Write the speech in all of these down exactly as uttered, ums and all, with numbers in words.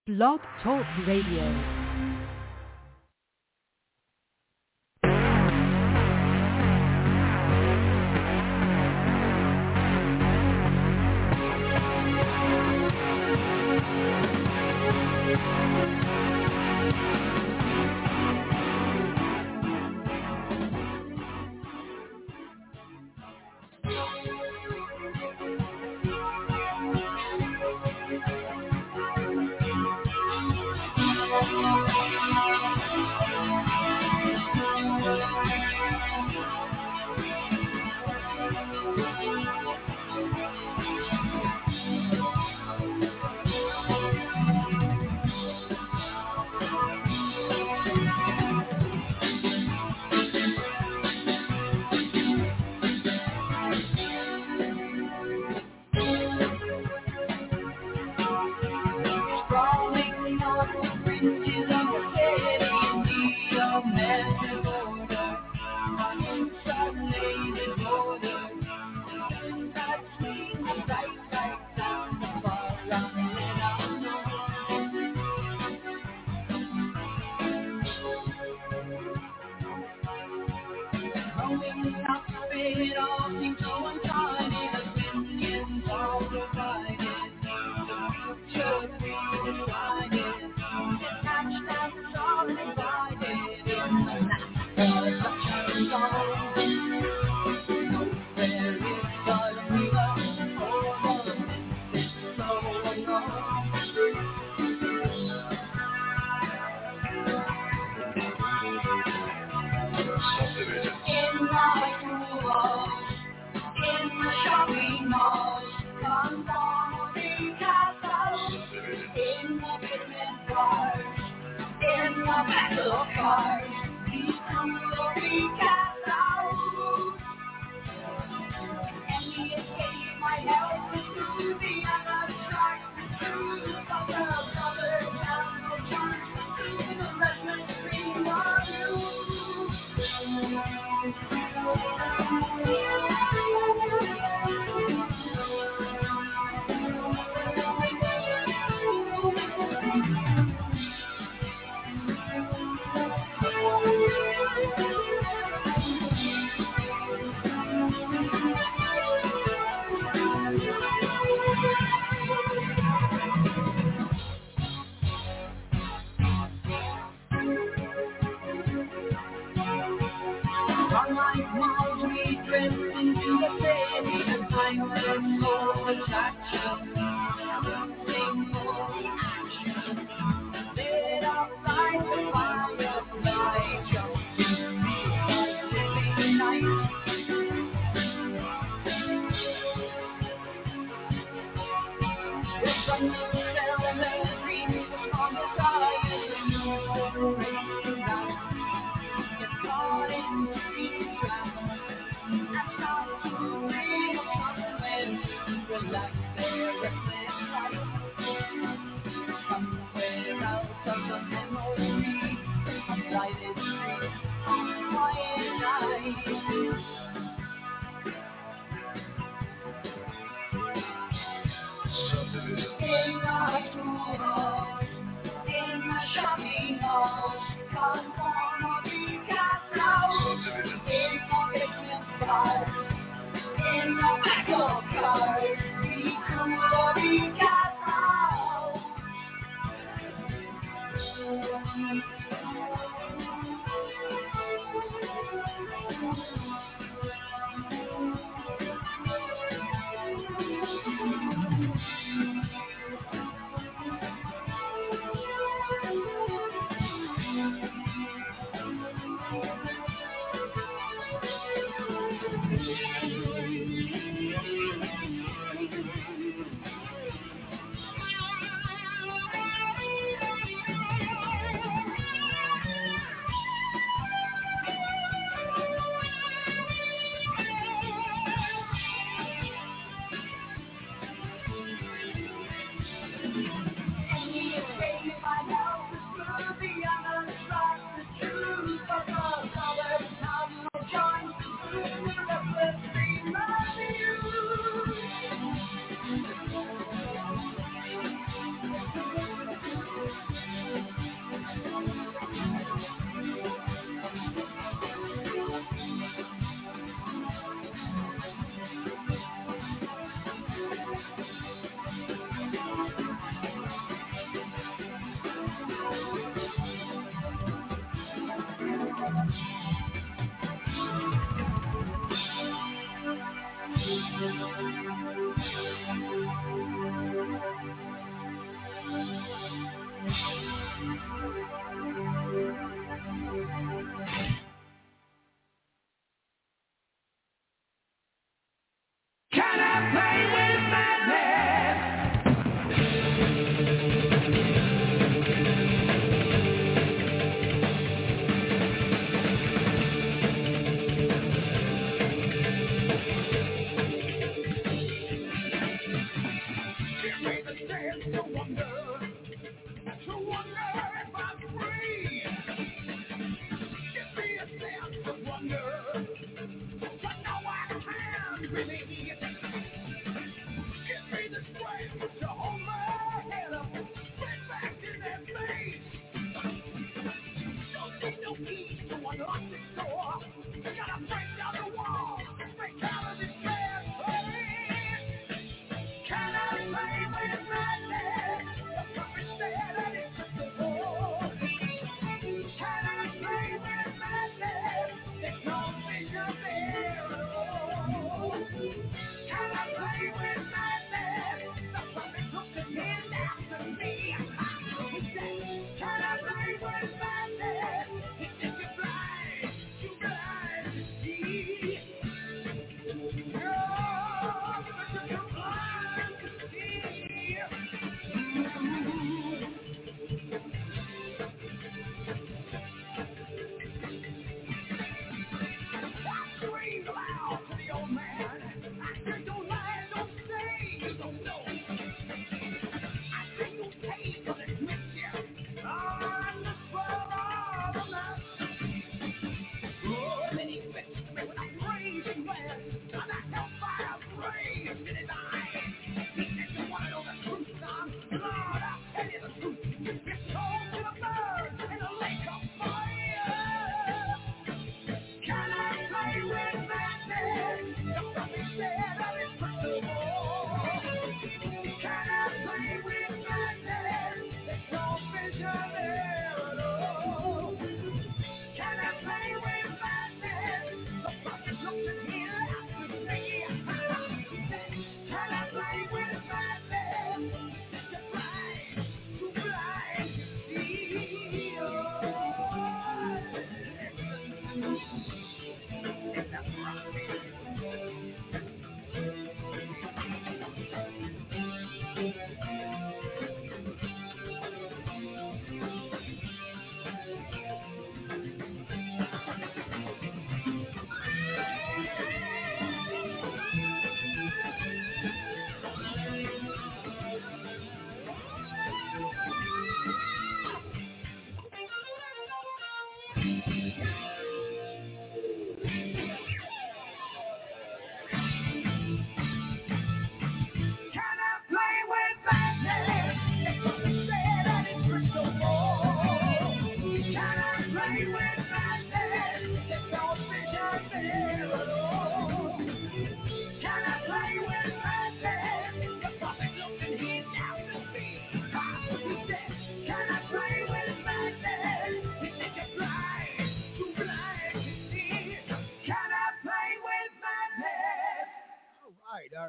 Blog Talk Radio.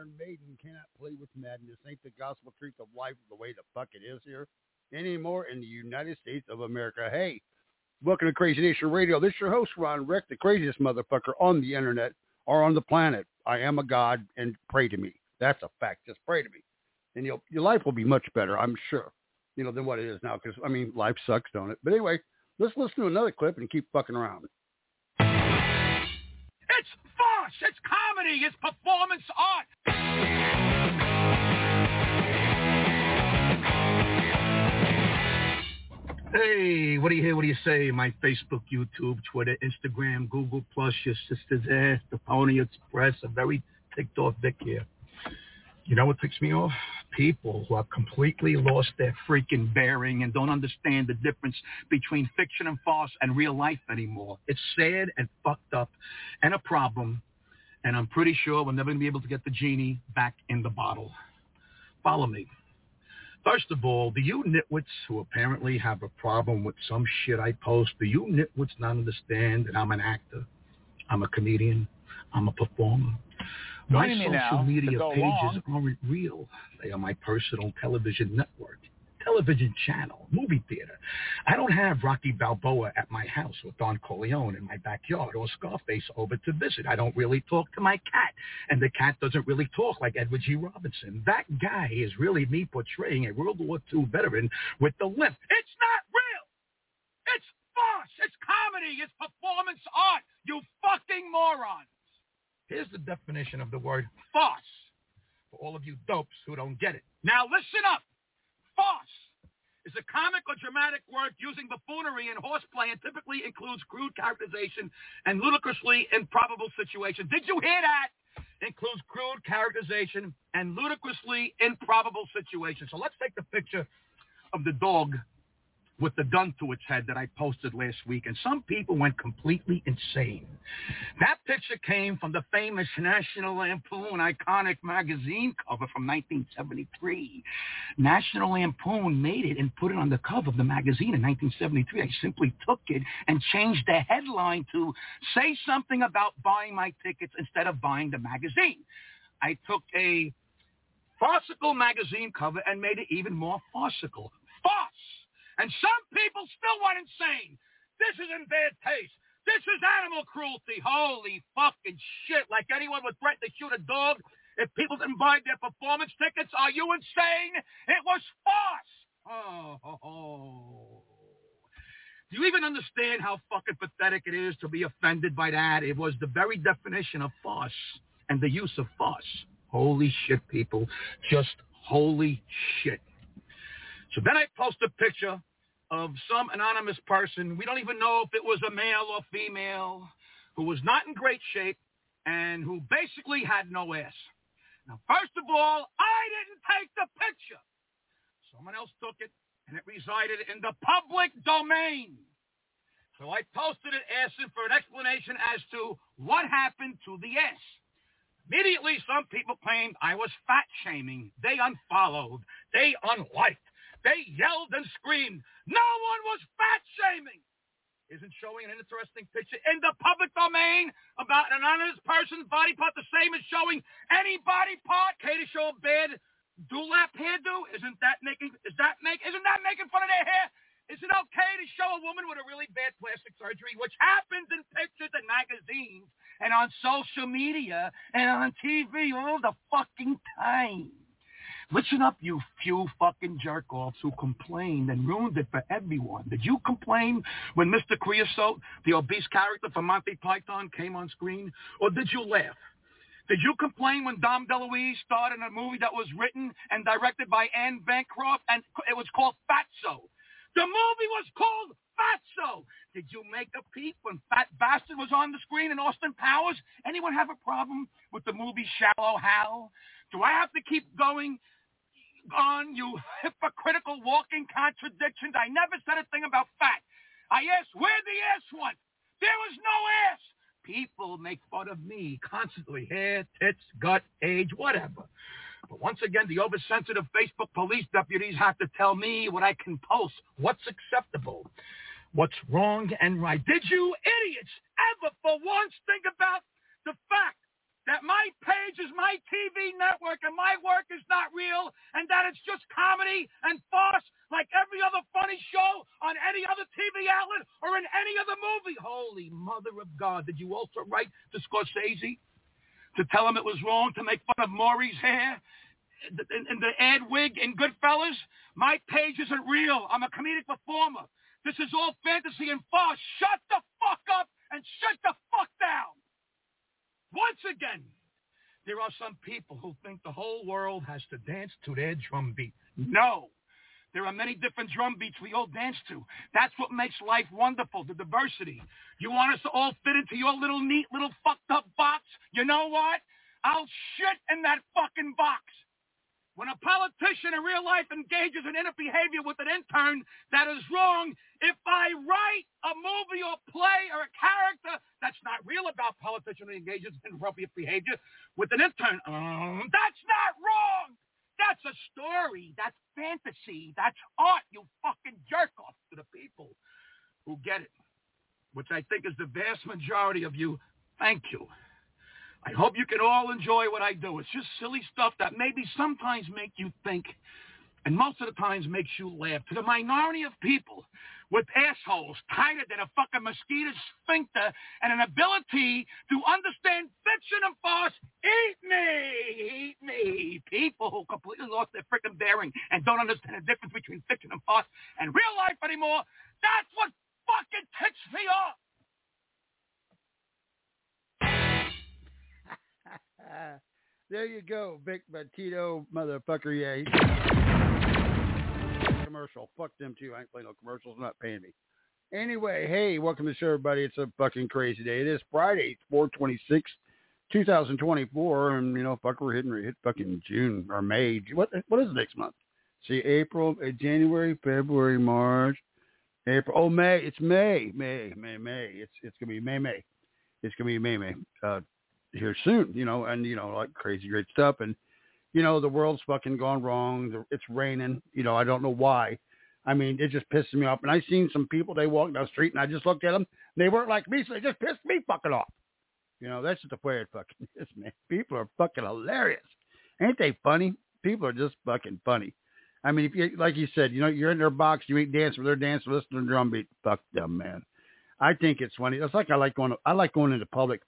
Iron Maiden cannot play with madness. Ain't the gospel truth of life the way the fuck it is here anymore in the United States of America. Hey, welcome to Crazy Nation Radio. This is your host, Ron Rick, the craziest motherfucker on the internet or on the planet. I am a god, and pray to me. That's a fact. Just pray to me. And you'll, your life will be much better, I'm sure, you know, than what it is now. Because, I mean, life sucks, don't it? But anyway, let's listen to another clip and keep fucking around. It's farce. It's comedy. It's performance art. Hey, what do you hear? What do you say? My Facebook, YouTube, Twitter, Instagram, Google Plus, your sister's ass, the Pony Express, a very ticked off Vic here. You know what ticks me off? People who have completely lost their freaking bearing and don't understand the difference between fiction and farce and real life anymore. It's sad and fucked up and a problem, and I'm pretty sure we're never going to be able to get the genie back in the bottle. Follow me. First of all, do you nitwits who apparently have a problem with some shit I post, do you nitwits not understand that I'm an actor? I'm a comedian. I'm a performer. My social media pages aren't real. They are my personal television network, television channel, movie theater. I don't have Rocky Balboa at my house or Don Corleone in my backyard or Scarface over to visit. I don't really talk to my cat, and the cat doesn't really talk like Edward G. Robinson. That guy is really me portraying a World War Two veteran with the limp. It's not real. It's farce. It's comedy. It's performance art. You fucking morons. Here's the definition of the word farce for all of you dopes who don't get it. Now listen up. Farce is a comic or dramatic work using buffoonery and horseplay and typically includes crude characterization and ludicrously improbable situations. Did you hear that? Includes crude characterization and ludicrously improbable situations. So let's take the picture of the dog with the gun to its head that I posted last week, and some people went completely insane. That picture came from the famous National Lampoon iconic magazine cover from nineteen seventy-three. National Lampoon made it and put it on the cover of the magazine in nineteen seventy-three. I simply took it and changed the headline to say something about buying my tickets instead of buying the magazine. I took a farcical magazine cover and made it even more farcical. Farce! And some people still went insane. This is in bad taste. This is animal cruelty. Holy fucking shit. Like anyone would threaten to shoot a dog if people didn't buy their performance tickets. Are you insane? It was farce. Oh, oh, oh. Do you even understand how fucking pathetic it is to be offended by that? It was the very definition of farce and the use of farce. Holy shit, people. Just holy shit. So then I post a picture of some anonymous person. We don't even know if it was a male or female who was not in great shape and who basically had no ass. Now, first of all, I didn't take the picture. Someone else took it, and it resided in the public domain. So I posted it asking for an explanation as to what happened to the ass. Immediately, some people claimed I was fat-shaming. They unfollowed. They unliked. They yelled and screamed. No one was fat-shaming. Isn't showing an interesting picture in the public domain about an anonymous person's body part the same as showing any body part? Okay, to show a bad dewlap hairdo? Isn't that making, is that make, isn't that making fun of their hair? Is it okay to show a woman with a really bad plastic surgery, which happens in pictures and magazines and on social media and on T V all the fucking time? Listen up, you few fucking jerk-offs who complained and ruined it for everyone. Did you complain when Mister Creosote, the obese character from Monty Python, came on screen? Or did you laugh? Did you complain when Dom DeLuise starred in a movie that was written and directed by Anne Bancroft and it was called Fatso? The movie was called Fatso. Did you make a peep when Fat Bastard was on the screen in Austin Powers? Anyone have a problem with the movie Shallow Hal? Do I have to keep going on, you hypocritical walking contradictions? I never said a thing about fat. I asked where the ass went. There was no ass. People make fun of me constantly. Hair, tits, gut, age, whatever. But once again, the oversensitive Facebook police deputies have to tell me what I can post, what's acceptable, what's wrong and right. Did you idiots ever for once think about the fact that my page is my T V network and my work is not real and that it's just comedy and farce like every other funny show on any other T V outlet or in any other movie. Holy mother of God, did you also write to Scorsese to tell him it was wrong to make fun of Maury's hair and the ad wig in Goodfellas? My page isn't real. I'm a comedic performer. This is all fantasy and farce. Shut the fuck up and shut the fuck down. Once again, there are some people who think the whole world has to dance to their drum beat. No. There are many different drum beats we all dance to. That's what makes life wonderful, the diversity. You want us to all fit into your little neat, little fucked up box? You know what? I'll shit in that fucking box. When a politician in real life engages in inner behavior with an intern, that is wrong. If I write a movie or play or a character that's not real about politician who engages in inappropriate behavior with an intern, um, that's not wrong. That's a story. That's fantasy. That's art, you fucking jerk off to the people who get it, which I think is the vast majority of you. Thank you. I hope you can all enjoy what I do. It's just silly stuff that maybe sometimes make you think and most of the times makes you laugh. To the minority of people with assholes tighter than a fucking mosquito sphincter and an ability to understand fiction and farce, eat me, eat me. People who completely lost their freaking bearing and don't understand the difference between fiction and farce and real life anymore, that's what fucking ticks me off. There you go, Vic Batito, motherfucker. Yeah, he's commercial. Fuck them too. I ain't playing no commercials. I'm not paying me. Anyway, hey, welcome to the show, everybody. It's a fucking crazy day. It is Friday, four twenty-six, twenty twenty-four, and you know, fuck, we're hitting, we hit fucking June or May. What what is next month? See, April, January, February, March, April. Oh, May. It's May, May, May, May. It's it's gonna be May, May. It's gonna be May, May. Uh. Here soon, you know, and, you know, like crazy great stuff. And, you know, the world's fucking gone wrong. It's raining. You know, I don't know why. I mean, it just pisses me off. And I seen some people, they walked down the street and I just looked at them. They weren't like me, so they just pissed me fucking off. You know, that's just the way it fucking is, man. People are fucking hilarious. Ain't they funny? People are just fucking funny. I mean, if you, like you said, you know, you're in their box, you ain't dancing with their dance, listen to the drum beat. Fuck them, man. I think it's funny. It's like I like going, to, I like going into public.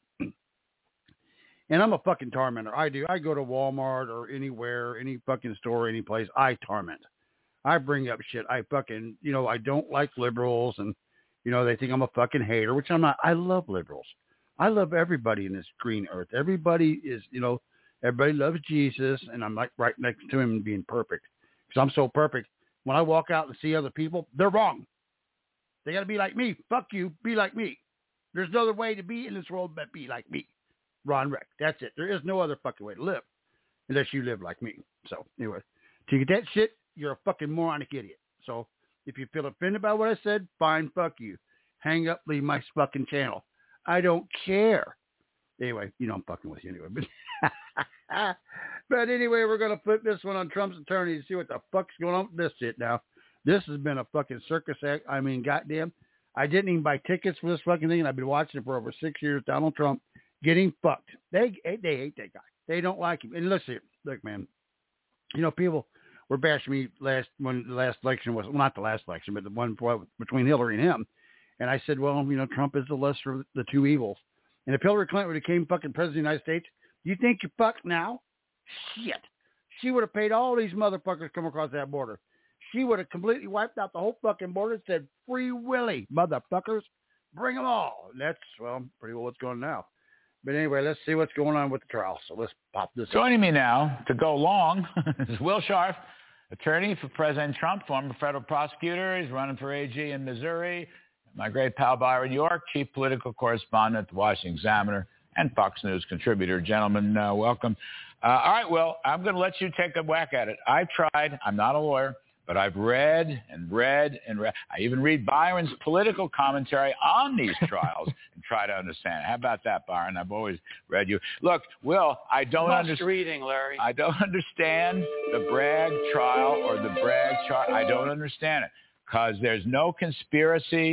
And I'm a fucking tormentor. I do. I go to Walmart or anywhere, any fucking store, any place. I torment. I bring up shit. I fucking, you know, I don't like liberals. And, you know, they think I'm a fucking hater, which I'm not. I love liberals. I love everybody in this green earth. Everybody is, you know, everybody loves Jesus. And I'm like right next to him and being perfect. Because I'm so perfect. When I walk out and see other people, they're wrong. They got to be like me. Fuck you. Be like me. There's no other way to be in this world but be like me. Ron Reck. That's it. There is no other fucking way to live unless you live like me. So anyway, to get that shit, you're a fucking moronic idiot. So if you feel offended by what I said, fine, fuck you. Hang up, leave my fucking channel. I don't care. Anyway, you know I'm fucking with you anyway. But, but anyway, we're going to put this one on Trump's attorney to see what the fuck's going on with this shit now. This has been a fucking circus act. I mean, goddamn. I didn't even buy tickets for this fucking thing, and I've been watching it for over six years. Donald Trump getting fucked. They they hate that guy. They don't like him. And listen, look, man. You know, people were bashing me last when the last election was well, not the last election, but the one between Hillary and him. And I said, well, you know, Trump is the lesser of the two evils. And if Hillary Clinton would have became fucking president of the United States, you think you're fucked now? Shit. She would have paid all these motherfuckers come across that border. She would have completely wiped out the whole fucking border and said, Free Willy, motherfuckers. Bring them all. And that's, well, pretty well what's going on now. But anyway, let's see what's going on with the trial. So let's pop this Joining up. me now to go long is Will Scharf, attorney for President Trump, former federal prosecutor. He's running for A G in Missouri. My great pal Byron York, chief political correspondent at the Washington Examiner and Fox News contributor. Gentlemen, uh, welcome. Uh, all right, Will, I'm going to let you take a whack at it. I've tried. I'm not a lawyer. But I've read and read and read. I even read Byron's political commentary on these trials and try to understand. How about that, Byron? I've always read you. Look, Will, I don't understand. reading, Larry. I don't understand the Bragg trial or the Bragg chart. I don't understand it because there's no conspiracy.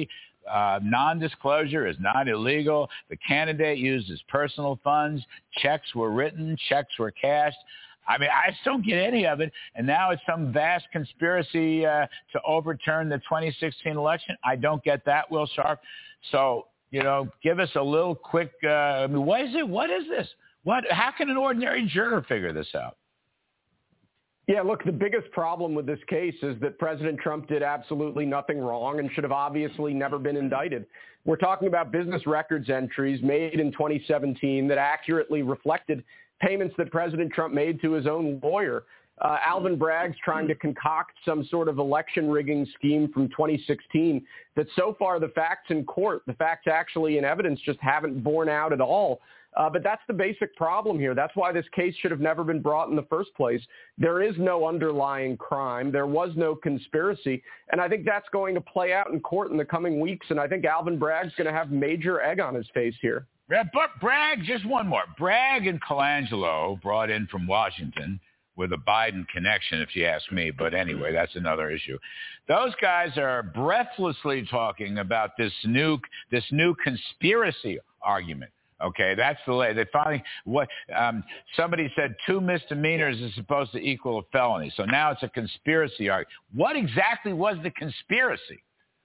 Uh, non-disclosure is not illegal. The candidate used his personal funds. Checks were written. Checks were cashed. I mean, I just don't get any of it. And now it's some vast conspiracy uh, to overturn the twenty sixteen election. I don't get that, Will Sharp. So, you know, give us a little quick, uh, I mean, what is it? What is this? What? How can an ordinary juror figure this out? Yeah, look, the biggest problem with this case is that President Trump did absolutely nothing wrong and should have obviously never been indicted. We're talking about business records entries made in twenty seventeen that accurately reflected payments that President Trump made to his own lawyer. Uh, Alvin Bragg's trying to concoct some sort of election rigging scheme from twenty sixteen that so far the facts in court, the facts actually in evidence just haven't borne out at all. Uh, but that's the basic problem here. That's why this case should have never been brought in the first place. There is no underlying crime. There was no conspiracy. And I think that's going to play out in court in the coming weeks. And I think Alvin Bragg's going to have major egg on his face here. Yeah, but Bragg, just one more. Bragg and Colangelo, brought in from Washington with a Biden connection, if you ask me. But anyway, that's another issue. Those guys are breathlessly talking about this new this new conspiracy argument. Okay, that's the way they finally. What um, somebody said, two misdemeanors is supposed to equal a felony. So now it's a conspiracy argument. What exactly was the conspiracy?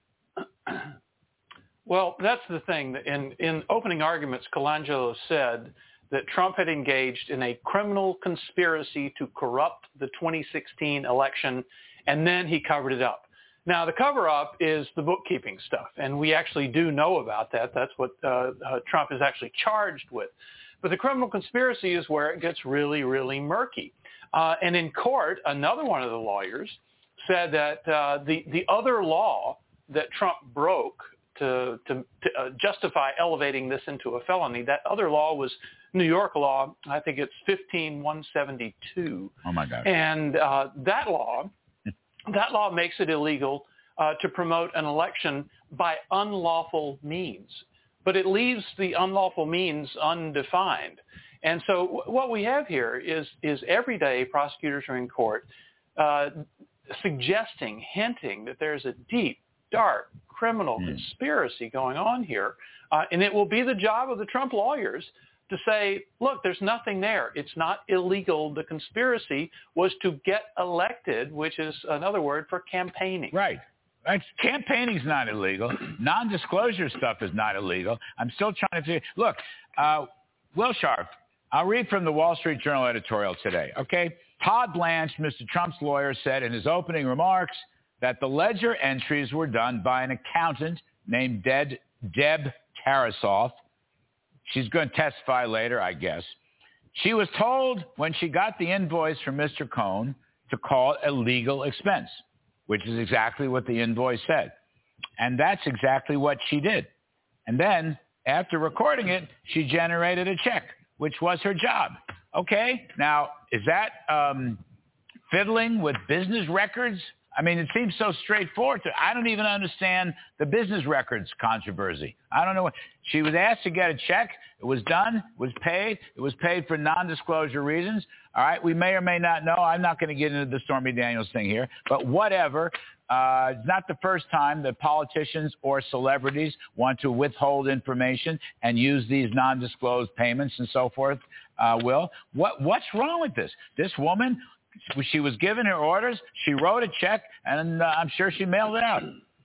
Well, that's the thing. In in opening arguments, Colangelo said that Trump had engaged in a criminal conspiracy to corrupt the twenty sixteen election, and then he covered it up. Now, the cover-up is the bookkeeping stuff, and we actually do know about that. That's what uh, uh, Trump is actually charged with. But the criminal conspiracy is where it gets really, really murky. Uh, and in court, another one of the lawyers said that uh, the, the other law that Trump broke to, to, to uh, justify elevating this into a felony, that other law was New York law. I think it's fifteen one seventy-two. Oh, my God. And uh, that law... That law makes it illegal uh, to promote an election by unlawful means, but it leaves the unlawful means undefined. And so w- what we have here is, is every day prosecutors are in court uh, suggesting, hinting that there's a deep, dark criminal mm. conspiracy going on here, uh, and it will be the job of the Trump lawyers to say, look, there's nothing there. It's not illegal. The conspiracy was to get elected, which is another word for campaigning. Right. Campaigning's not illegal. Non-disclosure stuff is not illegal. I'm still trying to – look, uh, Will Sharp, I'll read from the Wall Street Journal editorial today, okay? Todd Blanche, Mister Trump's lawyer, said in his opening remarks that the ledger entries were done by an accountant named Deb, Deb Tarasoff. She's going to testify later, I guess. She was told when she got the invoice from Mister Cohn to call it a legal expense, which is exactly what the invoice said. And that's exactly what she did. And then, after recording it, she generated a check, which was her job. Okay, now, is that um, fiddling with business records? I mean, it seems so straightforward. To, I don't even understand the business records controversy. I don't know. What, she was asked to get a check. It was done. It was paid. It was paid for non-disclosure reasons. All right. We may or may not know. I'm not going to get into the Stormy Daniels thing here. But whatever. Uh, it's not the first time that politicians or celebrities want to withhold information and use these non-disclosed payments and so forth. Uh, Will, what what's wrong with this? This woman... She was given her orders. She wrote a check, and uh, I'm sure she mailed it out.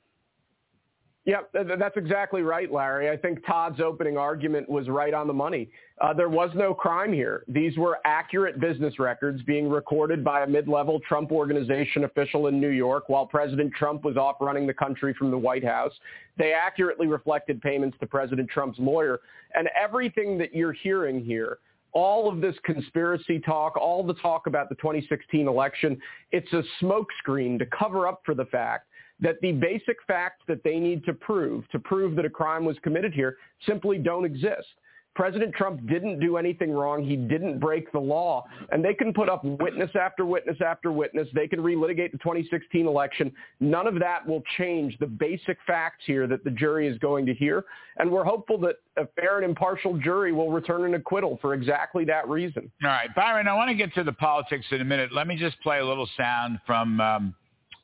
Yeah, that's exactly right, Larry. I think Todd's opening argument was right on the money. Uh, there was no crime here. These were accurate business records being recorded by a mid-level Trump Organization official in New York while President Trump was off running the country from the White House. They accurately reflected payments to President Trump's lawyer. And everything that you're hearing here, all of this conspiracy talk, all the talk about the twenty sixteen election, it's a smokescreen to cover up for the fact that the basic facts that they need to prove, to prove that a crime was committed here, simply don't exist. President Trump didn't do anything wrong. He didn't break the law. And they can put up witness after witness after witness. They can relitigate the twenty sixteen election. None of that will change the basic facts here that the jury is going to hear. And we're hopeful that a fair and impartial jury will return an acquittal for exactly that reason. All right, Byron, I want to get to the politics in a minute. Let me just play a little sound from um,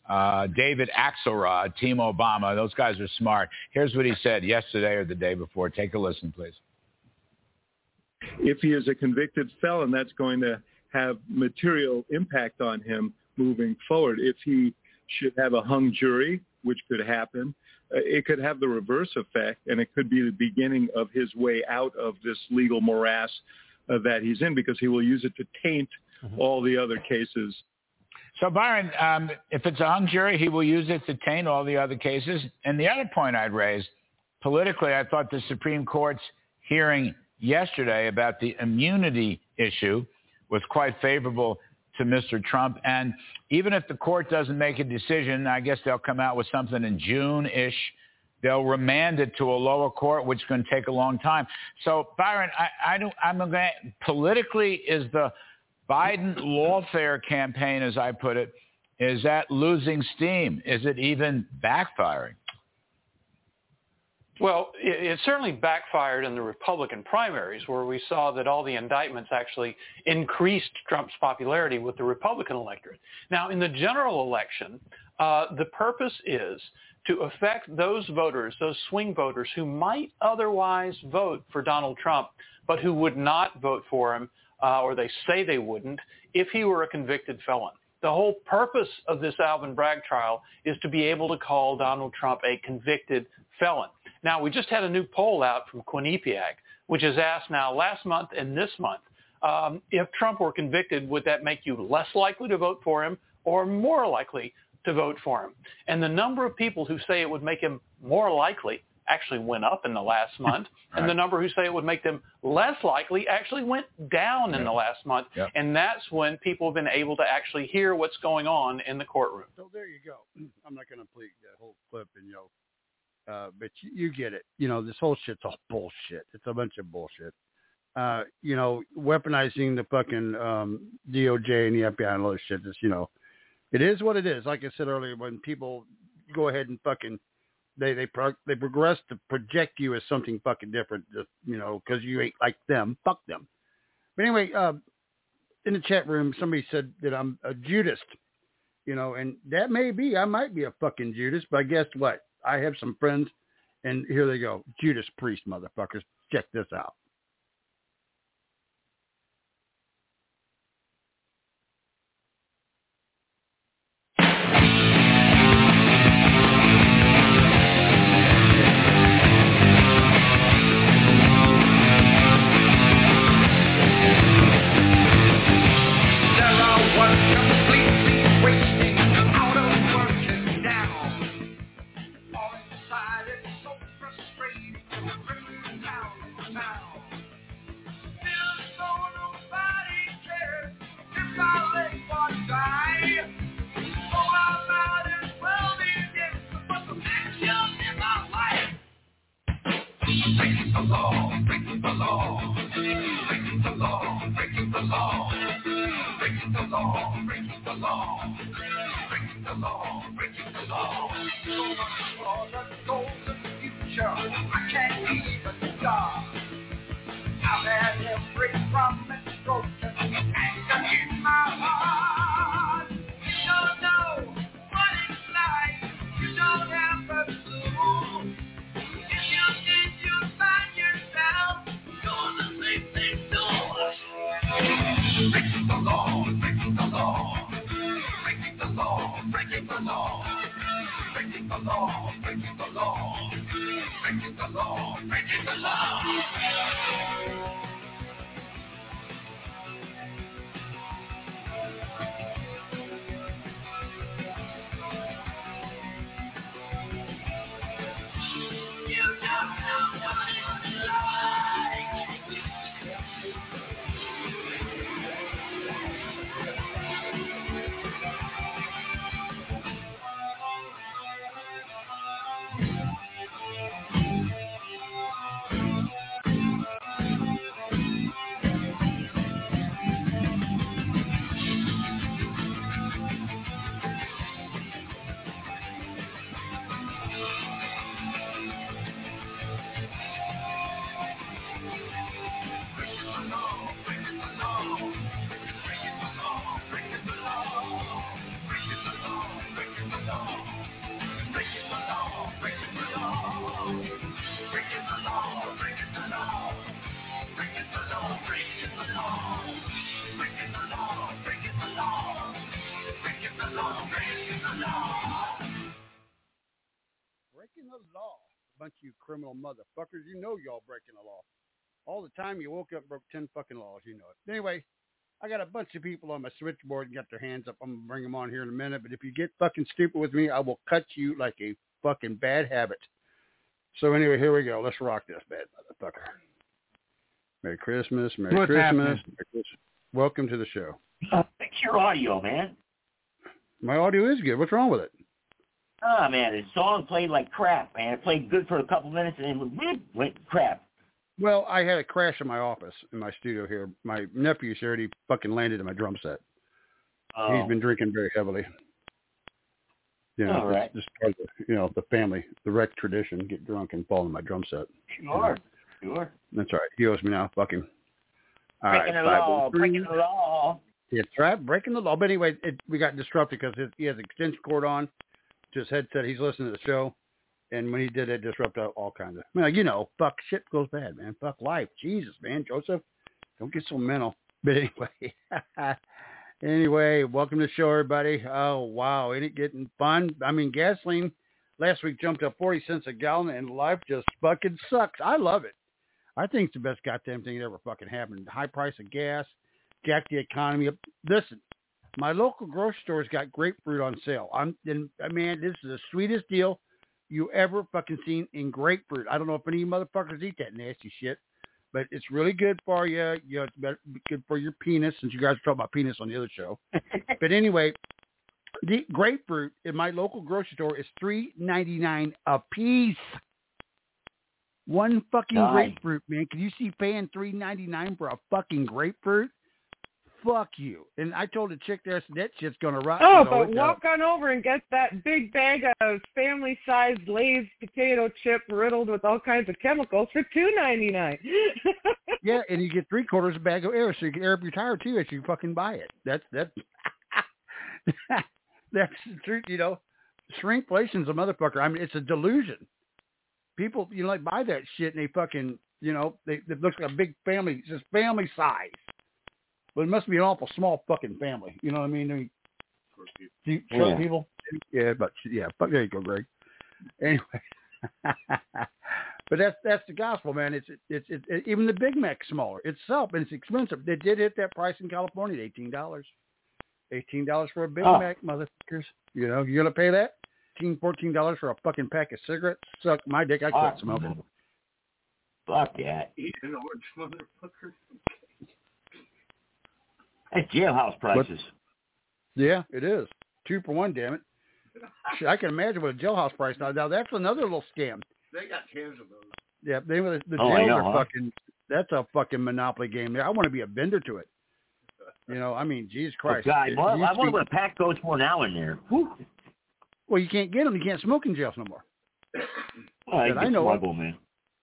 uh, David Axelrod, Team Obama. Those guys are smart. Here's what he said yesterday or the day before. Take a listen, please. If he is a convicted felon, that's going to have material impact on him moving forward. If he should have a hung jury, which could happen, uh, it could have the reverse effect, and it could be the beginning of his way out of this legal morass uh, that he's in, because he will use it to taint mm-hmm. all the other cases. So, Byron, um, if it's a hung jury, he will use it to taint all the other cases. And the other point I'd raise, politically, I thought the Supreme Court's hearing yesterday about the immunity issue was quite favorable to Mister Trump. And even if the court doesn't make a decision, I guess they'll come out with something in June-ish. They'll remand it to a lower court, which is going to take a long time. So, Byron, I, I don't, I'm going to, politically, is the Biden lawfare campaign, as I put it, is that losing steam? Is it even backfiring? Well, it, it certainly backfired in the Republican primaries, where we saw that all the indictments actually increased Trump's popularity with the Republican electorate. Now, in the general election, uh, the purpose is to affect those voters, those swing voters who might otherwise vote for Donald Trump, but who would not vote for him, uh, or they say they wouldn't, if he were a convicted felon. The whole purpose of this Alvin Bragg trial is to be able to call Donald Trump a convicted felon. Now, we just had a new poll out from Quinnipiac, which has asked now last month and this month, um, if Trump were convicted, would that make you less likely to vote for him or more likely to vote for him? And the number of people who say it would make him more likely actually went up in the last month, right. And the number who say it would make them less likely actually went down in yep. the last month. Yep. And that's when people have been able to actually hear what's going on in the courtroom. So there you go. I'm not going to play the whole clip, and you know, Uh, but you, you get it. You know, this whole shit's all bullshit. It's a bunch of bullshit. Uh, you know, weaponizing the fucking um, D O J and the F B I and all this shit is, you know, it is what it is. Like I said earlier, when people go ahead and fucking, they they pro- they progress to project you as something fucking different, just, you know, because you ain't like them. Fuck them. But anyway, uh, in the chat room, somebody said that I'm a Judas, you know, and that may be. I might be a fucking Judas, but guess what? I have some friends, and here they go. Judas Priest, motherfuckers. Check this out. Breaking the law, breaking the law, breaking the law, breaking the law, breaking the law, breaking the law, breaking the law, breaking the law. So much law that goes in the future, I can't even stop. I've had every promise broken, anger in my heart. You don't know what it's like, you don't have a clue. If you did, you'll find yourself doing the same thing too. Breaking the law, breaking the law, breaking the law, breaking the law, breaking the law, breaking the law, breaking the law, breaking the law. breaking the law. A bunch of you criminal motherfuckers. You know y'all breaking the law. All the time you woke up and broke ten fucking laws. You know it. Anyway, I got a bunch of people on my switchboard and got their hands up. I'm going to bring them on here in a minute. But if you get fucking stupid with me, I will cut you like a fucking bad habit. So anyway, here we go. Let's rock this bad motherfucker. Merry Christmas. Merry What's Christmas. happening? Merry Christmas. Welcome to the show. Uh, fix your audio, man. My audio is good. What's wrong with it? Oh, man, the song played like crap, man. It played good for a couple minutes and then went, went crap. Well, I had a crash in my office, in my studio here. My nephew's here, and he fucking landed in my drum set. Oh. He's been drinking very heavily. You know, All right. it's just part of the, you know, the family, the rec tradition, get drunk and fall in my drum set. Sure, you know? Sure. That's all right. He owes me now. Fuck him. All breaking right, the law, breaking the law. It's right, breaking the law. But anyway, it, we got disrupted because he has an extension cord on to his headset. He's listening to the show. And when he did it, disrupted all kinds of, well, you know, fuck, shit goes bad, man. Fuck life. Jesus, man. Joseph, don't get so mental. But anyway, anyway, welcome to the show, everybody. Oh, wow. Ain't it getting fun? I mean, gasoline last week jumped up forty cents a gallon, and life just fucking sucks. I love it. I think it's the best goddamn thing that ever fucking happened. High price of gas, jacked the economy up. Listen, my local grocery store's got grapefruit on sale. I'm, and, man, this is the sweetest deal you ever fucking seen in grapefruit. I don't know if any of you motherfuckers eat that nasty shit, but it's really good for you. You know, it's better, good for your penis, since you guys were talking about penis on the other show. But anyway, the grapefruit in my local grocery store is three ninety-nine a piece. One fucking Nice. grapefruit, man. Can you see paying three ninety-nine for a fucking grapefruit? Fuck you. And I told the chick there, that shit's going to rot. Oh, so but it's walk out. on over and get that big bag of family-sized Lay's potato chip riddled with all kinds of chemicals for two ninety-nine. Yeah, and you get three quarters of a bag of air, so you can air up your tire too as you fucking buy it. That's that's that's the truth, you know. Shrinkflation's a motherfucker. I mean, it's a delusion. People, you know, like buy that shit and they fucking, you know, they it looks like a big family. It's just family size, but it must be an awful small fucking family. You know what I mean? I mean do you, short Yeah. people. Yeah, but yeah, fuck. There you go, Greg. Anyway. But that's that's the gospel, man. It's it's it, it, even the Big Mac's smaller itself, and it's expensive. They did hit that price in California, eighteen dollars. Eighteen dollars for a Big Oh. Mac, motherfuckers. You know, you gonna pay that? Fifteen, fourteen dollars for a fucking pack of cigarettes? Suck my dick. I quit Fuck. smoking. Fuck that. Eat an orange motherfucker. That's jailhouse prices. Yeah, it is two for one. Damn it! Shit, I can imagine what a jailhouse price now. Now that's another little scam. They got cans of those. Yeah, they the, the Oh, I jails know, are huh? fucking. That's a fucking monopoly game there. I want to be a vendor to it. You know, I mean, Jesus Oh, Christ. God, It well, I used to wonder be- what a pack goes for now in there. Whew. Well, you can't get them. You can't smoke in jails no more. Well, I But I get know it. smuggle, man.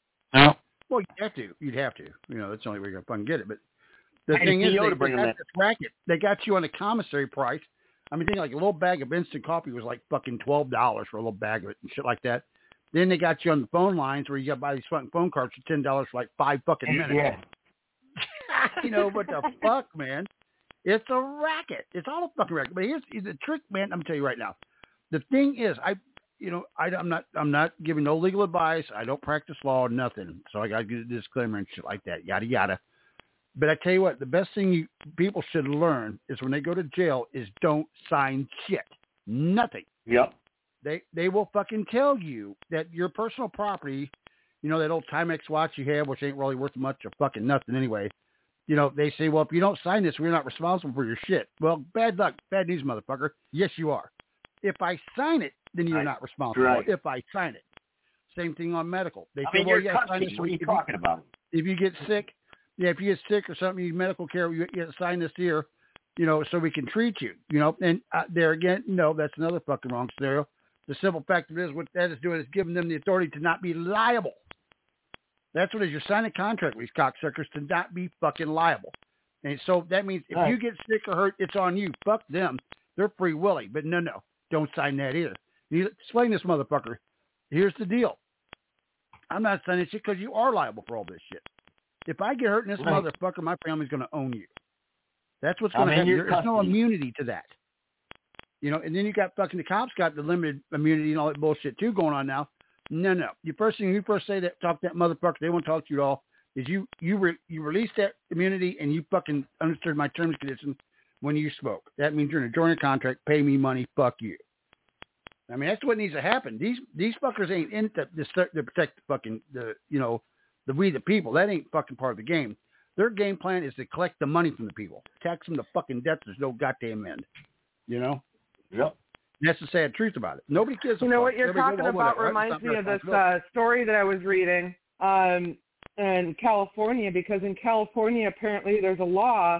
Well, you'd have to. You'd have to. You know, that's the only way you're going to fucking get it. But the I had thing a is, C O they, to bring they them got in. this racket. They got you on a commissary price. I mean, think like a little bag of instant coffee was like fucking twelve dollars for a little bag of it and shit like that. Then they got you on the phone lines where you got to buy these fucking phone cards for ten dollars for like five fucking minutes. Yeah. You know, what the fuck, man? It's a racket. It's all a fucking racket. But here's the trick, man. I'm gonna tell you right now. The thing is, I, you know, I, I'm not, I'm not giving no legal advice. I don't practice law, nothing. So I got to get a disclaimer and shit like that, yada yada. But I tell you what, the best thing you people should learn is when they go to jail is don't sign shit, nothing. Yep. They they will fucking tell you that your personal property, you know, that old Timex watch you have, which ain't really worth much or fucking nothing anyway. You know, they say, well, if you don't sign this, we're not responsible for your shit. Well, bad luck, bad news, motherfucker. Yes, you are. If I sign it, then you're Right. not responsible. Right. If I sign it, same thing on medical. They I say, mean, well, you're yeah, sign custody. this. What are you If you- talking about? if you get sick, yeah, if you get sick or something, you need medical care, you, you sign this here, you know, so we can treat you, you know. And uh, there again, no, that's another fucking wrong scenario. The simple fact of it is what that is doing is giving them the authority to not be liable. That's what it is. You're signing a contract with these cocksuckers to not be fucking liable. And so that means if Right. you get sick or hurt, it's on you. Fuck them. They're free willy. But no, no, don't sign that either. You explain this motherfucker. Here's the deal. I'm not signing shit because you are liable for all this shit. If I get hurt in this Right. motherfucker, my family's going to own you. That's what's I going to mean, happen. you're There's no custody. immunity to that. You know, and then you got fucking the cops got the limited immunity and all that bullshit too going on now. No, no. You first thing you first say that talk to that motherfucker, they won't talk to you at all. Is you you re, you released that immunity and you fucking understood my terms and conditions when you spoke. That means you're in a joint contract. Pay me money. Fuck you. I mean, that's what needs to happen. These these fuckers ain't in to, to protect the fucking the you know the we the people. That ain't fucking part of the game. Their game plan is to collect the money from the people, tax them to fucking death. There's no goddamn end. You know. Yep. That's the sad truth about it. Nobody cares. You know fuck. what you're Everybody talking goes, oh, about whatever. reminds me of this uh, story that I was reading um, in California, because in California apparently there's a law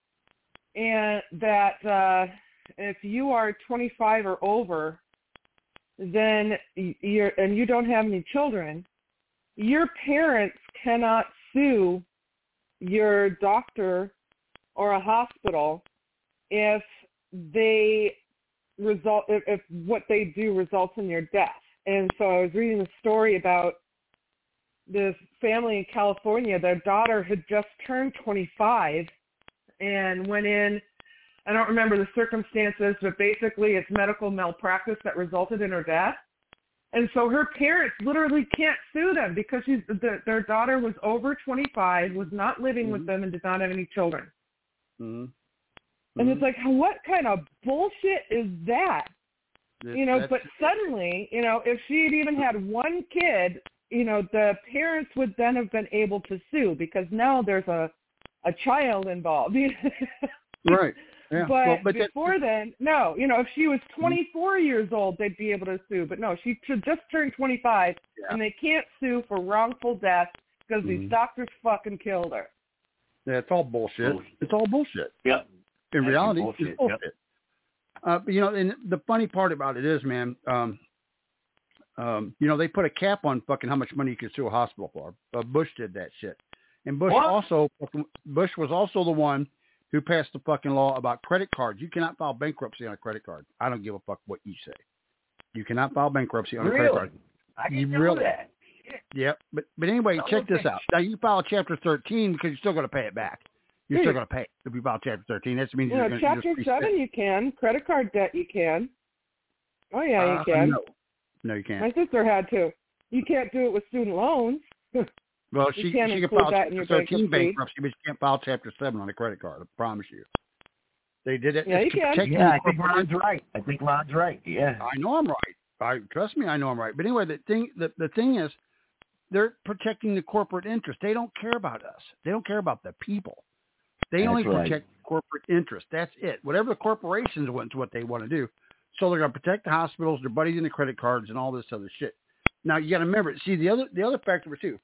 and that uh, if you are twenty-five or over, then you're and you don't have any children, your parents cannot sue your doctor or a hospital if they result if, if what they do results in your death. And so I was reading a story about this family in California. Their daughter had just turned twenty-five and went in. I don't remember the circumstances, but basically it's medical malpractice that resulted in her death. And so her parents literally can't sue them because she's, the, their daughter was over twenty-five, was not living mm-hmm. with them, and did not have any children. Mm-hmm. And mm-hmm. it's like, what kind of bullshit is that? This, you know, but suddenly, you know, if she had even had one kid, you know, the parents would then have been able to sue because now there's a, a child involved. Right. Yeah. But well, but before then, no, you know, if she was twenty-four mm-hmm. years old, they'd be able to sue. But no, she just turned twenty-five, yeah. and they can't sue for wrongful death because mm-hmm. these doctors fucking killed her. Yeah, it's all bullshit. bullshit. It's all bullshit. Yep. In That's reality, bullshit. it's bullshit. Yep. Uh, but, you know, and the funny part about it is, man, um, um, you know, they put a cap on fucking how much money you can sue a hospital for. Uh, Bush did that shit. And Bush what? also, Bush was also the one who passed the fucking law about credit cards. You cannot file bankruptcy on a credit card. I don't give a fuck what you say. You cannot file bankruptcy on really? a credit card. I didn't you know really, that. Yep. But but anyway, no, check okay. this out. Now you file Chapter thirteen because you're still going to pay it back. You're Dude. still going to pay it if you file Chapter thirteen. That means you you're know, going Chapter to seven you can. Credit card debt you can. Oh yeah, uh, you can. No. no, you can't. My sister had to. You can't do it with student loans. Well, you she can't she can include file that in Chapter your thirteen bankruptcy. bankruptcy, but she can't file Chapter seven on a credit card. I promise you. They did it. Yeah, you to can. protect Yeah, the I think Ron's right. I think Ron's right. Yeah. I know I'm right. I trust me, I know I'm right. But anyway, the thing the, the thing is, they're protecting the corporate interest. They don't care about us. They don't care about the people. They That's only right. protect corporate interest. That's it. Whatever the corporations want to what they want to do. So they're going to protect the hospitals, their buddies in the credit cards, and all this other shit. Now you got to remember. See the other the other factor too.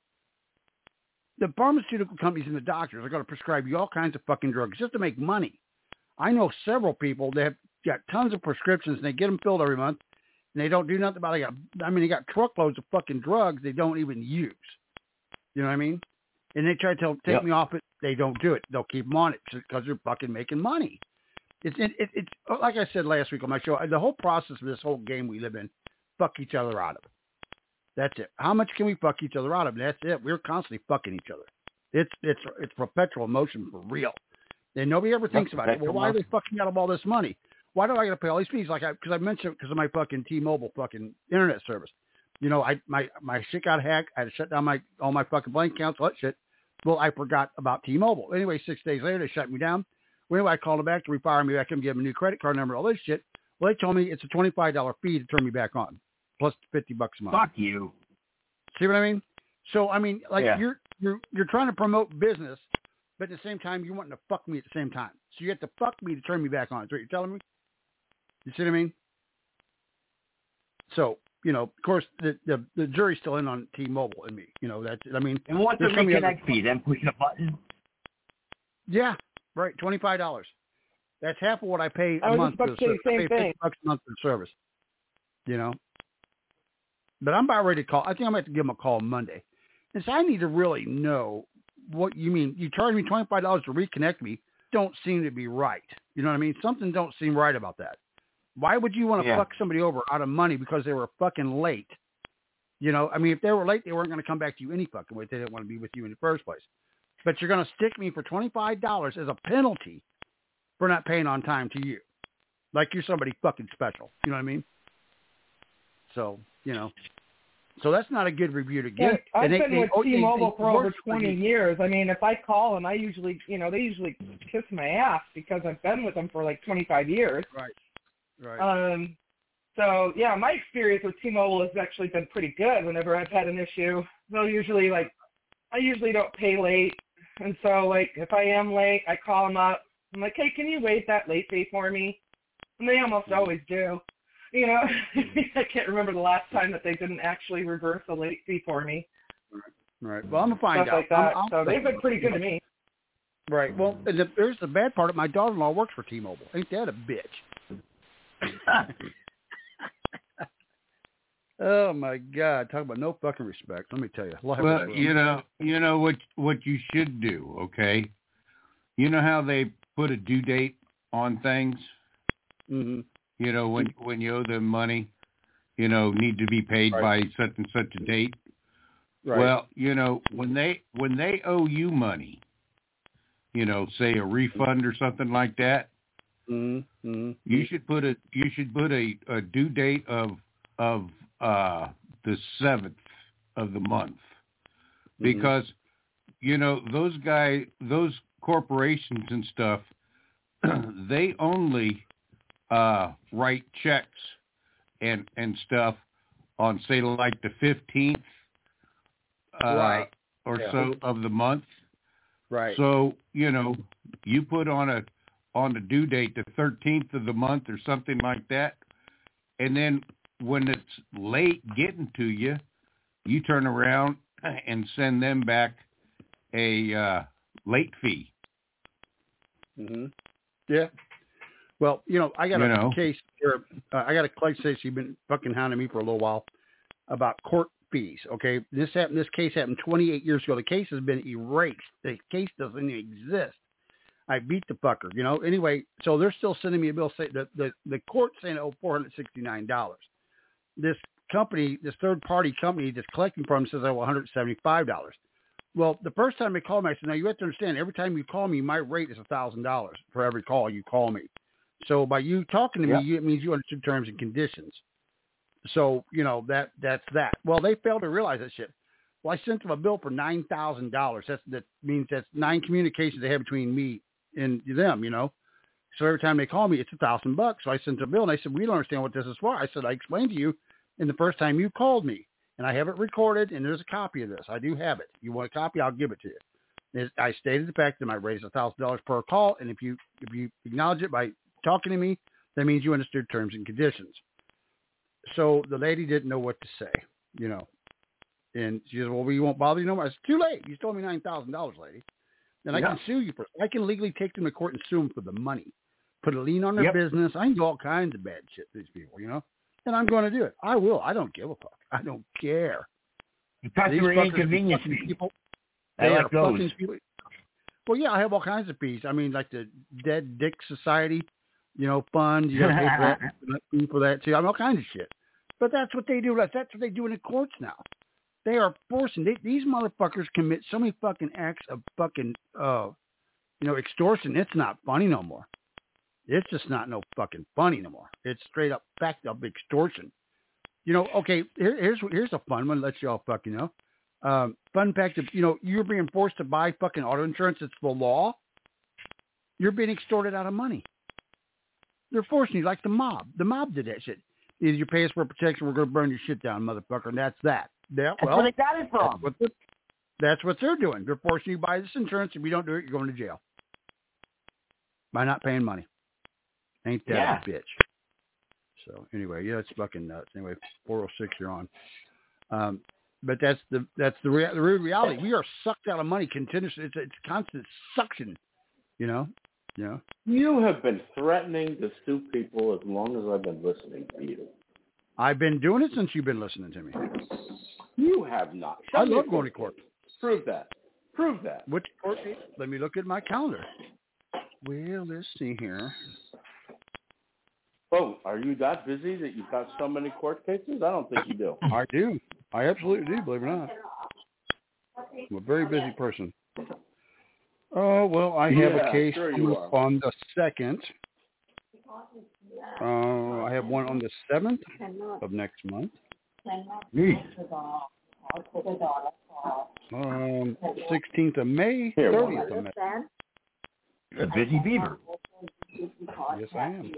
The pharmaceutical companies and the doctors are going to prescribe you all kinds of fucking drugs just to make money. I know several people that have got tons of prescriptions and they get them filled every month and they don't do nothing about it. I mean, they got truckloads of fucking drugs they don't even use. You know what I mean? And they try to tell, take yep. me off it. They don't do it. They'll keep them on it because they're fucking making money. It's, it, it, it's like I said last week on my show, the whole process of this whole game we live in, fuck each other out of. That's it. How much can we fuck each other out of? And that's it. We're constantly fucking each other. It's, it's, it's perpetual motion for real. And nobody ever thinks about it. Well, why are they fucking out of all this money? Why do I got to pay all these fees? Like, I, because I mentioned because of my fucking T-Mobile fucking internet service. You know, I my my shit got hacked. I had to shut down my all my fucking blank accounts, all that shit. Well, I forgot about T-Mobile. Anyway, six days later, they shut me down. Well, anyway, I called them back to refire me back and give them a new credit card number, all this shit. Well, they told me it's a twenty-five dollars fee to turn me back on, plus fifty bucks a month. Fuck you. See what I mean? So I mean, like yeah. you're you're you're trying to promote business. But at the same time, you want to fuck me at the same time. So you have to fuck me to turn me back on. Is what you're telling me? You see what I mean? So, you know, of course, the the, the jury's still in on T-Mobile and me. You know, that's, I mean. And what's the reconnect fee? Then pushing a button? Yeah, right. twenty-five dollars. That's half of what I pay a I was month. just about to say the same I pay thing. fifty bucks a month for service. You know? But I'm about ready to call. I think I'm going to have to give them a call Monday. And so I need to really know what you mean. You charge me twenty-five dollars to reconnect me. Don't seem to be right. You know what I mean? Something don't seem right about that. Why would you want to yeah. fuck somebody over out of money because they were fucking late? You know, I mean, if they were late, they weren't going to come back to you any fucking way. They didn't want to be with you in the first place. But you're going to stick me for twenty-five dollars as a penalty for not paying on time to you. Like you're somebody fucking special. You know what I mean? So, you know, So that's not a good review to Yeah, get. I've and they, been they, with oh, T-Mobile they, they for over work twenty you. years. I mean, if I call them, I usually, you know, they usually kiss my ass because I've been with them for like twenty-five years. Right. Right. Um. So yeah, my experience with T-Mobile has actually been pretty good. Whenever I've had an issue, they'll usually like, I usually don't pay late, and so like if I am late, I call them up. I'm like, hey, can you waive that late fee for me? And they almost always do. You know, I can't remember the last time that they didn't actually reverse a late fee for me. Right. Well, I'm gonna find Stuff out. like that. I'm, I'm, so they've been pretty good to me. Right. Well, and the, there's the bad part. My daughter-in-law works for T-Mobile. Ain't that a bitch? Oh my God! Talk about no fucking respect. Let me tell you. Well, you know, you know what what you should do. Okay. You know how they put a due date on things. Mm-hmm. You know, when when you owe them money, you know, need to be paid right. by such and such a date. Right. Well, you know, when they when they owe you money, you know, say a refund or something like that, mm-hmm. you should put a you should put a, a due date of of uh, the seventh of the month, because mm-hmm. you know those guys, those corporations and stuff, they only uh, write checks and and stuff on, say, like the fifteenth uh, right. or yeah. so of the month. Right. So, you know, you put on a on the due date the thirteenth of the month or something like that, and then when it's late getting to you, you turn around and send them back a uh, late fee. Mm-hmm. Yeah. Well, you know, I got you a know. case here. Uh, I got a case case you've been fucking hounding me for a little while about court fees. Okay, this happened. This case happened twenty-eight years ago. The case has been erased. The case doesn't even exist. I beat the fucker. You know. Anyway, so they're still sending me a bill. Say the the the court saying oh four hundred sixty-nine dollars. This company, this third party company that's collecting from them says I owe one hundred seventy-five dollars. Well, the first time they called me, I said, now you have to understand, every time you call me, my rate is one thousand dollars for every call you call me. So by you talking to yep. me, you, it means you understood terms and conditions. So, you know, that that's that. Well, they failed to realize that shit. Well, I sent them a bill for nine thousand dollars. That's, that means that's nine communications they have between me and them, you know. So every time they call me, it's a thousand bucks. So I sent them a bill, and I said, we don't understand what this is for. I said, I explained to you in the first time you called me. And I have it recorded, and there's a copy of this. I do have it. You want a copy, I'll give it to you. I stated the fact that my rate is one thousand dollars per call, and if you if you acknowledge it by talking to me, that means you understood terms and conditions. So the lady didn't know what to say, you know. And she said, well, we won't bother you no more. I said, too late. You told me nine thousand dollars, lady. Then I yeah. can sue you for I can legally take them to court and sue them for the money. Put a lien on their yep. business. I can do all kinds of bad shit to these people, you know. And I'm going to do it. I will. I don't give a fuck. I don't care. Customer inconvenience people. They I like are those. People. Well, yeah, I have all kinds of fees. I mean, like the Dead Dick Society, you know, fund. You got to pay for that, fee for that too. I mean, all kinds of shit. But that's what they do. That's what they do in the courts now. They are forcing. They, these motherfuckers commit so many fucking acts of fucking, uh, you know, extortion. It's not funny no more. It's just not no fucking funny no more. It's straight up fact up extortion. You know, okay, here, here's here's a fun one. Let y'all fucking know. Um, fun fact of, you know, you're being forced to buy fucking auto insurance. It's the law. You're being extorted out of money. They're forcing you like the mob. The mob did that shit. Either you pay us for protection, we're going to burn your shit down, motherfucker, and that's that. Yeah, that's well, where they got it from. That's what, the, that's what they're doing. They're forcing you to buy this insurance. If you don't do it, you're going to jail by not paying money. Ain't that yeah. a bitch? So anyway, yeah, it's fucking nuts. Anyway, four oh six, you're on. Um, but that's the that's the, rea- the real reality. We are sucked out of money continuously. It's it's constant suction. You know, you know. You have been threatening to sue people as long as I've been listening to you. I've been doing it since you've been listening to me. You have not. Show I love going to court. Prove that. Prove that. Which court? Let me look at my calendar. Well, let's see here. Oh, are you that busy that you've got so many court cases? I don't think you do. I do. I absolutely do, believe it or not. I'm a very busy person. Oh, well, I have yeah, a case sure you are. on the second. Uh, I have one on the seventh of next month. Me. Um, sixteenth of May, thirtieth of May. You're a busy beaver. Yes, I am.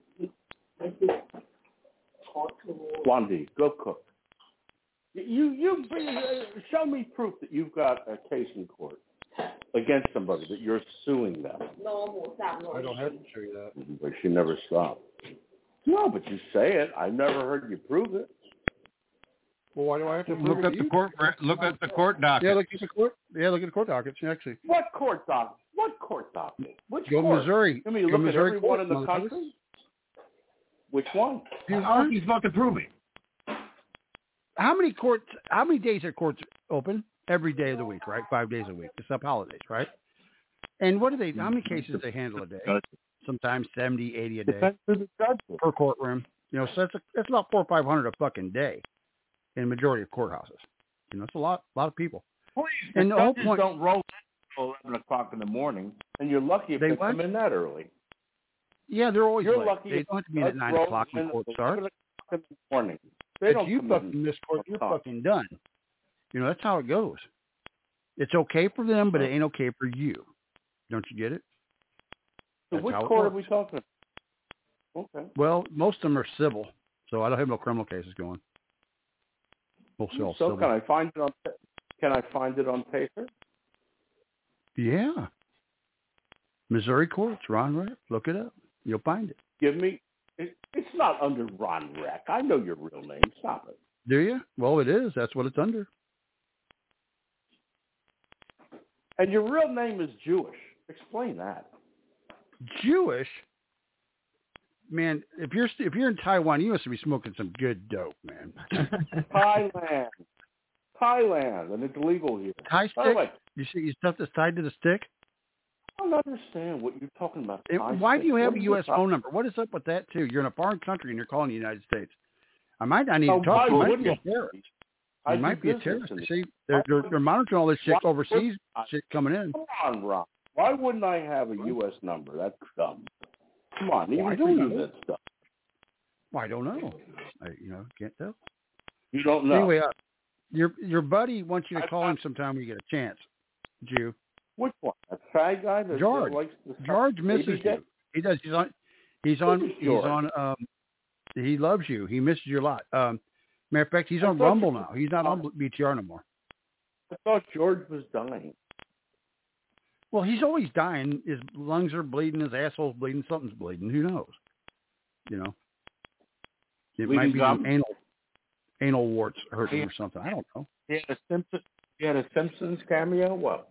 Wandy, go cook. You you uh, show me proof that you've got a case in court against somebody, that you're suing them. I don't have to show you that. But she never stopped. No, but you say it. I've never heard you prove it. Well, why do I have to look at the court? Look at the court docket. Yeah, look at the court. Yeah, look at the court dockets. Actually, what court docket? What court docket? Which Go court? Missouri. I mean, Go look Missouri at everyone court, in the country. Which one? How is he supposed to prove it? How many courts? How many days are courts open? Every day of the week, right? Five days a week, except holidays, right? And what do they? How many cases they handle a day? Sometimes seventy, eighty a day per courtroom. You know, so that's a, that's about four or five hundred a fucking day in the majority of courthouses. You know, it's a lot, a lot of people. Please, and the the whole judges point, don't roll until eleven o'clock in the morning, and you're lucky if they they what? come in that early. Yeah, they're always You're late. lucky They don't have to be in at nine roll o'clock when in court at starts. eleven o'clock in the morning. They If don't you come fucking in miss court, you're time. fucking done. You know, that's how it goes. It's okay for them, but it ain't okay for you. Don't you get it? So That's which how it court are works. we talking about? Okay. Well, most of them are civil, so I don't have no criminal cases going. Mostly all So civil. can I find it on? Can I find it on paper? Yeah. Missouri courts, Ron Reck. Look it up. You'll find it. Give me. It, it's not under Ron Reck. I know your real name. Stop it. Do you? Well, it is. That's what it's under. And your real name is Jewish. Explain that. Jewish? Man, if you're if you're in Taiwan, you must be smoking some good dope, man. Thailand. Thailand, and it's legal here. Thai By the stick? way, You see you stuff that's tied to the stick? I don't understand what you're talking about. It, Thai why stick. do you have What a is U S this? phone number? What is up with that, too? You're in a foreign country and you're calling the United States. I might not need Oh, to talk to you. why You might wouldn't be a you? terrorist. I You do might be a business terrorist. in You it. see, they're, they're, they're monitoring all this shit Why overseas would- shit coming in. Come on, Rob. Why wouldn't I have a U S number? That's dumb. Come on, even Well, I for don't you, know. that's dumb. Well, I don't know. I, you know, can't tell. You don't know. Anyway, uh, your your buddy wants you to call him sometime when you get a chance, Jew. Which one? That fat guy that, George. that likes the George misses baby dick? you. He does. He's on. He's on. Who's He's George? on. Um, he loves you. He misses you a lot. Um, matter of fact, he's I on thought Rumble you- now. He's not on B T R no more. I thought George was dying. Well, he's always dying. His lungs are bleeding. His asshole's bleeding. Something's bleeding. Who knows? You know. It Bleeding might be some gum? anal anal warts hurting or something. I don't know. He had a Simpsons. He had a Simpsons cameo. What?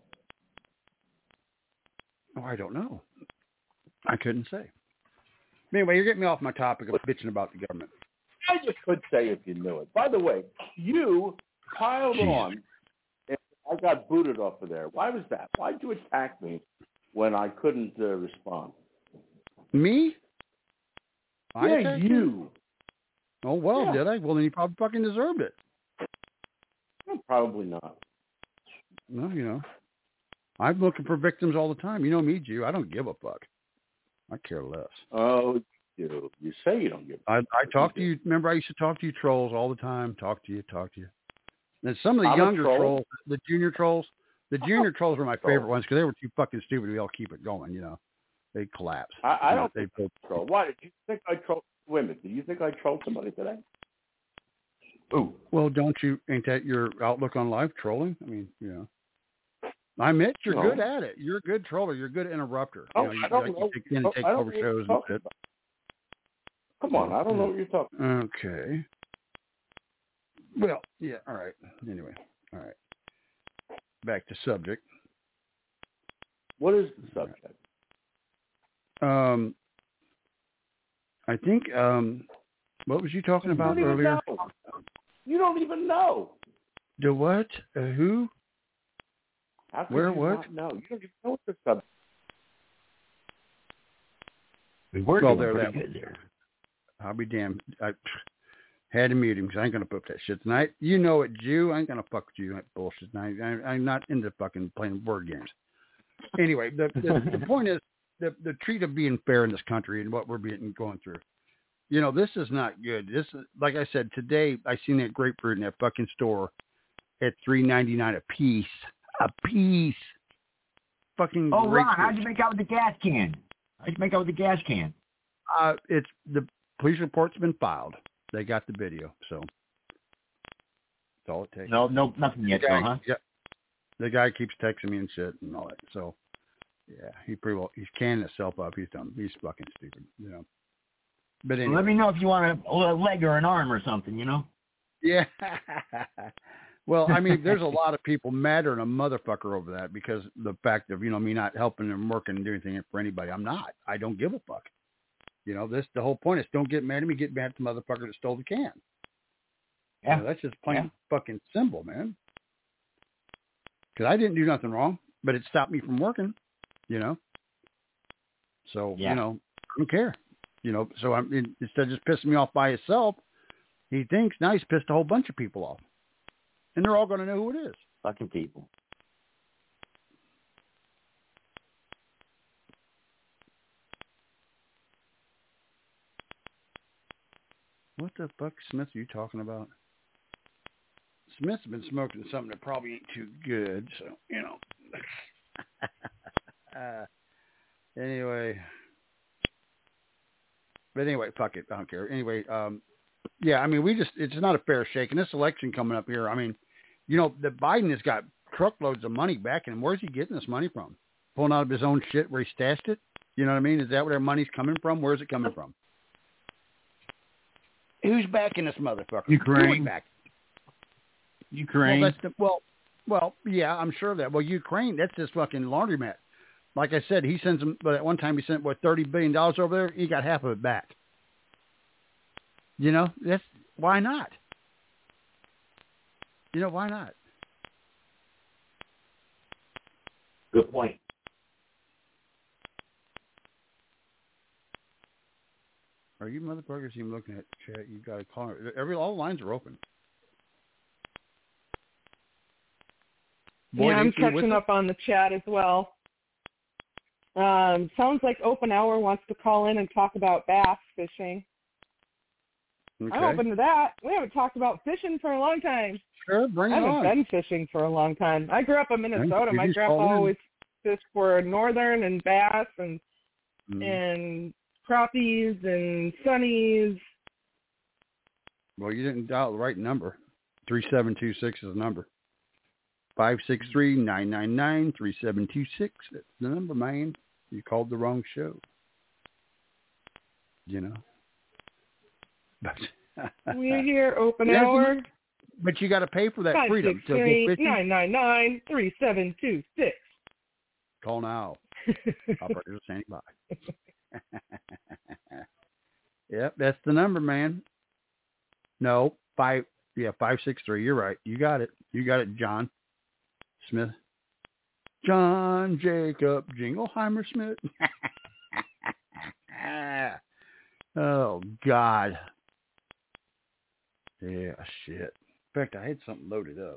Oh, I don't know. I couldn't say. Anyway, you're getting me off my topic of bitching about the government. I just could say if you knew it. By the way, you piled Jesus. on. And I got booted off of there. Why was that? Why did you attack me when I couldn't uh, respond? Me? I yeah, attacked you. Oh, well, Yeah. did I? Well, then you probably fucking deserved it. No, probably not. No, you know. I'm looking for victims all the time. You know me, Jew. I don't give a fuck. I care less. Oh, you you say you don't give. I I talk to you. Remember, I used to talk to you trolls all the time. Talk to you, talk to you. And some of the I'm a younger troll? trolls, the junior trolls, the junior trolls were my Troll. favorite ones because they were too fucking stupid. We all keep it going, you know. They collapse. I, I You know, don't they think I troll. Why did you think I trolled women? Do you think I trolled somebody today? Ooh. Well, don't you? Ain't that your outlook on life? Trolling? I mean, you know. I admit you're No. good at it. You're a good troller. You're a good interrupter. Oh, you know, you, I don't like, know. you take in and take I don't over know what shows you're and talking shit. about. Come on, I don't know what you're talking about. Okay. Well, yeah, all right. Anyway, all right. Back to subject. What is the subject? Um, I think, um, what was you talking about you don't earlier? Even know. You don't even know. The what? Uh, who? How could Where? you What? not know? You don't even know what the subject. We were Well, doing there, pretty that- good there. I'll be damned. I had to mute him because I ain't going to put up that shit tonight. You know it, Jew. I ain't going to fuck with you. That bullshit. I, I, I'm not into fucking playing board games. Anyway, the, the, the point is the, the treat of being fair in this country and what we're being going through. You know, this is not good. This is, like I said, today I seen that grapefruit in that fucking store at three ninety-nine a piece. A piece. Fucking Oh, grapefruit. Ron, how'd you make out with the gas can? How'd you make out with the gas can? Uh, it's the police report's been filed. They got the video, so that's all it takes. No, no, nothing yet, the guy, though, huh? Yeah, the guy keeps texting me and shit and all that. So, yeah, he pretty well he's canning himself up. He's done. He's fucking stupid, you know. But anyway. Well, let me know if you want a, a leg or an arm or something, you know. Yeah. Well, I mean, there's a lot of people madder than a motherfucker over that because the fact of, you know, me not helping them working and doing anything for anybody. I'm not. I don't give a fuck. You know, this the whole point is don't get mad at me, get mad at the motherfucker that stole the can. Yeah. You know, that's just plain yeah. fucking simple, man. Because I didn't do nothing wrong, but it stopped me from working, you know. So, yeah. you know, I don't care. You know, so I'm instead of just pissing me off by himself, he thinks now he's pissed a whole bunch of people off. And they're all going to know who it is. Fucking people. What the fuck, Smith, are you talking about? Smith's been smoking something that probably ain't too good, so, you know. uh, anyway. But anyway, fuck it. I don't care. Anyway, um, yeah, I mean, we just, it's not a fair shake. And this election coming up here, I mean, you know, that Biden has got truckloads of money back, and where's he getting this money from? Pulling out of his own shit where he stashed it? You know what I mean? Is that where their money's coming from? Where's it coming from? Who's backing this motherfucker? Ukraine. Back? Ukraine. Well, that's the, well, well, yeah, I'm sure of that. Well, Ukraine, that's his fucking laundromat. Like I said, he sends them, but at one time he sent, what, thirty billion dollars over there? He got half of it back. You know, that's, why not? You know, why not? Good point. Are you motherfuckers even looking at chat? You got to call. Every all the lines are open. Boyd, yeah, I'm catching up on the chat as well. Um, sounds like Open Hour wants to call in and talk about bass fishing. Okay. I'm open to that. We haven't talked about fishing for a long time. Sure, bring it on. I haven't on. been fishing for a long time. I grew up in Minnesota. My grandpa always fished for northern and bass and mm. and crappies and sunnies. Well, you didn't dial the right number. three seven two six is the number. five six three, nine nine nine, three seven two six. That's the number, man. You called the wrong show. You know. But we're here, Open Hour. But you got to pay for that five, freedom. Six, three, nine nine nine, three seven two six. Call now. Operator standing by. Yep, that's the number, man. No, five. Yeah, five six three. You're right. You got it. You got it, John Smith. John Jacob Jingleheimer Smith. Oh God. Yeah, shit. In fact, I had something loaded up.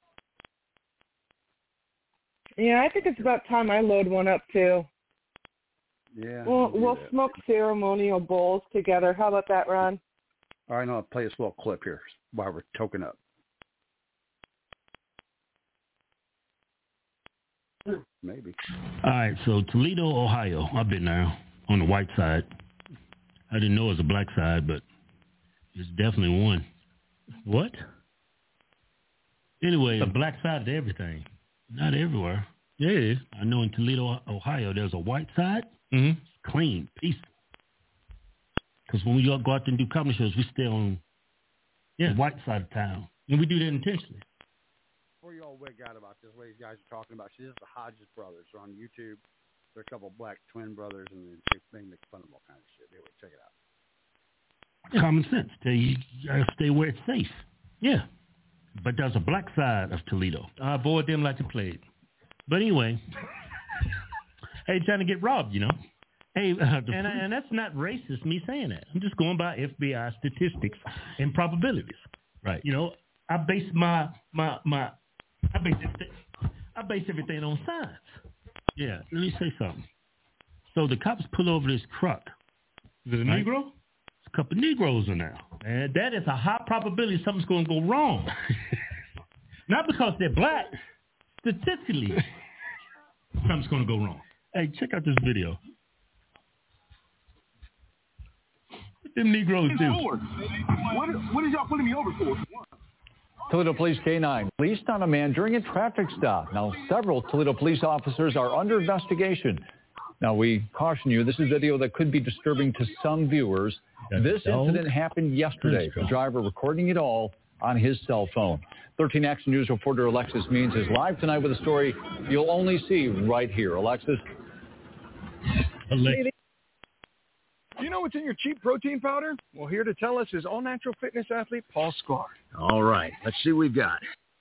Yeah, I think it's about time I load one up too. Yeah. We'll we'll that. smoke ceremonial bowls together. How about that, Ron? All right, now I'll play this little clip here while we're toking up. Maybe. All right, so Toledo, Ohio. I've been there on the white side. I didn't know it was a black side, but it's definitely one. What? Anyway, a black side to everything. Not everywhere. Yeah, I know in Toledo, Ohio, there's a white side. Mm-hmm. It's clean, peaceful. Because when we go out there and do comedy shows, we stay on yeah. the white side of town. And we do that intentionally. Before you all wig out about this, what you guys are talking about, this is the Hodges brothers. They're on YouTube. They're a couple of black twin brothers, and they make fun of all kinds of shit. Anyway, check it out. Common sense. Tell you, you gotta stay where it's safe. Yeah. But there's a black side of Toledo. I avoid them like the plague. But anyway, hey, trying to get robbed, you know. Hey, uh, and, police, and that's not racist, me saying that. I'm just going by F B I statistics and probabilities. Right. You know, I base my, my, my, I base, it, I base everything on science. Yeah, let me say something. So the cops pull over this truck. Is it a right? Negro? It's couple Negroes in there. And that is a high probability something's going to go wrong. Not because they're black. Statistically, something's going to go wrong. Hey, check out this video. What them Negroes do? What, what is y'all putting me over for? Toledo Police K nine released on a man during a traffic stop. Now, several Toledo police officers are under investigation. Now, we caution you, this is video that could be disturbing to some viewers. That's this dope. Incident happened yesterday. The driver recording it all on his cell phone. thirteen Action News reporter Alexis Means is live tonight with a story you'll only see right here. Alexis? Alexis. Do you know what's in your cheap protein powder? Well, here to tell us is all-natural fitness athlete Paul Sklar. All right, let's see what we've got.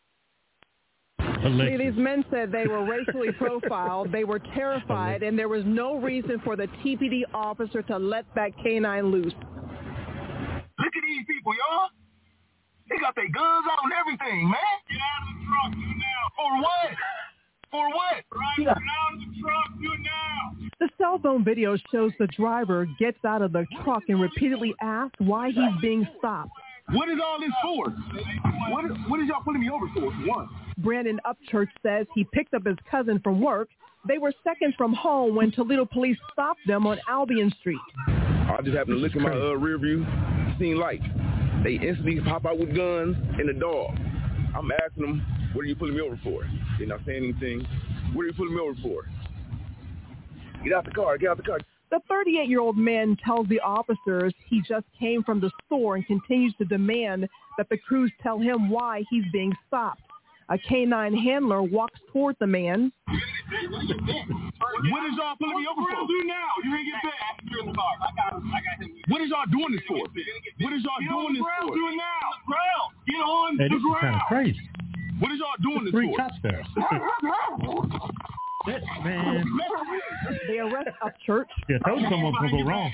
See, these men said they were racially profiled, they were terrified, and there was no reason for the T P D officer to let that canine loose. Look at these people, y'all. They got their guns out and everything, man. Get out of the truck, do it now. For what? For what? Right, get out of the truck, do it now. The cell phone video shows the driver gets out of the truck and repeatedly asks why he's being stopped. What is all this for? What, what is y'all putting me over for? What? Brandon Upchurch says he picked up his cousin from work. They were seconds from home when Toledo police stopped them on Albion Street. I just happened to look in my uh, rear view, seen lights. They instantly pop out with guns and a dog. I'm asking them, what are you pulling me over for? They're not saying anything. What are you pulling me over for? Get out the car, get out the car. The thirty-eight-year-old man tells the officers he just came from the store and continues to demand that the crews tell him why he's being stopped. A canine handler walks toward the man. What is y'all pulling me over for? Do now. You're going to get back. You're in the car. I got him. I got him. What is y'all doing this for? What is y'all doing this for? Do it now. Ground. Get on hey, the this ground. Is kind of crazy. What is y'all doing There's this three for? cops there. That, man. They arrest Upchurch. Yeah, told you someone's going to go wrong.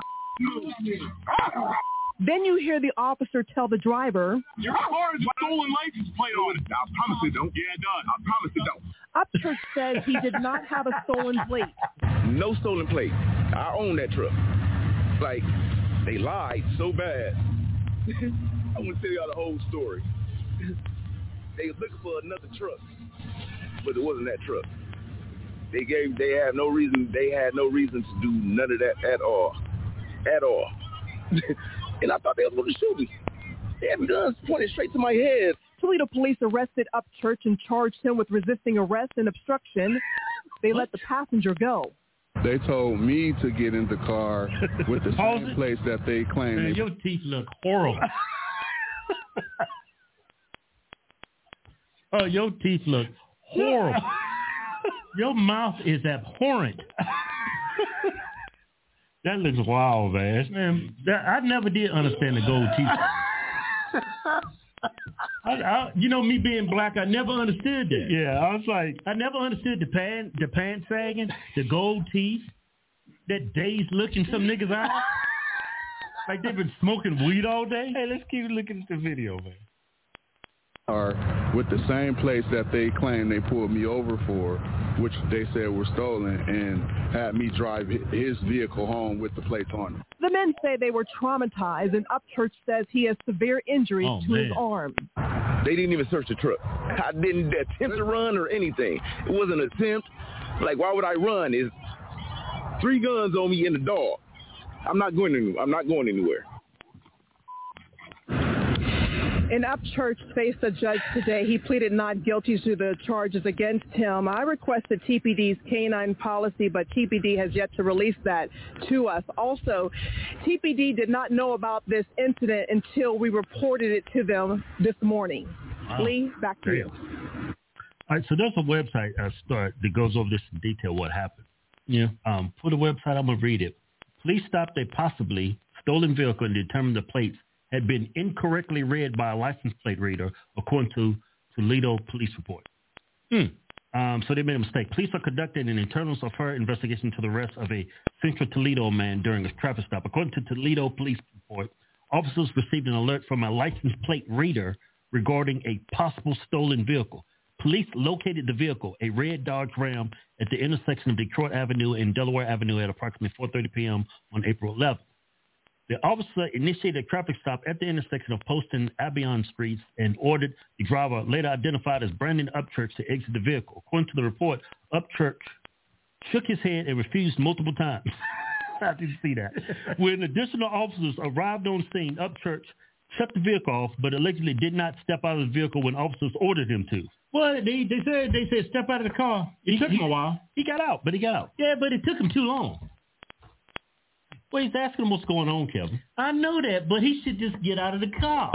Then you hear the officer tell the driver, your car is a stolen license plate on it. I promise it don't. Yeah, it does. I promise it don't. Upchurch says he did not have a stolen plate. No stolen plate. I own that truck. Like, they lied so bad. I want to tell y'all the whole story. They was looking for another truck, but it wasn't that truck. They gave. They had no reason. They had no reason to do none of that at all, at all. And I thought they were going to shoot me. They had guns pointed straight to my head. Toledo police arrested Upchurch and charged him with resisting arrest and obstruction. They let the passenger go. They told me to get in the car with the same place that they claim. Man, they... your teeth look horrible. Oh, your teeth look horrible. Your mouth is abhorrent. That looks wild, man. Man, that, I never did understand the gold teeth. I, I, you know, me being black, I never understood that. Yeah, I was like, I never understood the pant, the pants sagging, the gold teeth, that dazed look in some niggas' eyes. Like they've been smoking weed all day. Hey, let's keep looking at the video, man. Are with the same place that they claim they pulled me over for, which they said were stolen, and had me drive his vehicle home with the plates on it. The men say they were traumatized, and Upchurch says he has severe injuries Oh, to man. his arm. They didn't even search the truck. I didn't attempt to run or anything. It wasn't an attempt. Like, why would I run? Is three guns on me and a dog. I'm not going anywhere. I'm not going anywhere. And Upchurch faced a judge today. He pleaded not guilty to the charges against him. I requested T P D's canine policy, but T P D has yet to release that to us. Also, T P D did not know about this incident until we reported it to them this morning. Wow. Lee, back to Damn. you. All right, so there's a website uh, start that goes over this in detail, what happened. Yeah. Um, for the website, I'm going to read it. Police stopped a possibly stolen vehicle and determined the plates had been incorrectly read by a license plate reader, according to Toledo police report. Hmm. Um, so they made a mistake. Police are conducting an internal affair investigation to the arrest of a Central Toledo man during a traffic stop. According to Toledo police report, officers received an alert from a license plate reader regarding a possible stolen vehicle. Police located the vehicle, a red Dodge Ram, at the intersection of Detroit Avenue and Delaware Avenue at approximately four thirty p.m. on April eleventh. The officer initiated a traffic stop at the intersection of Post and Albion Streets and ordered the driver, later identified as Brandon Upchurch, to exit the vehicle. According to the report, Upchurch shook his head and refused multiple times. How did you see that? When additional officers arrived on scene, Upchurch shut the vehicle off, but allegedly did not step out of the vehicle when officers ordered him to. Well, they they said they said step out of the car. It He- took him he- a while. He got out, but he got out. Yeah, but it took him too long. Well, he's asking him what's going on, Kevin. I know that, but he should just get out of the car.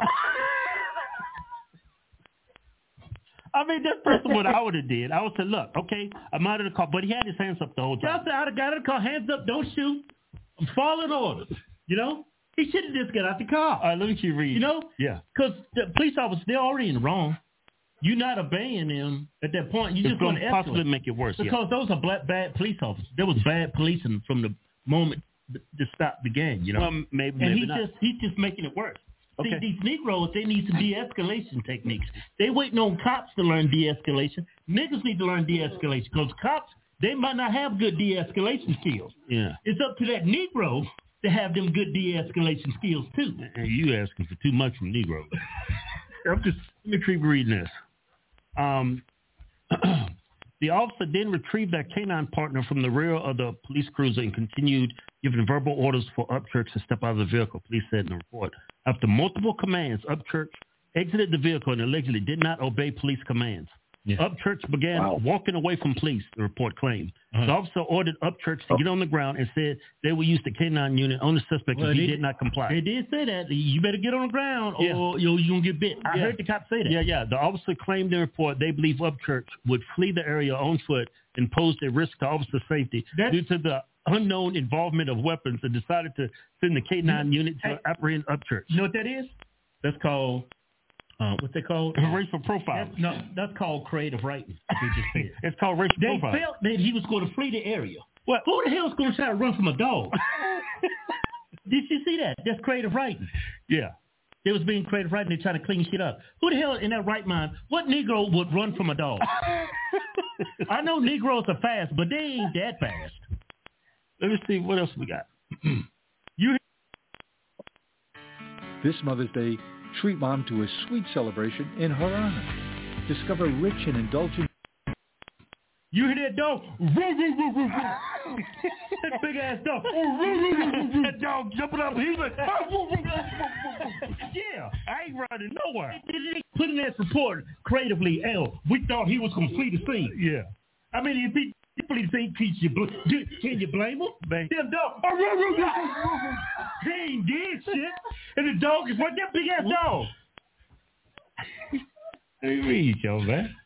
I mean, that's first what I would have did. I would say, look, okay, I'm out of the car, but he had his hands up the whole time. Just out of got out of the car, hands up, don't shoot. I'm following orders. You know, he should have just got out the car. All right, let me keep reading. You know, Yeah. because the police officers, they're already in the wrong. You're not obeying them at that point. You It's just going gonna to possibly make it worse, yeah. because those are black bad police officers. There was bad policing from the moment the, the stop began. You know, Well, maybe, and maybe he not. just he's just making it worse. Okay. See, these Negroes, they need some de-escalation techniques. They waiting on cops to learn de-escalation. Niggas need to learn de-escalation because cops, they might not have good de-escalation skills. Yeah. It's up to that Negro to have them good de-escalation skills too. And you asking for too much from Negroes. I'm just, let me keep reading this. Um, the officer then retrieved their canine partner from the rear of the police cruiser and continued giving verbal orders for Upchurch to step out of the vehicle, police said in the report. After multiple commands, Upchurch exited the vehicle and allegedly did not obey police commands. Yeah. Upchurch began Wow. walking away from police, the report claimed. Uh-huh. The officer ordered Upchurch to get on the ground and said they would use the canine unit on the suspect Well, if he they- did not comply. They did say that. You better get on the ground or Yeah. you're, you're going to get bit. I Yeah. heard the cops say that. Yeah, yeah. The officer claimed in the report they believe Upchurch would flee the area on foot and posed a risk to officer safety That's- due to the unknown involvement of weapons and decided to send the K nine unit to Hey. apprehend Upchurch. You know what that is? That's called, uh, what's that called? Racial profiling. That's, no, that's called creative writing. They just said. It's called racial They profiling. felt that he was going to flee the area. What? Who the hell is going to try to run from a dog? Did you see that? That's creative writing. Yeah. They was being creative writing. They trying to clean shit up. Who the hell in that right mind? What Negro would run from a dog? I know Negroes are fast, but they ain't that fast. Let me see what else we got. You This Mother's Day, treat Mom to a sweet celebration in her honor. Discover rich and indulgent. You hear that dog? That big ass dog. That dog jumping up. He's like, yeah. I ain't running nowhere. Put in that report creatively, L. We thought he was going to flee the scene. Yeah. I mean, if he flee the scene, can you, bl- do- can you blame him? Man. Them dog. He ain't did shit. And the dog is what? That big ass dog. What do you mean, Joe, man?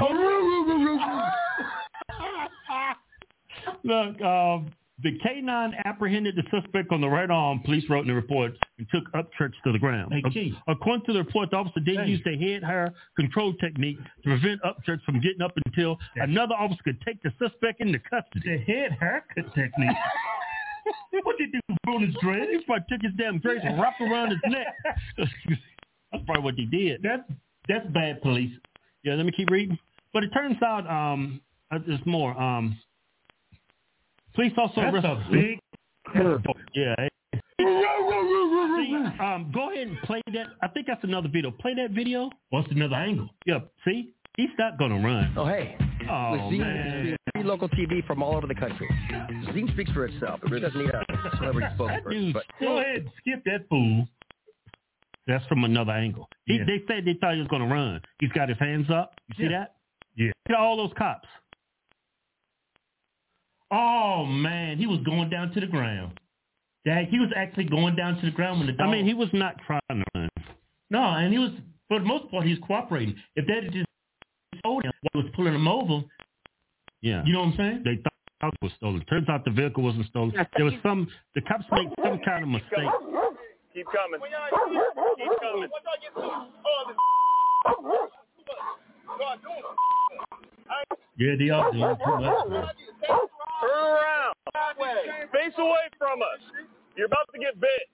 Look, um, the K nine apprehended the suspect on the right arm, police wrote in the report, and took Upchurch to the ground. Hey, Chief. According to the report, the officer did Hey. use the head hair control technique to prevent Upchurch from getting up until another officer could take the suspect into custody. The head haircut technique. What did you do on his dread? He probably took his damn dress and wrapped around his neck. That's probably what he did. That's that's bad police. Yeah, let me keep reading. But it turns out um, uh, there's more. Um, police also That's arrested- a big curveball. Yeah. See, um, go ahead and play that. I think that's another video. Play that video. What's another angle? Yeah. See, he's not gonna run. Oh, hey. Oh, With Zine, man. free local T V from all over the country. Zine speaks for itself. It really doesn't need a celebrity That spokesperson. dude's But Go ahead and skip that fool. That's from another angle. He, Yeah. They said they thought he was gonna run. He's got his hands up. You see Yeah. that? Yeah. Look at all those cops. Oh man, he was going down to the ground. Dad, he was actually going down to the ground when the dog. I mean, he was not trying to run. no, and he was for the most part he was cooperating. If that had just told him what was pulling him over, Yeah. you know what I'm saying? They thought it was stolen. Turns out the vehicle wasn't stolen. There was some. The cops made some kind of mistake. Keep coming. Keep coming. Yeah, they are doing too much. Man. Turn around. Face away from us. You're about to get bit.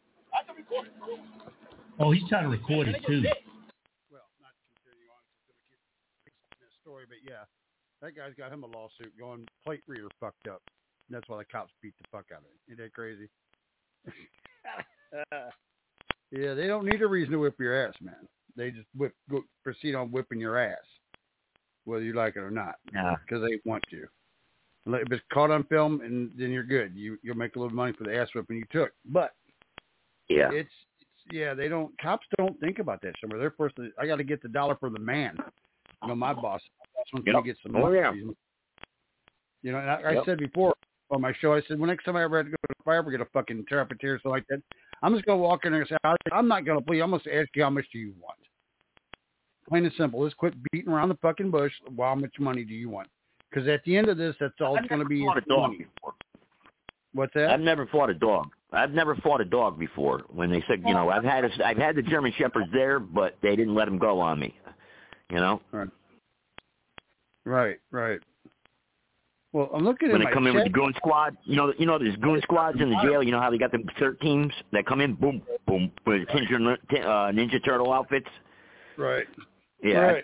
Oh, he's trying to record it too. Well, not to continue on, it's going to keep this story, but yeah, that guy's got him a lawsuit going plate reader fucked up. And that's why the cops beat the fuck out of him. Isn't that crazy? Yeah, they don't need a reason to whip your ass, man. They just whip, go, proceed on whipping your ass, whether you like it or not, because they want to. If it's caught on film, and then you're good. You you'll make a little money for the ass whipping you took. But yeah, it's, it's yeah, they don't. Cops don't think about that somewhere. They're first. I got to get the dollar for the man. You know, my boss. That's when yep. he gets some money. Oh yeah. You know, and I, yep. I said before on my show, I said, well, next time I ever have to go to the fire brigade, a fucking trappeteer or something like that, I'm just gonna walk in there and say, I'm not gonna please. I'm gonna ask you how much do you want. Plain and simple. Let's quit beating around the fucking bush. Well, how much money do you want? Because at the end of this, that's all I've it's going to be. Fought a dog before. What's that? I've never fought a dog. I've never fought a dog before. When they said, you know, I've had a, I've had the German Shepherds there, but they didn't let them go on me. You know. Right. Right. Right. Well, I'm looking when at they come my in with the goon squad. You know, you know, there's goon squads in the jail. You know how they got them cert teams that come in, boom, boom, with ninja, uh, Ninja Turtle outfits. Right. Yeah. Right.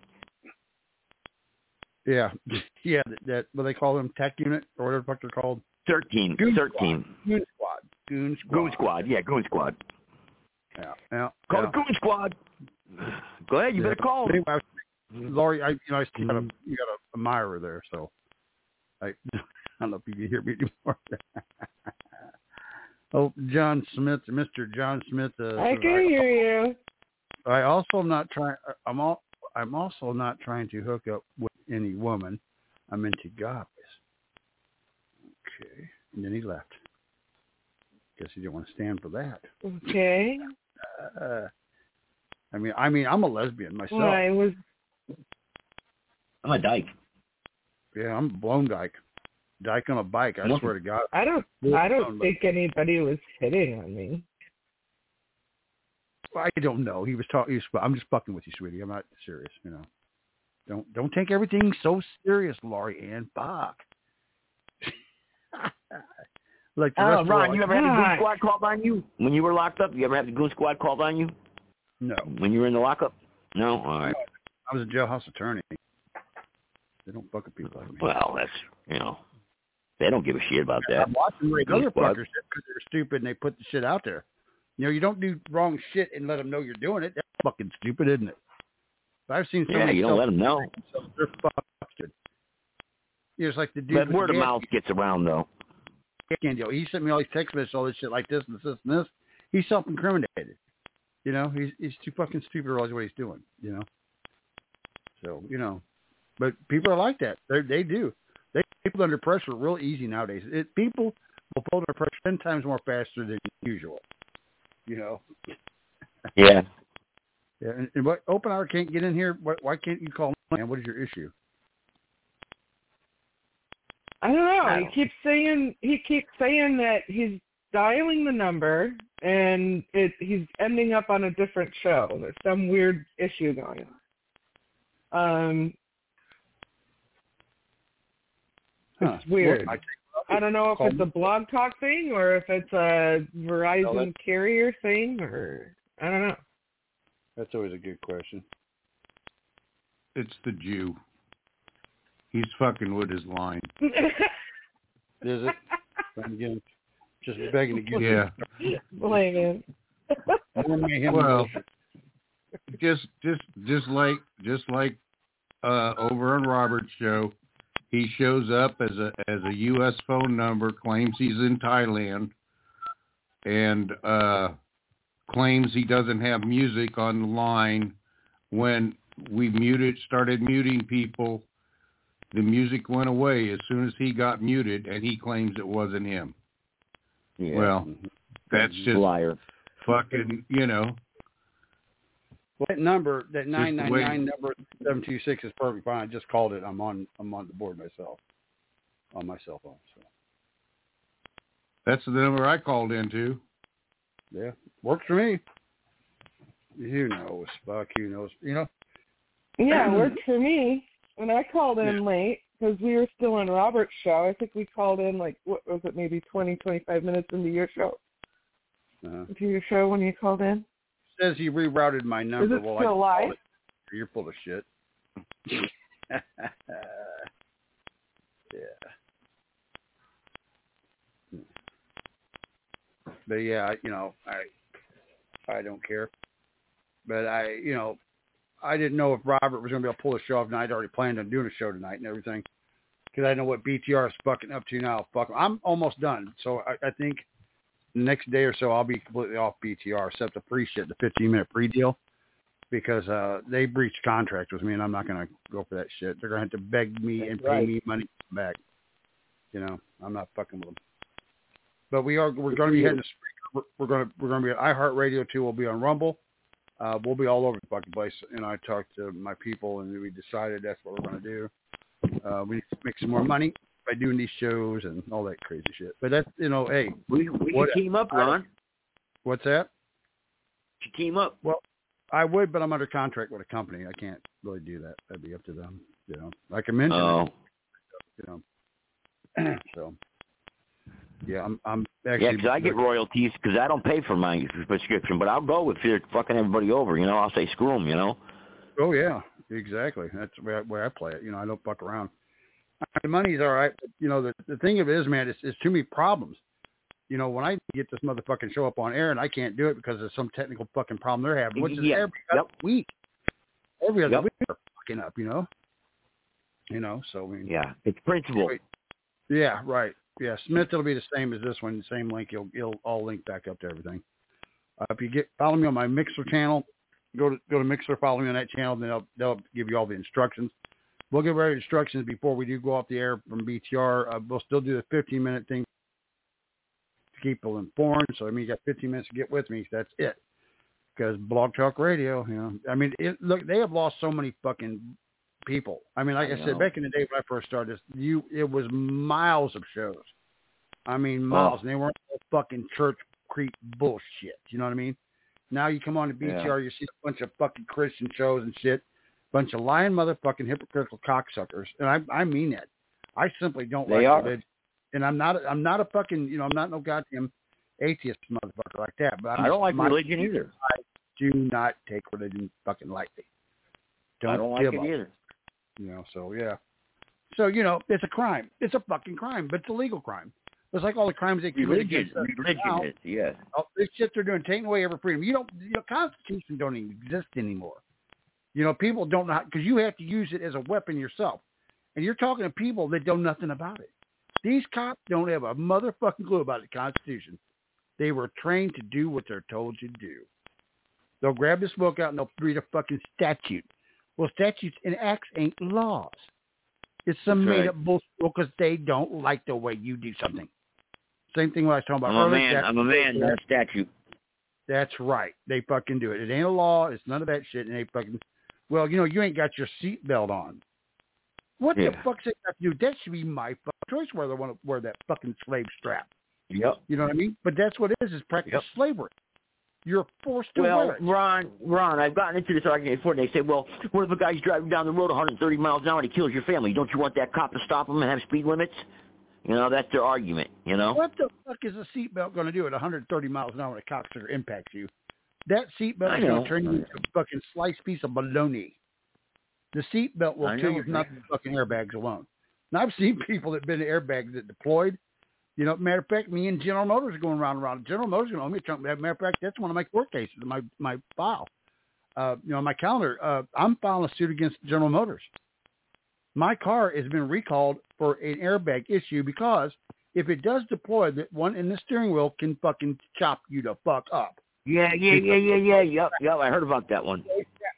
Yeah. Yeah. That, that what they call them, tech unit or whatever the fuck they're called. Thirteen. Goon Thirteen. Squad. Goon squad. Goon squad. Goon squad. Yeah, goon squad. Yeah. Yeah. Call yeah. the goon squad. Go ahead. You yeah. better call. Anyway, I was, Laurie, I you know I still got a you got a admirer there, so I I don't know if you can hear me anymore. Oh, John Smith, Mister John Smith. Uh, I can hear you. I also am not trying. I'm all. I'm also not trying to hook up with any woman. I'm into guys. Okay, and then he left. Guess he didn't want to stand for that. Okay. Uh, I mean, I mean, I'm a lesbian myself. Well, I was. I'm a dyke. Yeah, I'm a blown dyke. Dyke on a bike. I swear to God. I don't. I don't think anybody was hitting on me. I don't know. He was talking. I'm just fucking with you, sweetie. I'm not serious. You know. Don't don't take everything so serious, Laurie Ann. Fuck. Like the Oh, rest Ron, of you ever had the goon squad called on you when you were locked up? You ever had the goon squad called on you? No. When you were in the lockup? No. All right. I was a jailhouse attorney. They don't fuck with people like me. Well, that's you know, they don't give a shit about that. I'm watching rape other fuckers because they're stupid and they put the shit out there. You know, you don't do wrong shit and let them know you're doing it. That's fucking stupid, isn't it? But I've seen so yeah, many you don't let them know. They're fucked. It's like the dude. But word of mouth gets around though. He sent me all these text messages, all this shit like this and this and this. He's self-incriminated. You know, he's he's too fucking stupid to realize what he's doing. You know. So you know, but people are like that. They they do. They people under pressure real easy nowadays. It, people will pull under pressure ten times more faster than usual. You know. Yeah. Yeah. And, and what Open Hour can't get in here? Why, why can't you call me, man? What is your issue? I don't know. He keeps saying he keeps saying that he's dialing the number and it he's ending up on a different show. There's some weird issue going on. Um, huh. It's weird. Well, I, I don't know if it's a Blog Talk thing or if it's a Verizon carrier thing or I don't know. That's always a good question. It's the Jew. He's fucking with his line. Is it? Again, just begging to get yeah. Blame him. Well, just just just like just like uh, over on Robert's show, he shows up as a as a U S phone number, claims he's in Thailand, and uh, claims he doesn't have music on the line. When we muted, started muting people, the music went away as soon as he got muted, and he claims it wasn't him. Yeah. Well, that's just liar. Fucking, you know. Well, that number, that nine nine wait. nine number seven two six is perfectly fine. I just called it. I'm on. I'm on the board myself, on my cell phone. So that's the number I called into. yeah, works for me. Who knows? Fuck, who knows? You know. Yeah, it worked for me. When I called in yeah. late, because we were still on Robert's show, I think we called in like, what was it, maybe twenty, twenty-five minutes into your show. Uh-huh. Into your show when you called in? It says he rerouted my number. Is it well, still live? It. You're full of shit. yeah. But yeah, you know, I I don't care. But I, you know, I didn't know if Robert was going to be able to pull the show off, and I'd already planned on doing a show tonight and everything. Because I know what B T R is fucking up to now. Fuck, I'm almost done. So I, I think the next day or so I'll be completely off B T R, except the pre shit, the fifteen minute pre deal, because uh, they breached contract with me, and I'm not going to go for that shit. They're going to have to beg me That's and pay right. me money back. You know, I'm not fucking with them. But we are we're going to be heading to Spreaker. We're going to we're going to be at iHeartRadio too. We'll be on Rumble. Uh, we'll be all over the fucking place. And I talked to my people, and we decided that's what we're going to do. Uh, we need to make some more money by doing these shows and all that crazy shit. But that's, you know, hey. We, we should team up, Ron. What's that? Should team up. Well, I would, but I'm under contract with a company. I can't really do that. That'd be up to them. You know, like I mentioned, oh. you know. So, yeah, I'm, I'm actually. Yeah, because I get royalties because I don't pay for my prescription, but I'll go if you're fucking everybody over. You know, I'll say screw them, you know. Oh, yeah. Exactly. That's the way I, way I play it. You know, I don't fuck around. The money's all right. But, you know, the, the thing of it is, man, it's, it's too many problems. You know, when I get this motherfucking show up on air and I can't do it because of some technical fucking problem they're having, which is yeah. every other yep. week. Every other yep. week they're fucking up, you know? You know, so I mean. Yeah, it's principle. Yeah, right. Yeah, Smith, it'll be the same as this one. The same link. You'll, you'll all link back up to everything. Uh, if you get, follow me on my Mixer channel. Go to go to Mixer, follow me on that channel, then they'll, they'll give you all the instructions. We'll give our instructions before we do go off the air from B T R. Uh, we'll still do the fifteen minute thing to keep people informed. So, I mean, you got fifteen minutes to get with me. That's it. Because Blog Talk Radio, you know, I mean, it, look, they have lost so many fucking people. I mean, like I, I said, back in the day when I first started, you it was miles of shows. I mean, miles. Oh. And they weren't all fucking church creep bullshit. You know what I mean? Now you come on to B T R, yeah. you see a bunch of fucking Christian shows and shit, bunch of lying motherfucking hypocritical cocksuckers, and I I mean that. I simply don't they like are. religion, and I'm not I'm not a fucking you know I'm not no goddamn atheist motherfucker like that. But I'm I don't like my, religion either. I do not take religion fucking lightly. Don't I don't like give it up. either. You know, so yeah, so you know it's a crime. It's a fucking crime, but it's a legal crime. It's like all the crimes they commit religion, against us religion now. is, yes. All this shit they're doing, taking away every freedom. You don't, you know, Constitution don't even exist anymore. You know, people don't know because you have to use it as a weapon yourself, and you're talking to people that know nothing about it. These cops don't have a motherfucking clue about the Constitution. They were trained to do what they're told to do. They'll grab this book out and they'll read a fucking statute. Well, statutes and acts ain't laws. It's some That's made right. up bullshit because they don't like the way you do something. Same thing what I was talking about I'm a earlier. man. That's I'm a man, not a statute. That's right. They fucking do it. It ain't a law. It's none of that shit. And they fucking, well, you know, you ain't got your seatbelt on. What yeah. the fuck's that got to do? That should be my fucking choice whether I want to wear that fucking slave strap. Yep. You know what I mean? But that's what it is, is practice yep. slavery. You're forced to well, wear it. Ron, Ron, I've gotten into this argument before, and they say, well, what if a guy's driving down the road one hundred thirty miles an hour and he kills your family? Don't you want that cop to stop him and have speed limits? You know, that's their argument, you know? What the fuck is a seatbelt going to do at one hundred thirty miles an hour when a cocksucker impacts you? That seatbelt is going to turn you into a fucking sliced piece of bologna. The seatbelt will kill you, not the fucking airbags alone. Now, I've seen people that have been in airbags that deployed. You know, matter of fact, me and General Motors are going round and round. General Motors is going to owe me a chunk. Matter of fact, that's one of my court cases, my my file. Uh, you know, my calendar. Uh, I'm filing a suit against General Motors. My car has been recalled for an airbag issue because if it does deploy, that one in the steering wheel can fucking chop you the fuck up. Yeah, yeah, yeah, yeah, yeah. Yep, yep. I heard about that one.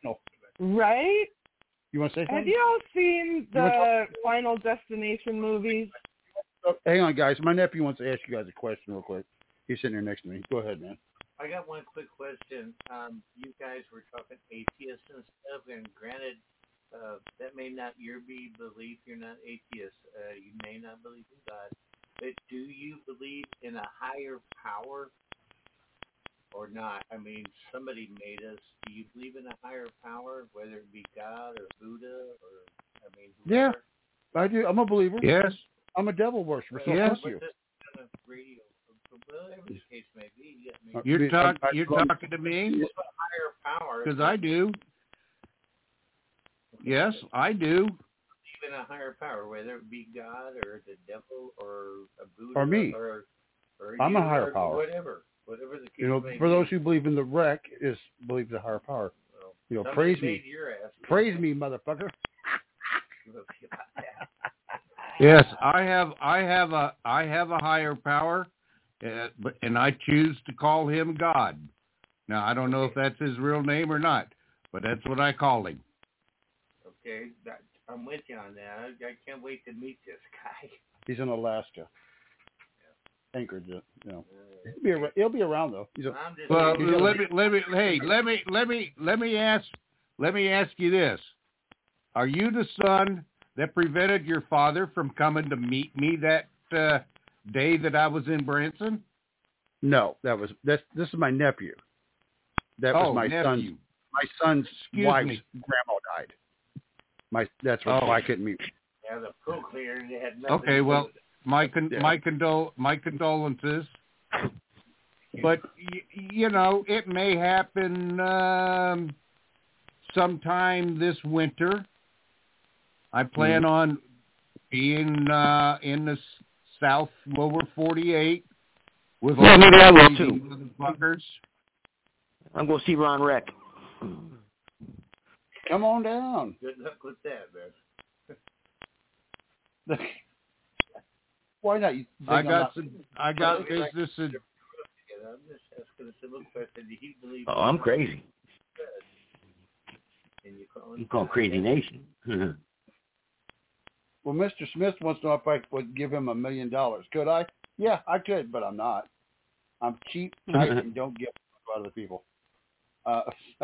Right? You want to say something? Have you all seen the Final Destination movies? Oh, hang on, guys. My nephew wants to ask you guys a question real quick. He's sitting here next to me. Go ahead, man. I got one quick question. Um, you guys were talking atheists and stuff, and granted, uh, that may not your be belief. You're not atheist. Uh, you may not believe in God. But do you believe in a higher power or not? I mean, somebody made us. Do you believe in a higher power, whether it be God or Buddha or, I mean, whoever? Yeah, I do. I'm a believer. Yes. I'm a devil worshiper. So yes. fuck you. Kind of radio, whatever the case may be. Yeah, I mean, You're, talk, I, I, you're I, talking to me? Higher power. Because I do. Yes, I do. Even a higher power, whether it be God or the devil or a Buddha or me. or, or I'm you a higher or power. Whatever. Whatever the case You know, may for be. those who believe in the wreck, is believe the higher power. Well, You know, somebody praise made me. your ass. Praise me, motherfucker. Yes, I have. I have a. I have a higher power, uh, but and I choose to call him God. Now I don't know if that's his real name or not, but that's what I call him. Okay, that, I'm with you on that. I, I can't wait to meet this guy. He's in Alaska. Anchorage, you know. He'll be, ar- he'll be around though. He's a, I'm just Well, he's got a- let me. Let me. Hey, let me. Let me. Let me ask. Let me ask you this: are you the son that prevented your father from coming to meet me that uh, day that I was in Branson? No, that was that's this is my nephew. That Oh, was my nephew. son's my son's Excuse wife's me. grandma died. My that's what Oh. why I couldn't meet. Yeah, the procleaner had nothing Okay, to do well, with it. my con- Yeah. my condol my condolences. But y- you know, it may happen um, sometime this winter. I plan on being uh, in the s- South Lower forty-eight with Yeah, all maybe I will these too. motherfuckers. I'm going to see Ron Reck. Come on down. Good luck with that, man. Why not? You think I I'm got not- some. I got Well, like- business in. Yeah, I'm just asking a simple question. Do he believe? Oh, I'm crazy. And you call him You call Crazy Nation. Well, Mister Smith wants to know if I would give him a million dollars. Could I? Yeah, I could, but I'm not. I'm cheap, tight, and don't give a fuck about other people. Uh,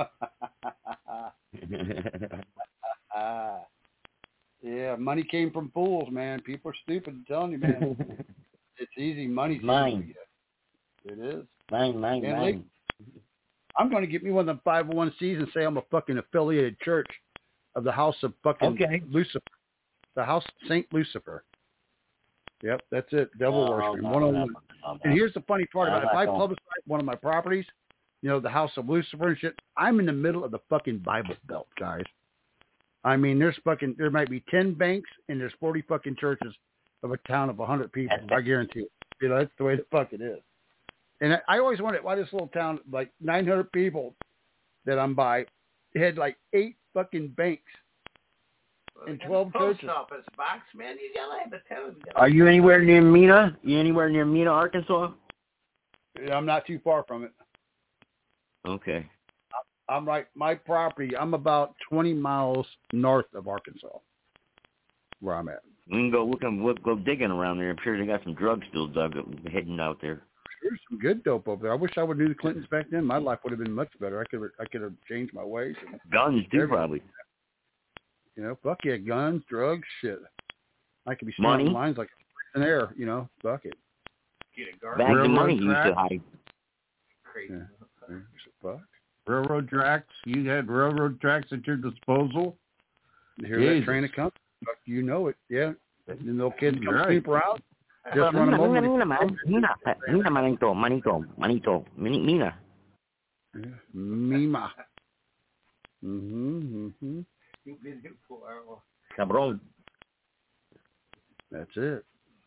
yeah, money came from fools, man. People are stupid. I'm telling you, man. It's easy. Money's Mine. easy to get. It is. Mine, mine, And mine. I'm going to get me one of them five oh one C's and say I'm a fucking affiliated church of the House of fucking Okay. Lucifer. The House Saint Lucifer. Yep, that's it. Devil No, worshiping. no, one oh no, one. no, no. And here's the funny part No, about it. If not I going. publicize one of my properties, you know, the House of Lucifer and shit, I'm in the middle of the fucking Bible Belt, guys. I mean, there's fucking, there might be ten banks and there's forty fucking churches of a town of one hundred people. I guarantee it. You know, that's the way the fuck it is. And I, I always wondered why this little town, like nine hundred people that I'm by, had like eight fucking banks and twelve post churches. office box, man. You gotta have a town. Are you anywhere near Mena? You anywhere near Mena, Arkansas? Yeah, I'm not too far from it. Okay. I'm right, my property, I'm about twenty miles north of Arkansas, where I'm at. We can go. We can we'll go digging around there. I'm sure they got some drugs still dug up, hidden out there. There's some good dope over there. I wish I would have knew the Clintons back then. My life would have been much better. I could have, I could have changed my ways. And Guns too, everything. probably. You know, fuck yeah, guns, drugs, shit. I could be Money? stealing lines like an air. You know, fuck it. Get a guard. Bags of Railroad money you used to track? hide. Crazy. Yeah. Fuck. Railroad tracks. You had railroad tracks at your disposal. You hear Jesus. that train of come? Fuck, you know it. Yeah. And little kids come Right. snoop around. Well, Just run Mina, them over. Mina, Mina, man. Mina, Mina, manito, manito, manito, Mini- Mina. Yeah. Mima. Mm-hmm. Mm-hmm. You've been here for a while. Cabron. That's it.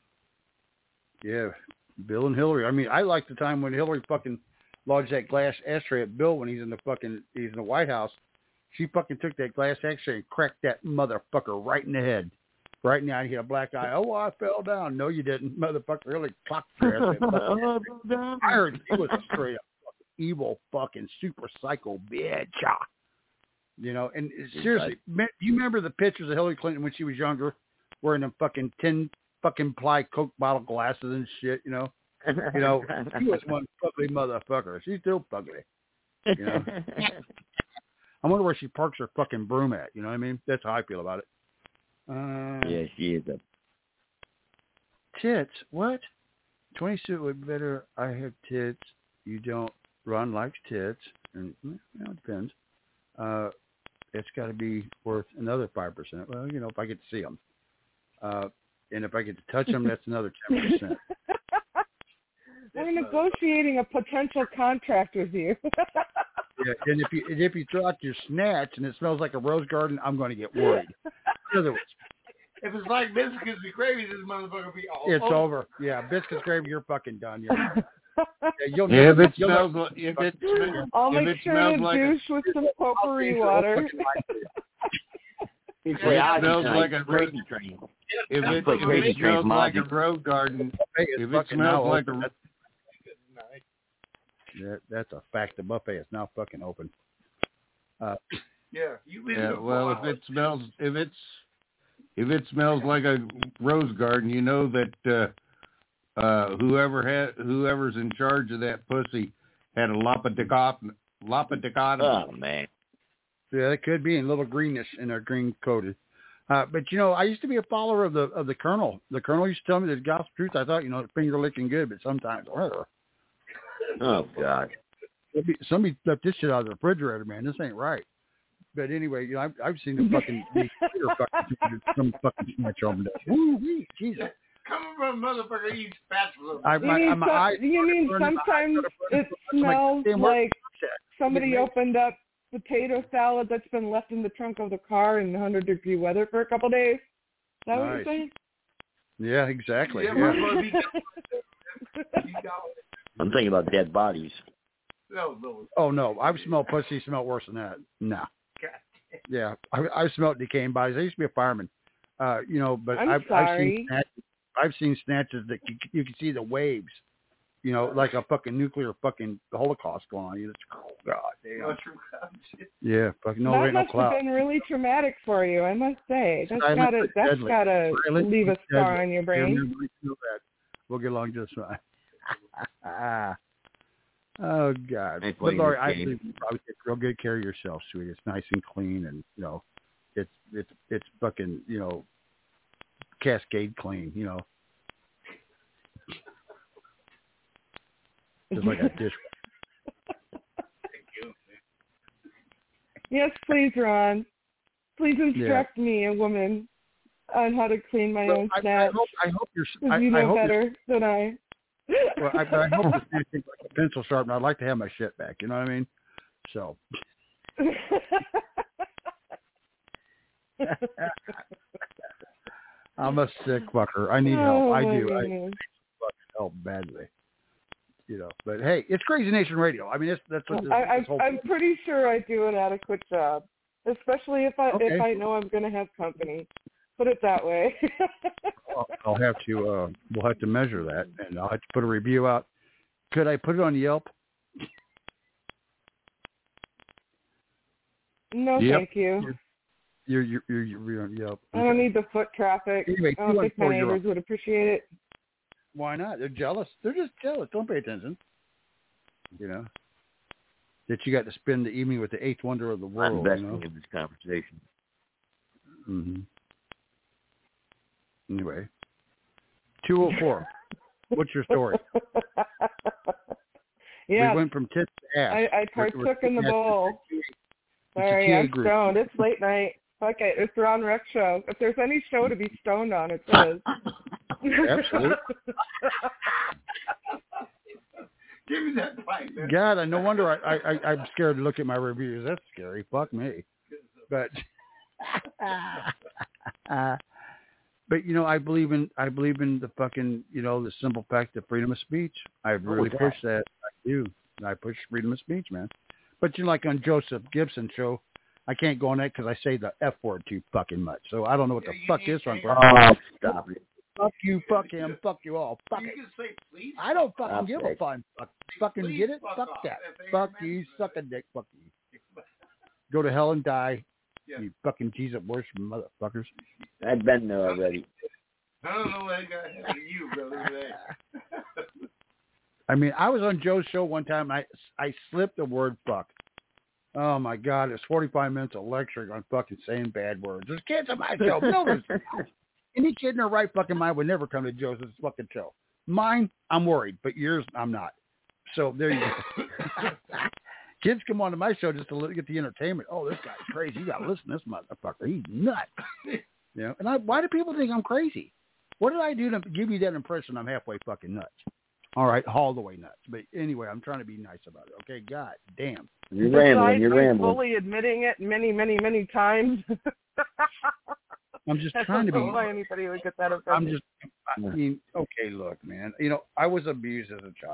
Yeah, Bill and Hillary. I mean, I like the time when Hillary fucking lodged that glass ashtray at Bill when he's in the fucking he's in the White House. She fucking took that glass ashtray and cracked that motherfucker right in the head, right in the eye. He had a black eye. Oh, I fell down. No, you didn't, motherfucker. Really clocked your ass. I heard he was a straight up fucking evil fucking super psycho bitch. You know, and seriously, me- do you remember the pictures of Hillary Clinton when she was younger, wearing them fucking tin fucking ply Coke bottle glasses and shit? You know, you know, she was one ugly motherfucker. She's still ugly. You know, I wonder where she parks her fucking broom at. You know what I mean? That's how I feel about it. Uh, Yeah, she is a tits. What? Twenty suit would be better. I have tits. You don't. Ron likes tits, and well, it depends. Uh, it's got to be worth another five percent. Well, you know, if I get to see them, uh, and if I get to touch them, that's another ten percent. We're negotiating a potential contract with you. Yeah, and if you and if you throw out your snatch and it smells like a rose garden, I'm going to get worried. In other words, If it's like biscuits and gravy, this motherfucker will be all it's over. over. Yeah, biscuits, gravy, you're fucking done. Yeah. You'll Yeah, never, if it you'll smells never, like, if it, sm- I'll if make it sure smells to like a, douche with some potpourri water. He's if play it hockey smells tonight. like a Crazy Train. if He it, play if Crazy it Train smells from like a Ozzy. rose garden, Buffet is if it fucking now smells like open. a That's, that, that's a fact. The buffet is now fucking open. Uh, Yeah, you leave yeah, it well, if it smells, if it's, if it smells like a rose garden, you know that uh, uh, whoever had, whoever's in charge of that pussy had a lopidicot, lopidicot. Oh man. Yeah, it could be in a little greenish and they're green coated. Uh, but you know, I used to be a follower of the of the Colonel. The Colonel used to tell me the gospel truth. I thought, you know, finger licking good, but sometimes, whatever. Oh God. Somebody left this shit out of the refrigerator, man. This ain't right. But anyway, you know, I've, I've seen the fucking these fucking some fucking snatch over there. Ooh, wee, Jesus. Coming from a motherfucker eating spatula. I, You my, mean, my some, eyes you mean sometimes it smells like somebody opened up potato salad that's been left in the trunk of the car in one hundred degree weather for a couple days? Is that what you're Nice. saying? Yeah, exactly. Yeah, Yeah. well, he got it. He got it. I'm thinking about dead bodies. No, no. Oh no, I've smelled pussy. Smelled worse than that. No. Yeah, I, I've smelled decaying bodies. I used to be a fireman, uh, you know, but I'm I've, I've seen sorry. snatches, I've seen snatches that you, you can see the waves, you know, like a fucking nuclear fucking Holocaust going on. You just, oh God damn. Mushroom cloud shit. Yeah, fucking no that rain, no must cloud. have been really traumatic for you, I must say. That's Silent gotta but that's deadly. gotta Silent leave a but scar deadly. on your Yeah, brain. man, we feel that. We'll get along just fine. Oh God! Thanks for But Lori, this I game. think you probably take real good care of yourself, sweetie. It's nice and clean, and you know, it's it's it's fucking you know, Cascade clean. You know, just like a dish. Yes, please, Ron. Please instruct me, a woman, on how to clean my Well, own I, I snatch. hope I hope you're. 'Cause I, you I know hope you're- better than I. Well, I, but I hope you're snatching like a pencil sharpener. I'd like to have my shit back. You know what I mean? So. I'm a sick fucker. I need help. Oh, I my do. I goodness. need fucking help badly. You know, but hey, it's Crazy Nation Radio. I mean, that's that's what this, I, this I'm, whole. I'm pretty sure I do an adequate job, especially if I Okay. if I know I'm going to have company. Put it that way. I'll, I'll have to. Uh, we'll have to measure that, and I'll have to put a review out. Could I put it on Yelp? No, Yep. thank you. You're you're you're, you're on Yelp. I don't need the foot traffic. Anyway, I don't think my two one four, you're neighbors would appreciate it. Why not? They're jealous. They're just jealous. Don't pay attention. You know that you got to spend the evening with the eighth wonder of the I'm world. investing You know? in this conversation. Mm-hmm. Anyway, two oh four. What's your story? Yeah, We went from tits to ass. I, I We're- we're partook in the taking ass- bowl. a Sorry, T A I'm group. stoned. It's late night. Fuck it. It's the Ron Rex show. If there's any show to be stoned on, it's this. Absolutely. Give me that pipe, man. God, I no wonder I, I, I I'm scared to look at my reviews. That's scary. Fuck me. But but you know, I believe in I believe in the fucking you know the simple fact of freedom of speech. I really was push that. I do. I push freedom of speech, man. But you know, like on Joseph Gibson show, I can't go on that because I say the F word too fucking much. So I don't know what the fuck is wrong. Oh, stop it. Fuck you, fuck him, fuck you all, fuck You it. can say please. I don't fucking Stop give it. a fun. Fuck, fucking Please get it? fuck Fuck off. that. If they Fuck remember you, that. suck a dick, fuck you. Go to hell and die, Yeah. you fucking Jesus worship motherfuckers. I've been there already. I don't know what I got to you, brother. Today. I mean, I was on Joe's show one time. I I slipped the word fuck. Oh my God! It's forty-five minutes of lecturing on fucking saying bad words. There's kids on my show. No, there's not. Any kid in their right fucking mind would never come to Joe's fucking show. Mine, I'm worried, but yours, I'm not. So there you go. Kids come on to my show just to li- get the entertainment. Oh, this guy's crazy. You got to listen to this motherfucker. He's nuts. You know, and I, why do people think I'm crazy? What did I do to give you that impression I'm halfway fucking nuts? All right, all the way nuts. But anyway, I'm trying to be nice about it. Okay, God damn. You're rambling. Besides You're me rambling. fully admitting it many, many, many times. I'm just That's trying to be. why anybody would get that I'm offended. just. I mean, okay, look, man. You know, I was abused as a child.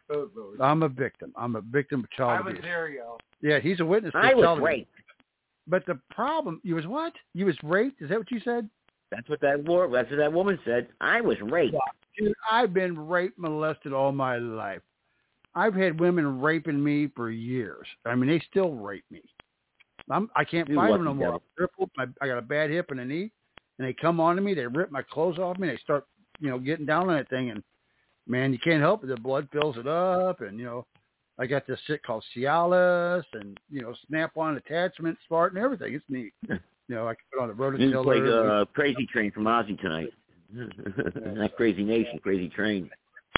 Oh, Lord. I'm a victim. I'm a victim of child I was abuse. there, y'all. Yeah, he's a witness to I was child abuse. raped. But the problem, you was what? You was raped? Is that what you said? That's what that war. That's what that woman said. I was raped. Dude, I've been raped, molested all my life. I've had women raping me for years. I mean, they still rape me. I'm, I can't You fight them lucky no more. devil. I'm crippled. My, I got a bad hip and a knee, and they come on to me. They rip my clothes off me. They start, you know, getting down on that thing, and man, you can't help it. The blood fills it up, and you know, I got this shit called Cialis, and you know, Snap-on attachment, smart, and everything. It's neat. You know, I can put on the This is like rototiller. uh, Crazy Train from Ozzy tonight. Not Crazy Nation, Crazy Train.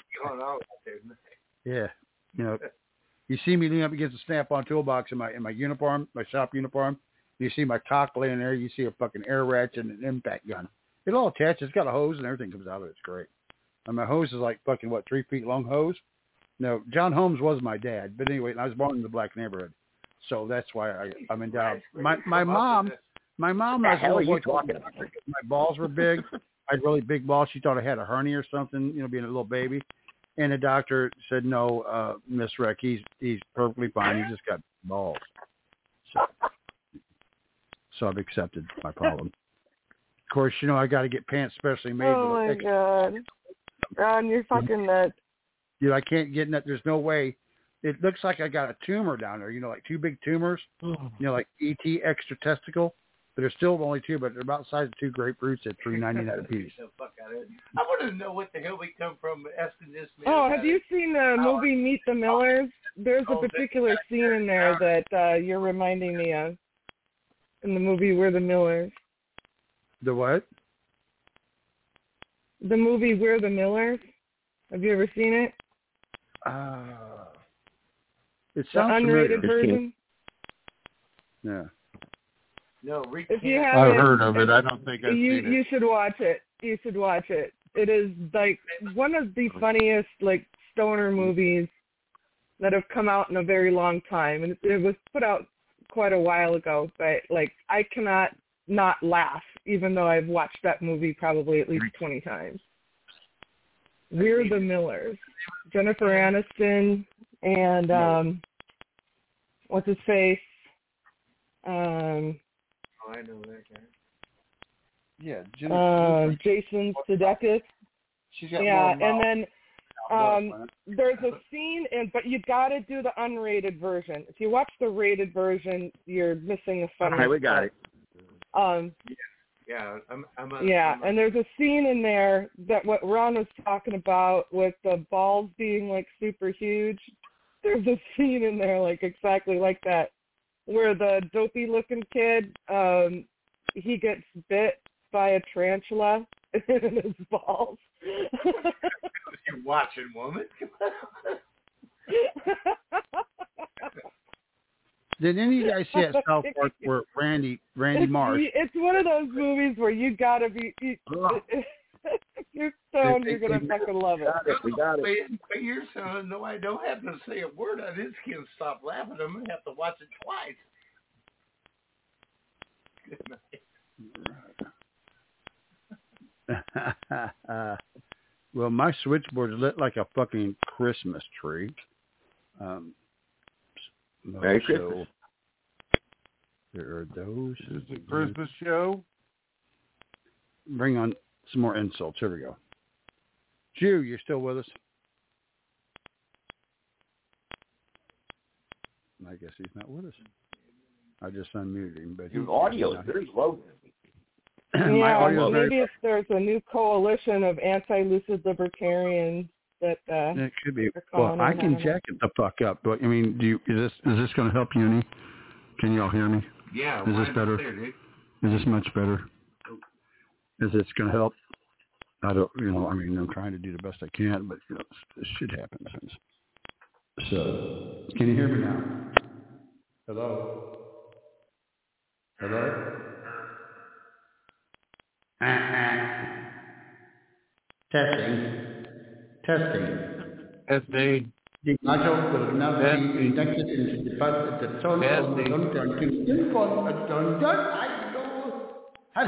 Yeah, you know, you see me leaning up against the Snap-on toolbox in my in my uniform, my shop uniform. You see my cock laying there. You see a fucking air ratchet and an impact gun. It all attaches. It's got a hose and everything comes out of it. It's great. And my hose is like fucking what, three feet long hose. No, John Holmes was my dad, but anyway, I was born in the black neighborhood, so that's why I, I'm in doubt. My my mom, my mom. What the was hell are you little boy, talking about? My balls were big. I had really big balls. She thought I had a hernia or something, you know, being a little baby. And the doctor said, no, uh, Miss Rick, he's he's perfectly fine. He just got balls. So, so I've accepted my problem. Of course, you know, I got to get pants specially made. Oh, with my extra- God. Ron, you're fucking nuts. You know, I can't get in that. There's no way. It looks like I got a tumor down there, you know, like two big tumors, you know, like E T extra testicle. But there's still only two, but they're about the size of two grapefruits at three ninety-nine a piece. The fuck out of it. I want to know what the hell we come from asking this man. Oh, about have you it. seen the movie Meet the Millers? There's a Oh, particular scene in there that uh, you're reminding me of in the movie We're the Millers. The what? The movie We're the Millers. Have you ever seen it? Uh, it The sounds unrated familiar. version? Yeah. No, Rick If you can't- haven't, I've heard of it. if- I don't think I've you seen you it. should watch it. You should watch it. It is like one of the funniest like stoner movies that have come out in a very long time, and it, it was put out quite a while ago. But like, I cannot not laugh, even though I've watched that movie probably at least twenty times. We're the Millers. Jennifer Aniston and um, what's his face? Um, Oh, I know that guy. Yeah, Jim, uh, Jason Sudeikis. she's got Yeah, more and then mouth. um, there's a scene, in, but you got to do the unrated version. If you watch the rated version, you're missing a funny. All right, we got it. Um, Yeah, I'm. I'm a, yeah, I'm a, and there's a scene in there that what Ron was talking about with the balls being like super huge. There's a scene in there like exactly like that, where the dopey-looking kid, um, he gets bit by a tarantula in his balls. You're watching, woman. Did any of you guys see at South Park where Randy Randy Marsh? It's one of those movies where you gotta be. You, if you're stoned, you're gonna fucking love it. We got it. But, but you're so no, I don't have to say a word. I just can't stop laughing. I'm gonna have to watch it twice. Good night. Well, my switchboard is lit like a fucking Christmas tree. Um, Merry so Christmas. There are those. Is it Christmas show? Bring on some more insults. Here we go. Jew, you're still with us? I guess he's not with us. I just unmuted him, but Your he- audio is very low. My Yeah, audio is very. maybe if there's a new coalition of anti-lucid libertarians that uh, It could be. they're Well, calling I in, can don't know. jack it the fuck up, but I mean, do you? Is this is this going to help you any? Can you all hear me? Yeah. Is this why better? There, dude? Is this much better? Is this going to help? I don't. You know, I mean, I'm trying to do the best I can, but you know, this shit happens. So, can you hear me now? Hello. Hello. Uh-uh. Testing. Testing. Testing. Die Major will now be Testing. inducted into the bus at the tone of the I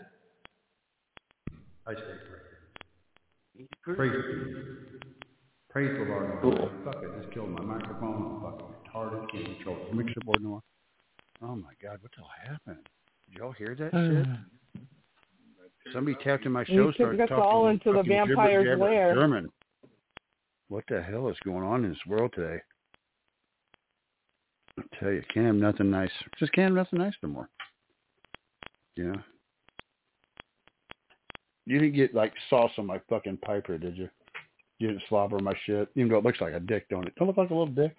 stay great. Praise, Praise the Lord. Cool. Fuck, I just killed my microphone. I'm fucking retarded. Can't control the mixer board no more. Oh my God, what the hell happened? Did y'all hear that shit? Somebody tapped in my show, You took started us talking all into the fucking vampire's gibber-jabber lair. German. What the hell is going on in this world today? I tell you, can't have nothing nice. Just can't have nothing nice no more. You know? You didn't get like sauce on my fucking piper, did you? You didn't slobber my shit, even though it looks like a dick, don't it? Don't it look like a little dick?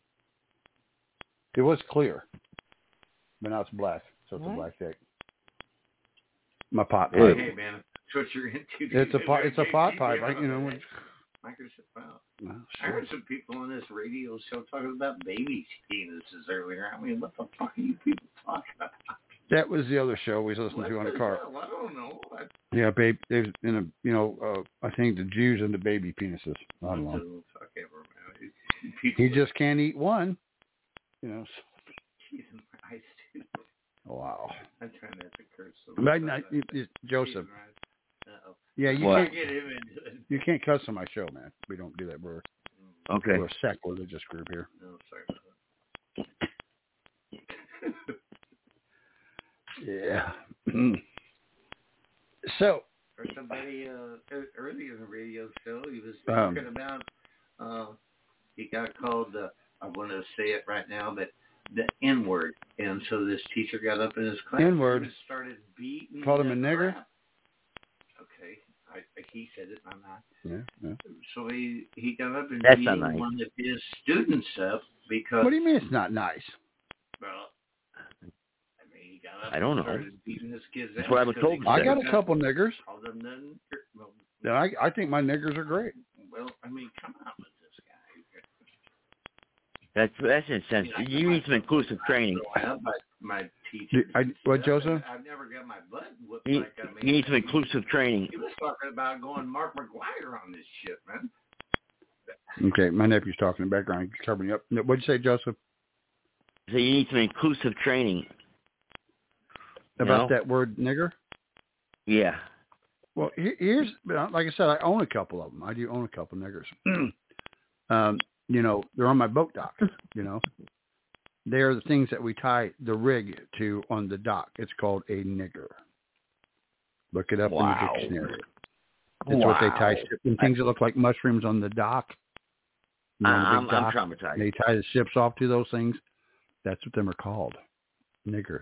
It was clear, but now it's black, so it's What? a black dick. My pot Hey, pipe. hey man, that's what you're into. It's a pot. It's a pot pipe. I, you know. When, Microsoft. Wow. well, I heard some people on this radio show talking about baby penises earlier. I mean, what the fuck are you people talking about? that was the other show we listened What to on the the car. hell? I don't know. I, Yeah, babe. There's in a you know uh, I think the Jews and the baby penises. I don't know. Fuck ever, man. People He just can't eat one. You know. Jesus Christ, dude. Wow. I'm trying not to curse. So But not, you, you, Joseph. Uh-oh. Yeah, you What? can't. Get him into it. You can't cuss on my show, man. We don't do that. We're Okay. we're a sect religious group here. No, sorry about Yeah. So. Or somebody uh, earlier in the radio show, he was Um, talking about. Uh, he got called. Uh, I want to say it right now, but the N word, and so this teacher got up in his class N-word. and started beating. Called him a the nigger? crap. Okay, I, he said it. I'm not. Yeah, yeah. So he he got up and That's beat not nice. one of his students up because. What do you mean it's not nice? Well, I mean, he got up I don't and know. started beating this kid's That's ass what I was because told he to I say. got a couple niggers. Called him the, well, And I I think my niggers are great. well, I mean, come on with this guy. That's that's insensitive. You need some inclusive training. Well, my, my teacher. I, what, Joseph? I've never got my butt whooped You, like I mean. you need some inclusive training. He was talking about going Mark McGuire on this shit, man. Okay, my nephew's talking in the background, covering you up. What'd you say, Joseph? So you need some inclusive training. You About know? that word nigger? Yeah. Well, here- here's, like I said, I own a couple of them. I do own a couple of niggers. um, you know, they're on my boat dock, you know. They're the things that we tie the rig to on the dock. It's called a nigger. Look it up Wow. in the dictionary. It's Wow. what they tie ship, and things that look like mushrooms on the dock. You know, I, the big I'm, I'm dock. traumatized. They tie the ships off to those things. That's what them are called, niggers.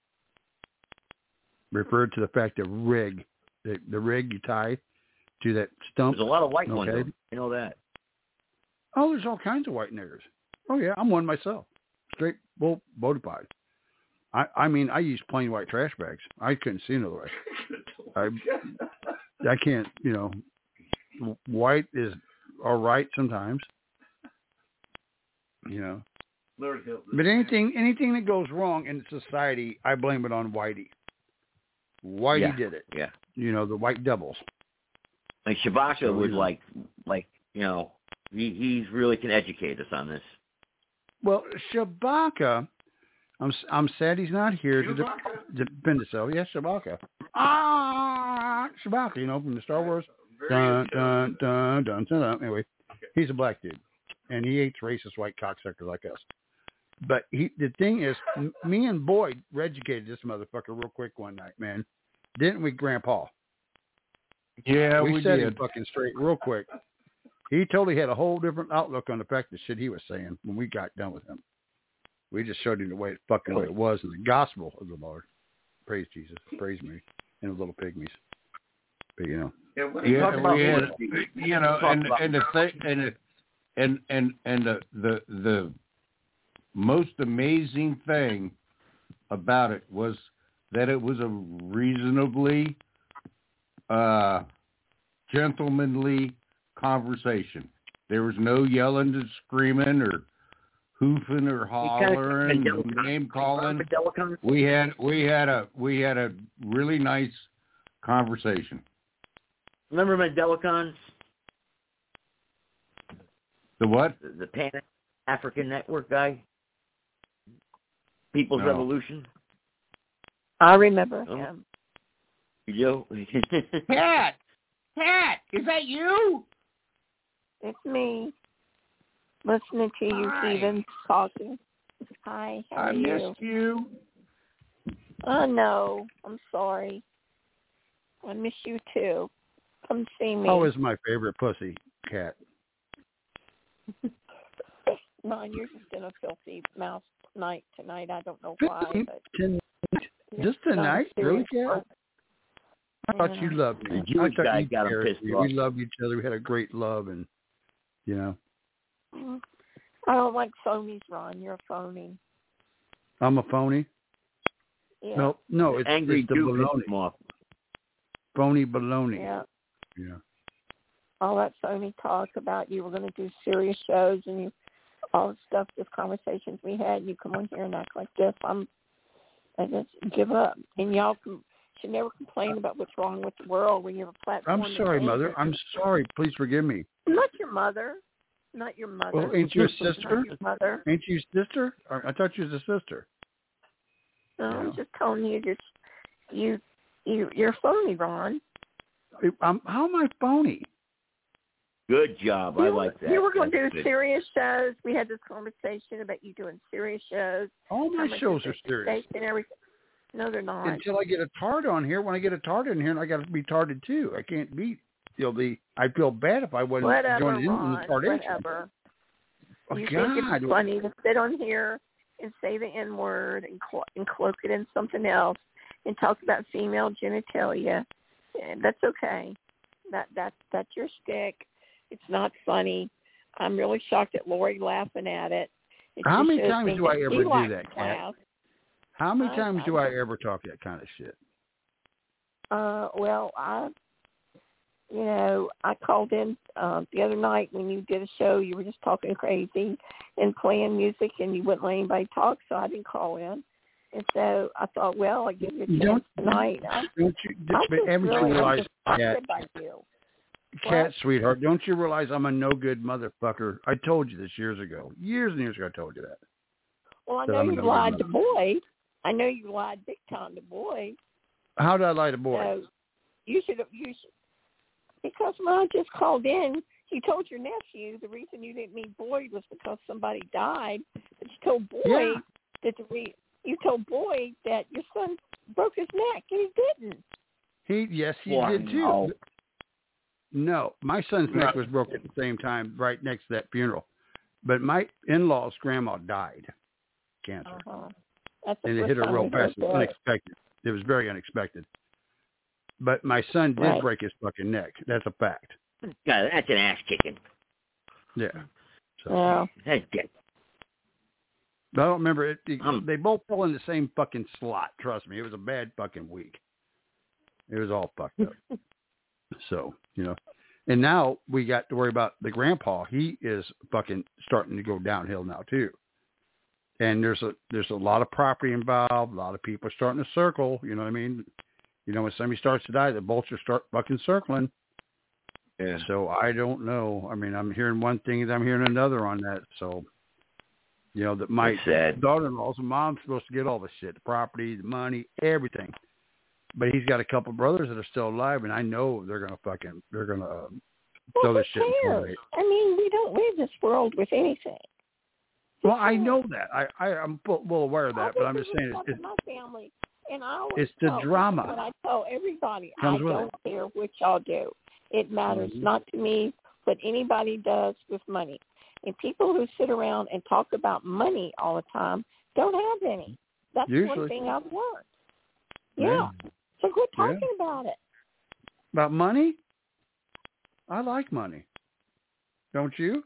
Referred to the fact that rig, the, the rig you tie to that stump. There's a lot of white ones. okay? though. You know that. Oh, there's all kinds of white niggers. Oh yeah, I'm one myself. Straight bull bona fide. I I mean I use plain white trash bags. I couldn't see another way. I I can't. You know, white is all right sometimes. You know. Lord help us. But anything anything that goes wrong in society, I blame it on Whitey. Whitey Yeah. did it. Yeah. You know, the white devils. Like Shabaka So, would you know. like, like you know, he he's really can educate us on this. Well, Shabaka, I'm I'm sad he's not here to de- defend himself. Yes, Shabaka. Ah, Shabaka, you know, from the Star Wars. Dun, dun, dun, dun, dun, dun. Anyway, he's a black dude, and he hates racist white cocksuckers like us. But he, the thing is, m- me and Boyd educated this motherfucker real quick one night, man. Didn't we, Grandpa? Yeah, we, we set did. him fucking straight real quick. He totally had a whole different outlook on the fact that shit he was saying when we got done with him. We just showed him the way it fucking way it was in the gospel of the Lord. Praise Jesus. Praise me. And the little pygmies. But you know. Yeah, what are you Yeah, talking about? we had, What- you know, Talk and about- and the thing, and it, and and and the the the most amazing thing about it was that it was a reasonably uh, gentlemanly conversation. There was no yelling and screaming or hoofing or hollering, no name calling. We had we had a we had a really nice conversation. Remember Mandelicons? The what? The, the Pan African Network guy? People's No. Revolution? I remember Oh. him. You do? Pat, Pat, is that you? It's me. Listening to you, Hi. heathens talking. Hi, how I are you? missed you. Oh, no. I'm sorry. I miss you, too. Come see me. How is my favorite pussy cat? Ron, you're just in a filthy mouth night tonight. I don't know why. But Tonight? Just tonight? Really, cat? I thought you loved me. The Jewish I thought guy you got him cared pissed for me. off. We loved each other. We had a great love, and you know, I don't like phonies, Ron. You're a phony. I'm a phony. Yeah. No, no, it's, Angry it's the Jew pissed baloney. him off. Phony baloney. Yeah. Yeah. All that phony talk about you were going to do serious shows and you, all the stuff, just conversations we had. You come on here and act like this. I'm, I just give up. And y'all can, should never complain about what's wrong with the world when you have a platform. I'm sorry, to Mother. change it. I'm sorry. Please forgive me. I'm not your mother. Not your mother. Well, ain't you a Not sister? your mother. Ain't you a sister? Or, I thought you was a sister. No, Yeah. I'm just telling you, just you, you, you're phony, Ron. I'm, how am I phony? Good job. I You, like that. you were going to That's do good. serious shows. We had this conversation about you doing serious shows. All my How much shows is are it serious. And everything. No, they're not. Until I get a tart on here. When I get a tart in here, I got to be tarted too. I can't be. You know, the I feel bad if I wasn't Whatever, joining in Ron. the tardation. Whatever. Oh, You God. think it's funny to sit on here and say the N word and, clo- and cloak it in something else and talk about female genitalia? And that's okay. That that that's your stick. It's not funny. I'm really shocked at Lori laughing at it. It How just many shows times me do I that ever she do likes that, Kat? class. How many I- times I do I just- ever talk that kind of shit? Uh, well, I, you know, I called in uh, the other night when you did a show. You were just talking crazy and playing music, and you wouldn't let anybody talk, so I didn't call in. And so I thought, well, I'll give you a chance Don't- tonight. I'm, Don't you? I'm But just haven't you really realized, Kat, disgusted by you. Cat, sweetheart, don't you realize I'm a no good motherfucker? I told you this years ago. Years and years ago I told you that. Well, I That know I'm a you no-good lied to mother. Boyd. I know you lied big time to Boyd. How did I lie to boy? So you should have, you should, because Mom just called in. You told your nephew the reason you didn't meet Boyd was because somebody died. But you told Boyd Yeah. that the re, you told Boyd that your son broke his neck, and he didn't. He yes, he Wow. did too. No, my son's neck was broken at the same time, right next to that funeral. But my in-laws' grandma died, cancer, Uh-huh. That's the and it first hit her time real we heard fast. It was that. unexpected. It was very unexpected. But my son did Right. break his fucking neck. That's a fact. God, that's an ass kicking. Yeah. So, Yeah. That's good. but I don't remember it. it- Um, they both fell in the same fucking slot. Trust me, it was a bad fucking week. It was all fucked up. So, you know, and now we got to worry about the grandpa. He is fucking starting to go downhill now too. And there's a there's a lot of property involved. A lot of people are starting to circle. You know what I mean? You know, when somebody starts to die, the vultures start fucking circling. Yeah. So I don't know. I mean, I'm hearing one thing and I'm hearing another on that. So, you know, that my That's sad. daughter-in-law's mom's supposed to get all the shit, the property, the money, everything. But he's got a couple brothers that are still alive, and I know they're gonna fucking they're gonna uh, throw Well, this who shit in cares? probate. I mean, we don't live this world with anything. Well, I know that. I, I I'm full- well aware of that, but I'm just saying it's, It's it's my family, and I always it's the tell, drama. What I tell everybody, Comes I with don't care what y'all do. It matters Mhm. not to me what anybody does with money. And people who sit around and talk about money all the time don't have any. That's Usually. one thing I've learned. Yeah. Yeah. So quit Yeah. talking about it. About money. I like money. Don't you?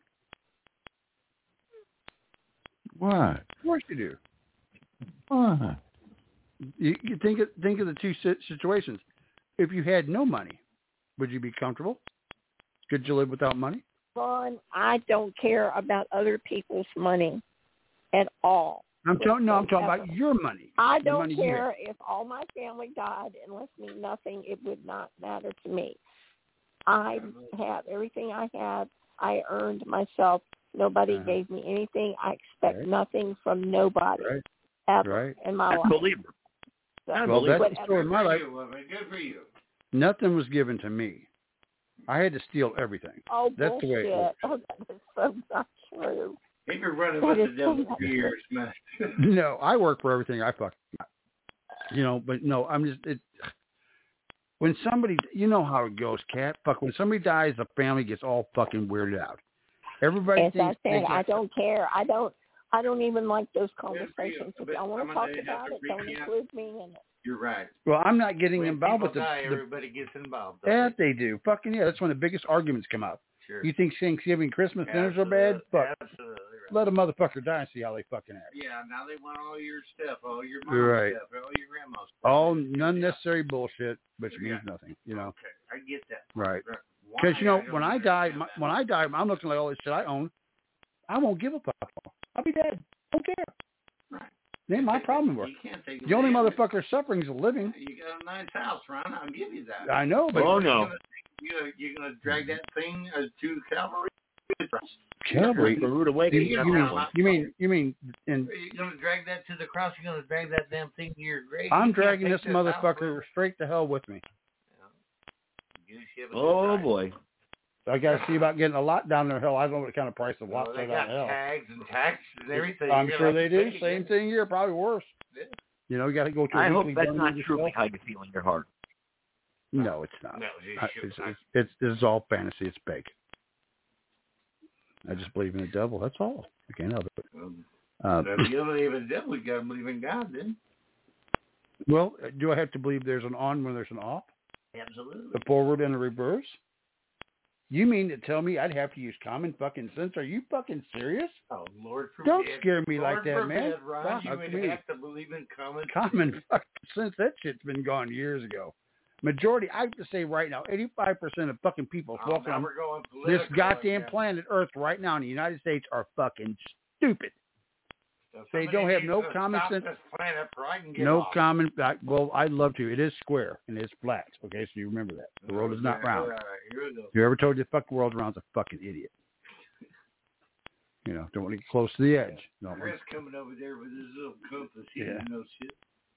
Why? Of course you do. Why? You, you think of, think of the two si- situations. If you had no money, would you be comfortable? Could you live without money? Ron, I don't care about other people's money at all. I'm talking. No, I'm talking Whatever. about your money. I The don't money you care if all my family died and left me nothing. It would not matter to me. I have everything I have. I earned myself. Nobody Uh-huh. gave me anything. I expect Right. nothing from nobody Right. ever Right. in my life. Unbelievable. So, Well, that's the whatever. story of my life. Good for you. Nothing was given to me. I had to steal everything. Oh, That's bullshit. the way it works. Oh, that is so not true. You've been running That with is the devil so for not years, man. No, I work for everything I fucking got. You know, but no, I'm just it. When somebody, you know how it goes, Cat. Fuck, when somebody dies, the family gets all fucking weirded out. Everybody As I thinks they said, get- I don't care. I don't. I don't even like those conversations. If y'all want to talk about it, don't include me in it. You're right. Well, I'm not getting When involved people with the. die, the everybody gets involved. yeah, they do. Fucking yeah, that's when the biggest arguments come up. Sure. You think Thanksgiving, Christmas dinners are bad? Fuck. Absolutely right. Let a motherfucker die and see how they fucking act. Yeah, now they want all your stuff, all your mom's Right. stuff, all your grandma's stuff. All unnecessary bullshit, which means Yeah. nothing. You know. Okay, I get that. Right. Why? Because you know, don't when I die, my, when I die, I'm looking at all this shit I own. I won't give a fuck. I'll be dead. Don't care. Right. It ain't my problem. You can't take The only away- motherfucker suffering is the living. You got a nice house, Ron. I'll give you that. I know, but Oh, You're no. gonna, you're, you're gonna drag that thing uh, to Calvary? Calvary. The rude You, awakening. you mean, you mean, you mean, in, You're gonna drag that to the cross. You're gonna drag that damn thing to your grave. I'm You can't dragging take this this out, motherfucker bro. straight to hell with me. You should have a good Oh, price. boy. I got to see about getting a lot down there hell. I don't know what kind of price a lot Oh, is they down got hell. tags and taxes and everything. I'm You're sure like, they do. "Hey, Same thing here, probably worse. Yeah. You know, you got to go to a I hope weekly that's gun not meeting true yourself. how you feel in your heart. No, it's not. No, you I- should it's, not. it's, it's, it's all fantasy. It's fake. I just believe in the devil. That's all. I can't help it. Um, Uh, if you don't believe in the devil, you gotta believe in God, then. well, do I have to believe there's an on when there's an off? Absolutely. The forward and the reverse? You mean to tell me I'd have to use common fucking sense? Are you fucking serious? Oh, Lord forbid. Don't scare me Lord like that, forbid, man. Ron, you Fuck would me. have to believe in common Common fucking sense. That shit's been gone years ago. Majority, I have to say right now, eighty-five percent of fucking people Oh, walking now on we're going this political goddamn again. planet Earth right now in the United States are fucking stupid. So They somebody don't have needs no to common stop sense. This planet before I can get No off. common. I, well, I'd love to. It is square and it's flat. Okay, so you remember that. The world is not Okay, round. all right, here we go. Whoever told you the fuck the world's round is a fucking idiot. You know, don't want to get close to the edge. Don't want Chris coming over there with his little compass. He Yeah. didn't know shit.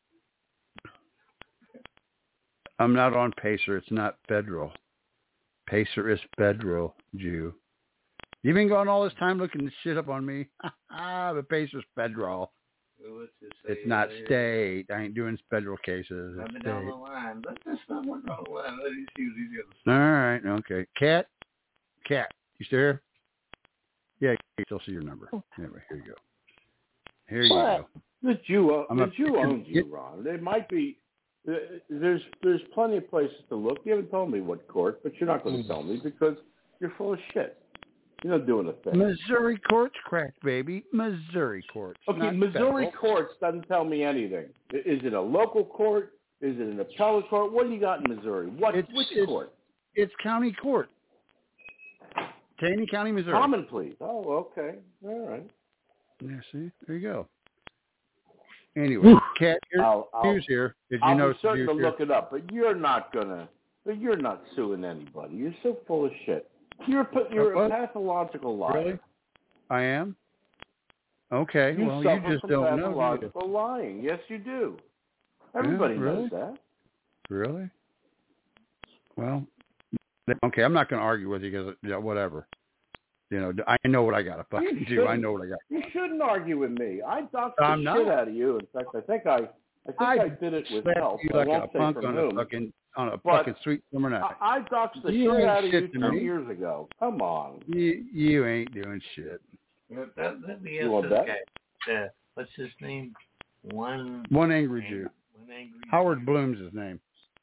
I'm not on Pacer. It's not federal. Pacer is federal, Jew. You've been going all this time looking this shit up on me. Ah, but Pacer's federal. Well, what's it say It's not there? state. I ain't doing federal cases. I've It's been state. down the line. Let this not work on the line. Let me see what he does. All right. Okay. Cat. Cat. You still here? Yeah, you can still see your number. Anyway, here you go. Here you What? go. The Jew, o- I'm the a- Jew owns you, Ron. There might be, uh, there's there's plenty of places to look. You haven't told me what court, but you're not going to tell me because you're full of shit. You're not doing a thing. Missouri courts cracked, baby. Missouri courts. Okay, not Missouri federal. courts doesn't tell me anything. I- Is it a local court? Is it an appellate court? What do you got in Missouri? What It's, which it's, court? It's county court. Taney County, Missouri. Common pleas. Oh, okay. All right. Yeah, see? There you go. Anyway, Cat, here, I'll, I'll, Hughes here. Did you I'll notice be certain Hughes to here? look it up, but you're not gonna. But you're not suing anybody. You're so full of shit. You're a- you're a What? pathological liar. Really? I am? Okay. You well, you suffer just from don't know. do you? pathological lying. Yes, you do. Everybody Yeah, really? knows that. Really? Well, okay. I'm not going to argue with you because, yeah, whatever. You know, I know what I got to fucking do. I shouldn't. know what I got. You shouldn't argue with me. I doxed the I'm shit not. out of you. In fact, I think I, I think I, I did it with slapped help. you I like won't a say punk from on whom. a fucking on a But fucking sweet summer night. I, I doxed the You shit ain't out of you shit to two me. years ago. Come on. You you ain't doing shit. Let, let, let me You ask want this that? guy. Uh, what's his name? One. One angry Jew. One angry. Howard Bloom's his name.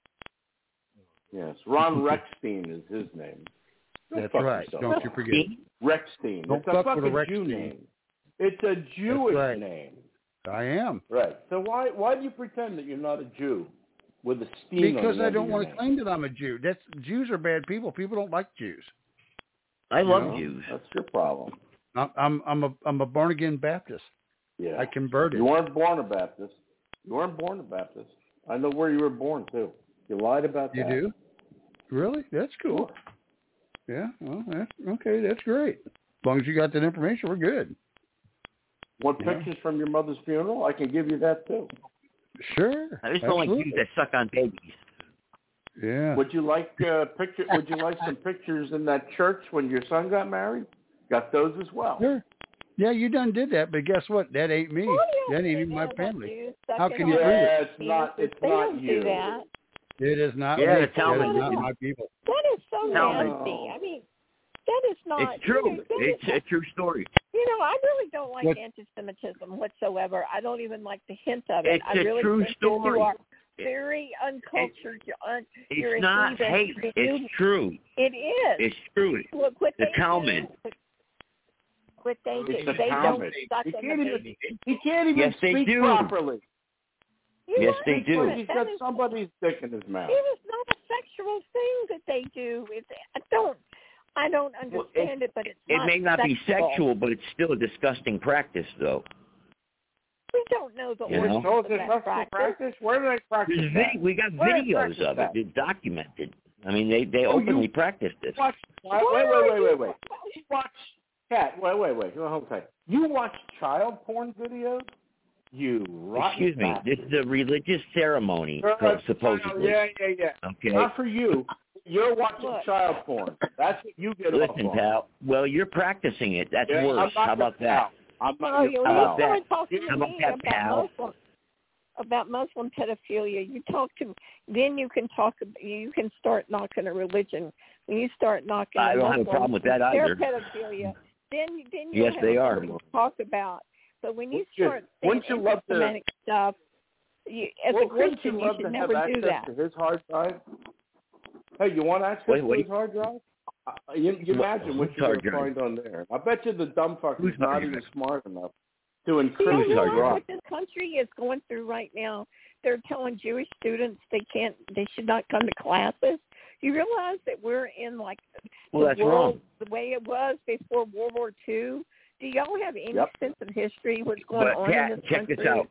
Yes, Ron Rechstein is his name. Don't That's fuck right. yourself. Don't you forget. it. Rechstein. Don't It's a fuck with fucking a Jew Rechstein. name. It's a Jewish right. name. I am. Right. So why why do you pretend that you're not a Jew with a steen on Because the I end don't of your want to name? claim that I'm a Jew. That's Jews are bad people. People don't like Jews. I You love know? Jews. That's your problem. I'm I'm I'm a I'm a born again Baptist. Yeah. I converted. You weren't born a Baptist. You weren't born a Baptist. I know where you were born too. You lied about You that. do? Really? That's cool. Yeah. Well, that's okay. That's great. As long as you got that information, we're good. Want Yeah. pictures from your mother's funeral? I can give you that too. Sure. I just don't like Absolutely. Jews that suck on babies. Yeah. Would you like uh, picture? Would you like some pictures in that church when your son got married? Got those as well. Sure. Yeah, you done did that, but guess what? That ain't me. Oh, yeah, that ain't even my that family. you. How Suck can it you up. prove Yeah, it? it's not. It's They not don't you. do that. It is not Yeah, me. the Talmud. That is not my people. That is so Talmud. nasty. I mean, that is not. It's true. You know, that It's is, a true story. you know, I really don't like What? anti-Semitism whatsoever. I don't even like the hint of it. It's I a really true think that you story. are very uncultured. Un, you're It's a not heathen. hate. You- It's true. It is. It's true. Look what The they Talmud. do. What they do. It's the They Talmud. don't suck He in can't the even. baby. He can't even Yes, they speak do. properly. You Yes, are they right. do. He's That got is- somebody's dick in his mouth. It is not a sexual thing that they do. It's, I don't. I don't Well, understand it, but it's It not may not be sexual. sexual, but it's still a disgusting practice, though. We don't know the You know? origins So of it's a that practice. practice. practice. Where do they practice There's that? vid- we got Where do they videos practice of that? it. It's documented. I mean, they, they Oh, openly you- practice this. Watch. Wait, wait, wait, wait, wait, wait. You watch. Cat. Wait, wait, wait. Hold on a second. You watch child porn videos? You rotten Excuse me. bastard. This is a religious ceremony, Uh, so- supposedly. Yeah, yeah, yeah. Okay. Not for you. You're watching Look. child porn. That's what you get off Listen, on. pal. Well, you're practicing it. That's Yeah, worse. I'm not How about your that? pal. I'm not Oh, your you How pal. about that? started talking to How about me that, about pal? Muslim, about Muslim pedophilia. You talk to, then you can talk. You can start knocking a religion. When you start knocking, I a don't have a Muslim, problem with that their either. pedophilia. Then, then you Yes, have they a are. thing to talk about. But when you Wouldn't you- start saying wouldn't you love to- anti-Semitic stuff, you, as well, a Christian, you, you love should to never have do access that. to his hard drive? Hey, you want access Wait, to what his do hard drive? Uh, you, you What- imagine what whose you're hard going to drive? find on there. I bet you the dumb fucker's Whose not hard even drive? smart enough to Do you encrypt his hard realize drive. what this country is going through right now? They're telling Jewish students they can't, they should not come to classes. You realize that we're in like Well, the that's world wrong. the way it was before World War Two. Do y'all have any Yep. sense of history? What's going But, on Kat, in this check country? this out.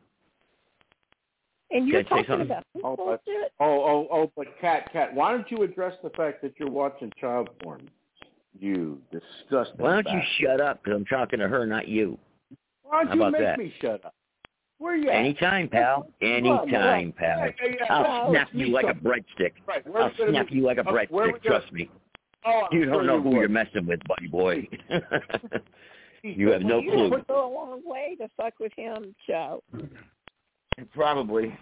And you're Can I say talking something? about this Oh, but- bullshit. Oh, oh, oh, but Cat, Cat, why don't you address the fact that you're watching child porn? You disgusting Why don't you bastard. shut up? Because I'm talking to her, not you. Why don't How you about make that? me shut up? Where you at? Anytime, pal. Anytime, pal. Yeah, yeah, yeah. I'll Oh, snap me you like a something. breadstick. Right, where I'll we gonna snap meet? you like a Oh, where we breadstick. gonna- Trust me. Oh, I'm You don't sure know you who would. you're messing with, buddy boy. You have no you clue. would go a long way to fuck with him, Joe. Probably.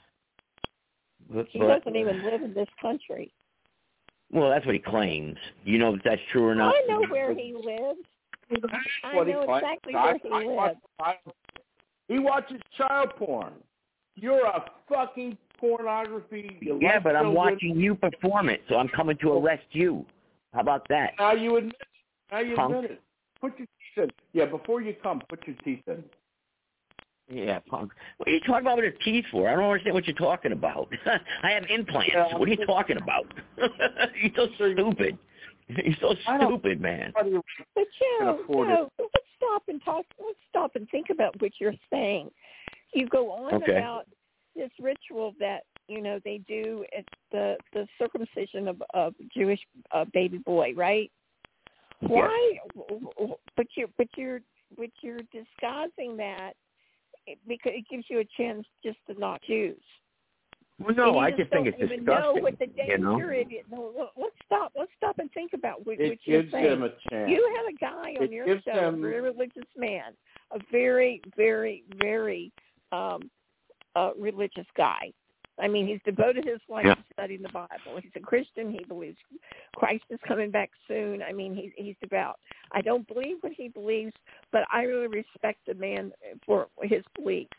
But, He but- doesn't even live in this country. well, that's what he claims. You know if that's true or not? I know where he lives. I What he know claims. exactly I- where he I watch lives. child- He watches child porn. You're a fucking pornography. You Yeah, like but I'm children. watching you perform it, so I'm coming to arrest you. How about that? Now you admit it. Now you Punk. admit it. Put your teeth in. Yeah, before you come, put your teeth in. Yeah, punk. What are you talking about with your teeth for? I don't understand what you're talking about. I have implants. Yeah, What are you talking about? You're so stupid. You're so I don't- stupid, man. But can Joe, afford Joe, let's stop and talk. Let's stop and think about what you're saying. You go on Okay. about this ritual that you know they do at the the circumcision of of Jewish uh, baby boy, right? Yes. Why? But you're but you're but you're disguising that because it gives you a chance just to not Jews. Well, And no, you I just just think don't it's even disgusting. know what the danger you know? it is. No, look, let's stop. Let's stop and think about what, It what you're gives saying. them a chance. You had a guy on It your gives show, them- a very religious man, a very, very, very um, uh, religious guy. I mean, he's devoted his life Yeah. to studying the Bible. He's a Christian. He believes Christ is coming back soon. I mean, he's he's devout. I don't believe what he believes, but I really respect the man for his beliefs.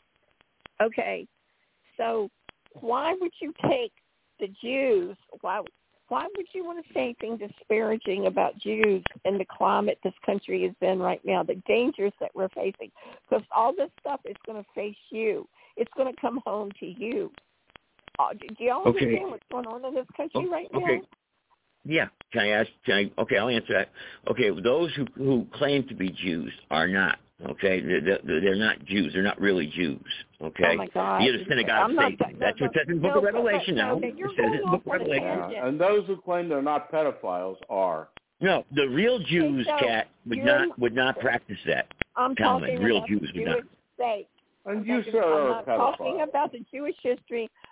Okay, so why would you take the Jews? Why why would you want to say anything disparaging about Jews and the climate this country is in right now, the dangers that we're facing? Because all this stuff is going to face you. It's going to come home to you. Uh, do y'all Okay. understand what's going on in this country Oh, right okay. now? Yeah. Can I ask? Can I? Okay, I'll answer that. Okay, those who who claim to be Jews are not. Okay, they're, they're they're not Jews. They're not really Jews. Okay. Oh my God! You're the synagogue I'm of not, Satan. no, That's what no, it says in the no, Book of but- Revelation but, now. okay, It you're says it in going the Book off of on a Revelation. tangent. And those who claim they're not pedophiles are. No, the real Jews, so Cat, would you're- not would not practice that. I'm Talmud. talking Real about Jews the would not. Jewish state. And I'm you, talking- sir, I'm are a not talking pedophile. about the Jewish history.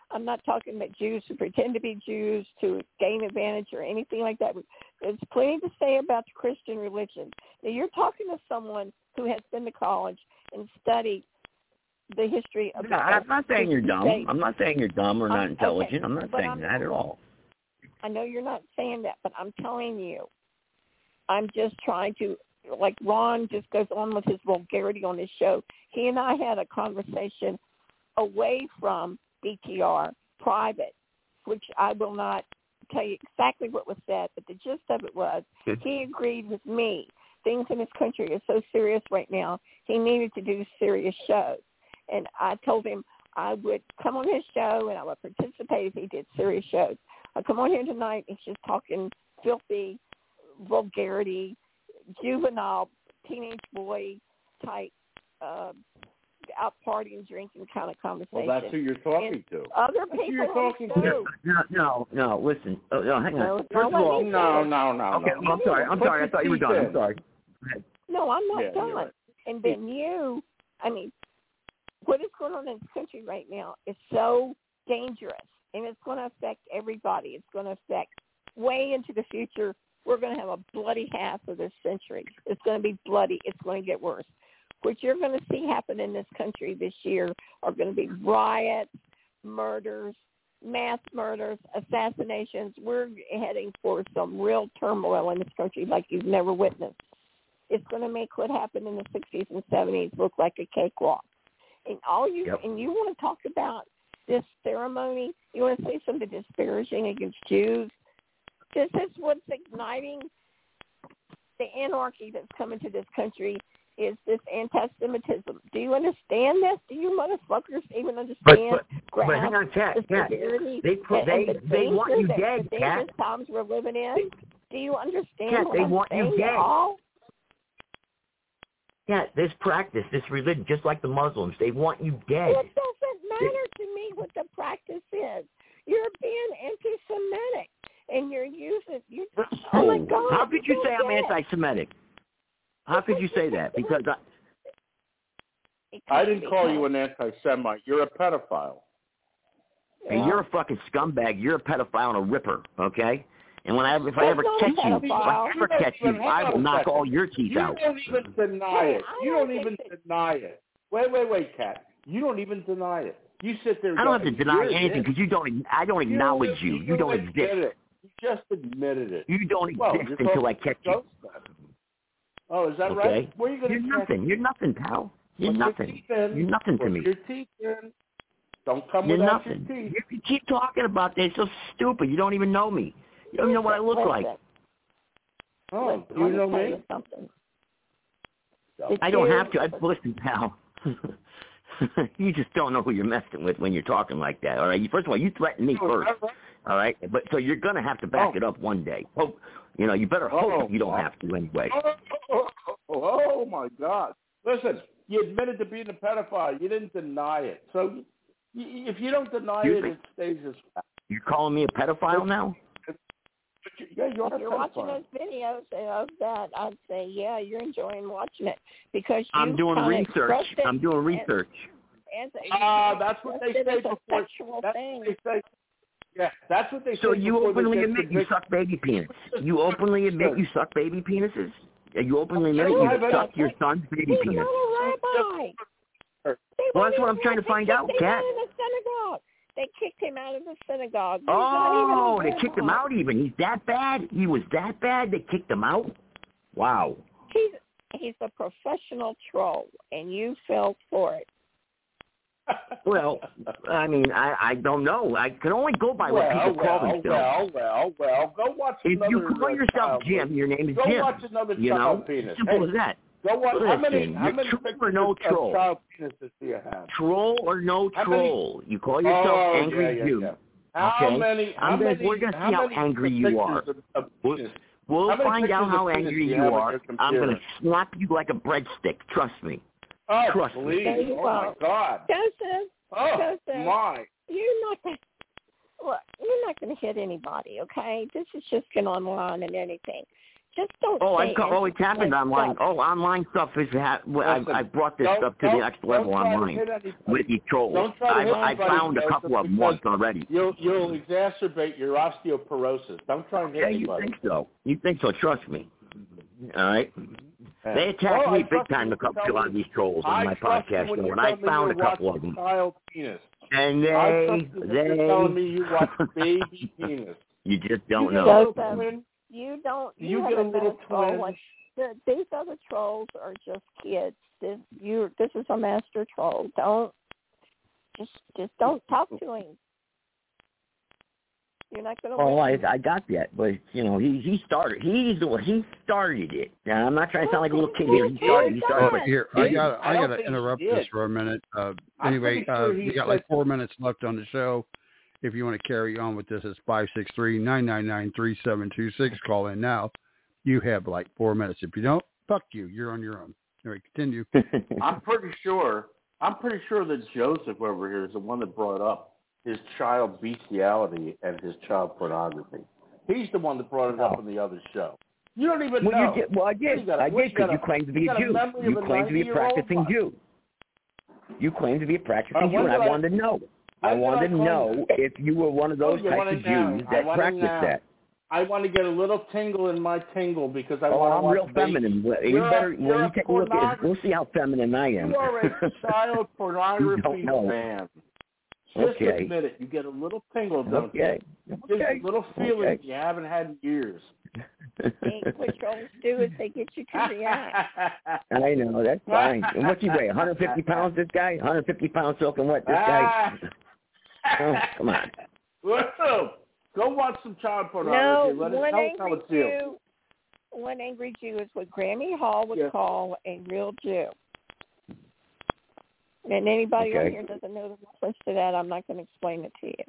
I'm not talking about Jews who pretend to be Jews to gain advantage or anything like that. There's plenty to say about the Christian religion. Now, you're talking to someone who has been to college and studied the history of. No, I'm not saying you're dumb. States. I'm not saying you're dumb or not um, intelligent. Okay, I'm not saying I'm, that at all. I know you're not saying that, but I'm telling you, I'm just trying to, like Ron just goes on with his vulgarity on his show. He and I had a conversation away from B T R, private, which I will not tell you exactly what was said, but the gist of it was he agreed with me. Things in this country are so serious right now, he needed to do serious shows. And I told him I would come on his show and I would participate if he did serious shows. I come on here tonight and he's just talking filthy vulgarity, juvenile, teenage boy type, uh, out partying, drinking kind of conversation. Well, that's who you're talking and to. Other That's people who you're talking to. No, no, no. Listen. Oh, no, hang on. No, First no, of all, no, no, no, okay, no. I'm sorry. I'm Put sorry. I your thought you were teeth done. in. I'm sorry. No, I'm not Yeah, done. you're right. And then you, I mean, what is going on in this country right now is so dangerous, and it's going to affect everybody. It's going to affect way into the future. We're going to have a bloody half of this century. It's going to be bloody. It's going to get worse. What you're going to see happen in this country this year are going to be riots, murders, mass murders, assassinations. We're heading for some real turmoil in this country like you've never witnessed. It's going to make what happened in the sixties and seventies look like a cakewalk. And all you Yep. and you want to talk about this ceremony, you want to say something disparaging against Jews. This is what's igniting the anarchy that's coming to this country. Is this anti-Semitism? Do you understand this? Do you motherfuckers even understand? But, but hang on, Kat, the Kat. severity They put, and, they and the they want danger you that, dead, the Kat. dangerous times we're living in? Do you understand Kat, what they I'm want you saying dead. at all? Yeah, this practice, this religion, just like the Muslims, they want you dead. It doesn't matter to me what the practice is. You're being anti-Semitic, and you're using. You, oh my God! How could you don't say I'm get it. anti-Semitic? How could you say that? Because I, I didn't call you an anti-Semite. You're a pedophile. hey, you're a fucking scumbag. You're a pedophile and a ripper, okay? And when I, if I ever not a catch you, if I pedophile. ever catch you, I will knock all your teeth You out. don't even deny Hey, it. I You don't don't think even that- deny it. Wait, wait, wait, Kat. You don't even deny it. You sit there. I don't have to going, deny "You're anything this." because you don't. I don't You acknowledge you. You, You don't admit exist. it. You just admitted it. You don't Well, exist you're until I talking catch you. ghost then. Oh, is that Okay? right? Where are you going You're to nothing. You're nothing, pal. You're Put your nothing. teeth in. You're nothing to Put me. your teeth in. Don't come You're without nothing. your teeth. You, you keep talking about this. So stupid. You don't even know me. You don't even know what I look Listen, like. Oh, listen, do you let me know tell me? you something. I don't have to. I, listen, pal. You just don't know who you're messing with when you're talking like that. All right. You, first of all, you threatened me Oh, first. is that right? All right. But so you're gonna have to back Oh. it up one day. Hope. You know. You better hope Oh, you don't oh. have to anyway. Oh, oh, oh, oh, my God. Listen, you admitted to being a pedophile. You didn't deny it. So y- if you don't deny Excuse it, me? it stays as fact. You're calling me a pedophile now? Yeah, you're If a you're watching pedophile. those videos of that, I'd say, yeah, you're enjoying watching it because you I'm doing kinda research. expressed it I'm doing research. As, as a, Ah, that's what they expressed it say as a before. sexual That's thing. what they say. Yeah, that's what they So say you before openly they get admit you convicted. suck baby penis? You openly admit you suck baby penises? Yeah, You openly admit sure you I bet suck I- your son's baby He's penis? not a rabbi. They Well, won't that's what I'm even trying to let- find they out, kicked him Kat. out of the synagogue. They kicked him out of the synagogue. He's Oh, not they even a kicked him rabbi. out even. He's that bad? He was that bad? They kicked him out? Wow. He's he's a professional troll, and you fell for it. Well, I mean, I, I don't know. I can only go by what well, people call well, themselves. well, well, well, go watch If another you call uh, yourself child Jim, penis. your name is Go Jim. watch another You child know? penis. Simple Hey, as that. Go watch, how many, Listen, how you're many troll pictures or no of troll? child penises do you have? Troll or no How many- troll? You call yourself oh, Angry yeah, yeah, Jew. yeah. How Okay? many, how I'm gonna, many, we're going to see how how many angry you pictures are. Of, of We'll, penis? we'll How many find out pictures how of penis angry do you you have on are. your I'm going to computer? slap you like a breadstick. Trust me. Oh, Trust me. please. There you Oh, go. my God. Joseph, Oh, Joseph, my. you're not going. Look, you're not going to hit anybody, okay? This is just get online and anything. just don't. Oh, say I've got, oh, it's happened like online. stuff. Oh, online stuff is. Ha- I, Listen, I brought this don't- up to the don't- next level don't try to online hit anybody. with these trolls. Don't try to I've, hit I anybody, found a Joseph, couple of them because once already. You'll you'll exacerbate your osteoporosis. Don't try and hit Yeah, you anybody. think so? You think so? Trust me. All right. Yeah. They attacked Oh, me I big trust time. you A couple when you of tell these trolls I on my trust you podcast, when and you when tell I me found a you're couple of watching them, child penis. and I they, trust you when they, you're telling me you watch baby penis. you just don't you know. Get a little twin? You don't. Do You, you get a haven't met little troll twin? like the, these other trolls are just kids. This you. This is a master troll. Don't just just don't talk to him. You're not going to. Oh, I, win. I got that, but you know, he he started. He's the one. He started it. Now I'm not trying to sound like a little kid here. He started. He started. Oh, here, I got I I don't got to think he interrupt did. this for a minute. Uh, I'm anyway, pretty sure uh, he we got said- like four minutes left on the show. If you want to carry on with this, it's five six three, nine nine nine, three seven two six. Call in now. You have like four minutes. If you don't, fuck you. You're on your own. All right, continue. I'm pretty sure. I'm pretty sure that Joseph over here is the one that brought up his child bestiality and his child pornography. He's the one that brought it up on the other show. You don't even Well, know. you did, well, I did. You got a- I what, did you got because you a- claim to be you a got a Jew. memory You of a claim to be a ninety-year-old? practicing Jew. You claim to be a practicing Uh, Jew, when and I did I- wanted to know. when I did wanted I to claim know that? if you were one of those Oh, you types wanna of know. Jews I that wanna practice know. that. I want to get a little tingle in my tingle because I Oh, want to I'm watch real baby- feminine. Well, You You're better. a, Well, you're you a take a look at. pornography. We'll see how feminine I am. You are a child pornography You don't know. fan. Just Okay. admit it. You get a little tingle, don't Okay. you? Okay. Just a little feeling Okay. you haven't had in years. Hey, what trolls do is they get you to react. I know, that's fine. And what's he weigh? one hundred fifty pounds, this guy? one hundred fifty pounds soaking wet, this guy? Oh, come on. Whoa. Go watch some child No, pornography. Let it, one tell us how angry it feels. Jew. One angry Jew is what Grammy Hall would Yes. call a real Jew. And anybody on Okay. here doesn't know the reference to that, I'm not going to explain it to you.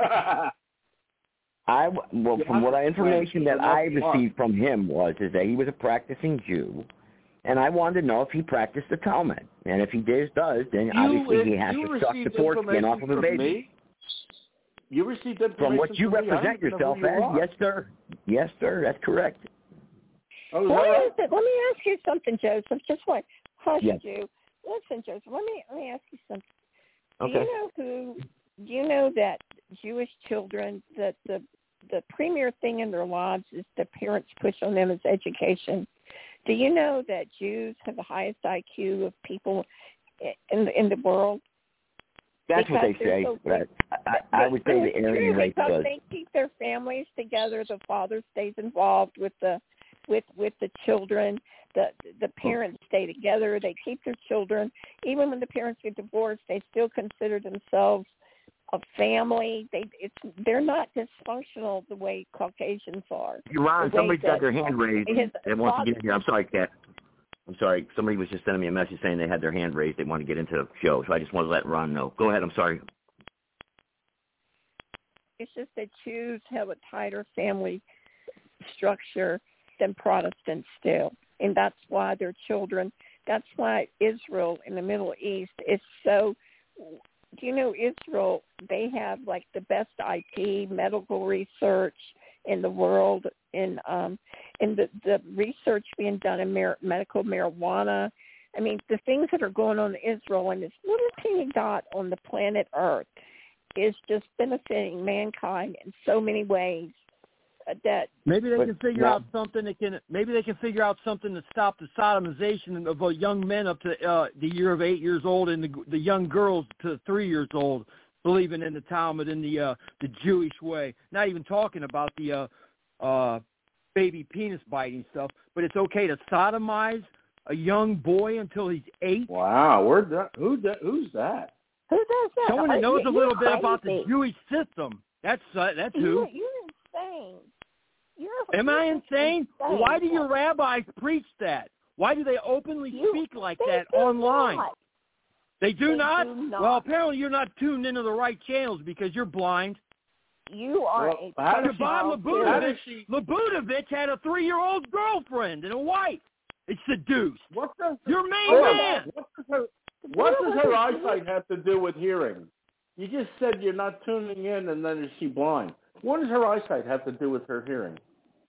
I well, from what I information that I Enough fun. received from him was is that he was a practicing Jew, and I wanted to know if he practiced the Talmud, and if he does, does then You- obviously he has you to suck the received foreskin off information of a from baby. me? You received information From what you from me? I represent don't even know yourself who you as, are. yes, sir. Yes, sir. That's correct. Oh, is Why that right? is it? Let me ask you something, Joseph. Just one. Hush, Yes. you. Listen, Joseph. Let me let me ask you something. Do Okay. you know who? Do you know that Jewish children, that the the premier thing in their lives is the parents push on them is education? Do you know that Jews have the highest I Q of people in the in the world? That's what they Because they're say. so But I, I would say the It's Aryan true, race because does. they keep their families together. The father stays involved with the with with the children. The the parents stay together. They keep their children. Even when the parents get divorced, they still consider themselves a family. They it's they're not dysfunctional the way Caucasians are. Ron, The way somebody's got that their hand raised. his They want to get in father- here. I'm sorry, Kat. I'm sorry. Somebody was just sending me a message saying they had their hand raised. They want to get into the show, so I just want to let Ron know. Go ahead. I'm sorry. It's just that Jews have a tighter family structure than Protestants do. And that's why their children, that's why Israel in the Middle East is so, do you know Israel, they have like the best I T, medical research in the world, in, um, in the, the research being done in mar- medical marijuana. I mean, the things that are going on in Israel and this little teeny dot on the planet Earth is just benefiting mankind in so many ways uh, that Maybe they But can figure now- out something that can. Maybe they can figure out something to stop the sodomization of uh, young men up to uh, the year of eight years old, and the, the young girls to three years old, believing in the Talmud in the uh, the Jewish way. Not even talking about the uh, uh, baby penis biting stuff, but it's okay to sodomize a young boy until he's eight. Wow, where'd that? Who? That, who's that? who does that? Someone Are that knows you- a little you're bit about the crazy. Jewish system. That's uh, that's You're, who. you're insane. You're, Am I you're insane? insane. Why do your rabbis preach that? Why do they openly You- speak like they that do online? not. They do They not? do not. Well, apparently you're not tuned into the right channels because you're blind. You are Well, a how does Shabbat she- how does Labutovich, she- Labutovich had a three-year-old girlfriend and a wife. It's seduced. What does Your main hold on. man. What does her, what does her eyesight have to do with hearing? You just said you're not tuning in, and then is she blind? What does her eyesight have to do with her hearing?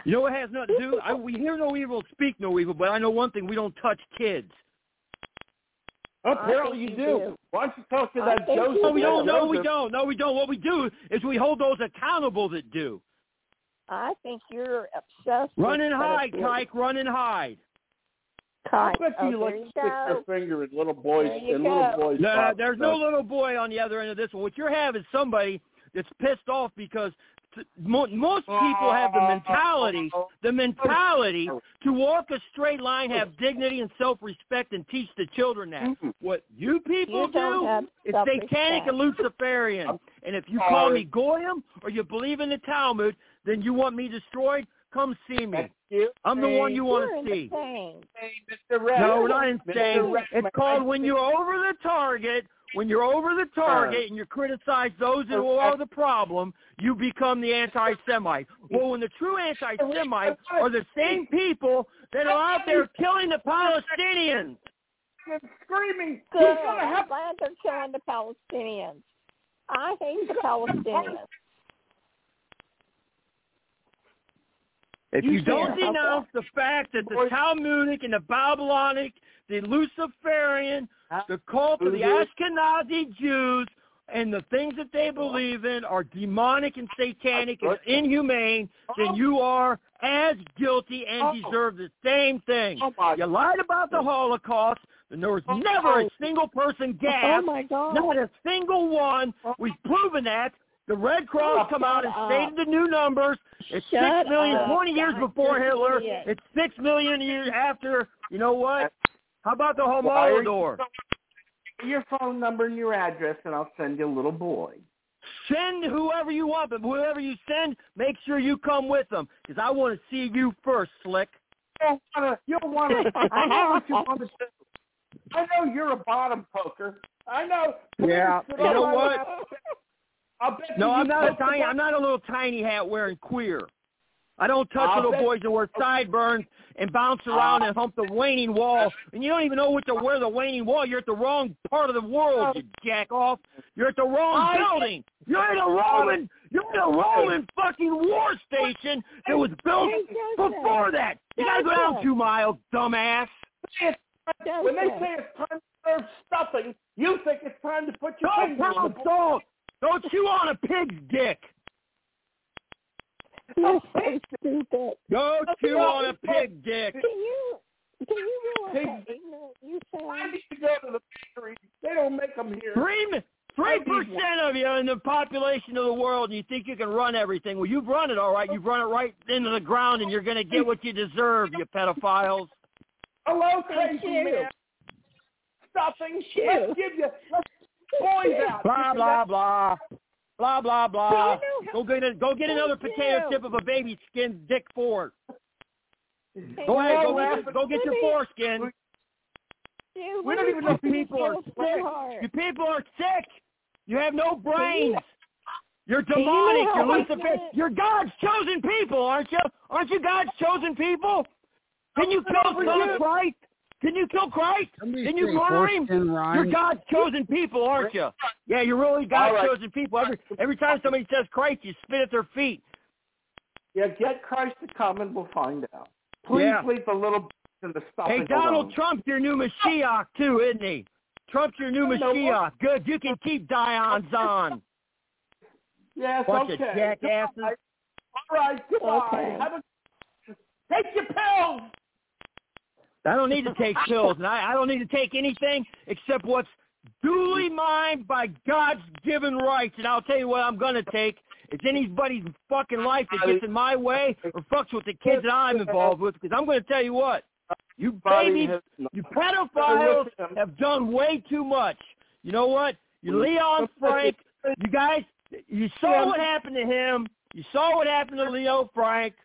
You know what has nothing to do? I, we hear no evil, speak no evil, but I know one thing: we don't touch kids. Apparently you do. do. Why don't you talk to I that think Joseph? No, we don't. No, Joseph. we don't. No, we don't. What we do is we hold those accountable that do. I think you're obsessed. Run with and hide, pedophilia. Kike. Run and hide. I Kike. bet you Oh, like there to you stick go. your finger in little boys There you and go. little boys. No, spots. there's no little boy on the other end of this one. What you have is somebody that's pissed off because t- mo- most people have the mentality, the mentality to walk a straight line, have dignity and self-respect, and teach the children that. Mm-hmm. What you people You don't do have is self-respect. satanic and Luciferian. And if you sorry. call me Goyim or you believe in the Talmud, then you want me destroyed, come see me. I'm the one you want You're to see. insane. Hey, Mister Rex. No, we're not Mister insane. Rex, It's man, called I when think- you're over the target. When you're over the target and you criticize those who are the problem, you become the anti-Semite. Well, when the true anti-Semites are the same people that are out there killing the Palestinians. Screaming. Good. He's gonna I'm have glad they're killing the Palestinians. I hate the Palestinians. If you, You don't can't. denounce the fact that the Talmudic and the Babylonic, the Luciferian, the cult of the Ashkenazi Jews, and the things that they believe in are demonic and satanic and inhumane, then you are as guilty and deserve the same thing. You lied about the Holocaust, and there was never a single person Oh gassed, my God. not a single one. We've proven that. The Red Cross come out and stated the new numbers. It's Shut six million, up. twenty years God, before you're an Hitler. idiot. It's six million years after. You know what? How about the Why are you- Holodomor? your phone number and your address, and I'll send you a little boy. Send whoever you want, but whoever you send, make sure you come with them, because I want to see you first, Slick. You don't want to. You don't want to. I know what you want to do. I know you're a bottom poker. I know. Yeah. Sit You on know my what? lap. I'll bet No, you I'm you not a poke the tiny. bottom. I'm not a little tiny hat wearing queer. I don't touch I'll little bet- boys that wear sideburns and bounce around Uh, and hump the waning wall. And you don't even know what to wear the waning wall. You're at the wrong part of the world, you jack off. You're at the wrong I- building. You're in a Roman. You're in a Roman fucking war station that was built before that. You gotta go down two miles, dumbass. When they say it's time to serve stuffing, you think it's time to put your Don't finger in the pound salt. Don't chew on a pig's dick. You're so stupid. Go chew on a pig dick. Can you, can you realize Pig how dick. ignorant you I sound? need to go to the factory. They don't make them here. Three three percent of you in the population of the world, and you think you can run everything. Well, you've run it all right. You've run it right into the ground, and you're going to get what you deserve, you pedophiles. Hello, Thank crazy you. man. Stuffing. Chew. Let's give you. Let's boys out. Blah blah blah. Blah blah blah. Do you know Go get a, go get another Thank potato you. chip of a baby skin dick Ford. Hey, Go ahead, go Well, get, go get your let me- foreskin. Dude, We let don't me even know talk You to people are Joe sick. Sweetheart. You people are sick. You have no brains. You're Do you know demonic. how You're ignorant- Lucifer. You're God's chosen people, aren't you? Aren't you God's chosen people? Can you kill the Son of Christ? Can you kill Christ? Somebody Can you say murder him? foreskin You're rhymes. God's chosen people, aren't you? Yeah, you're really God's All right. chosen people. Every every time somebody says Christ, you spit at their feet. Yeah, get Christ to come and we'll find out. Please Yeah. leave the little and the stuffing Hey, Donald alone. Trump's your new Mashiach, too, isn't he? Trump's your new I know Mashiach. Good. You can keep Dions on. Yes, Bunch okay. of jackasses. Goodbye. All right, goodbye. Okay. Have a, take your pills. I don't need to take pills, and I, I don't need to take anything except what's duly mine by God's given rights. And I'll tell you what I'm going to take. It's anybody's fucking life that gets in my way or fucks with the kids that I'm involved with, because I'm going to tell you what. You babies, you pedophiles have done way too much. You know what? You Leon Frank, you guys, you saw what happened to him. You saw what happened to Leo Frank.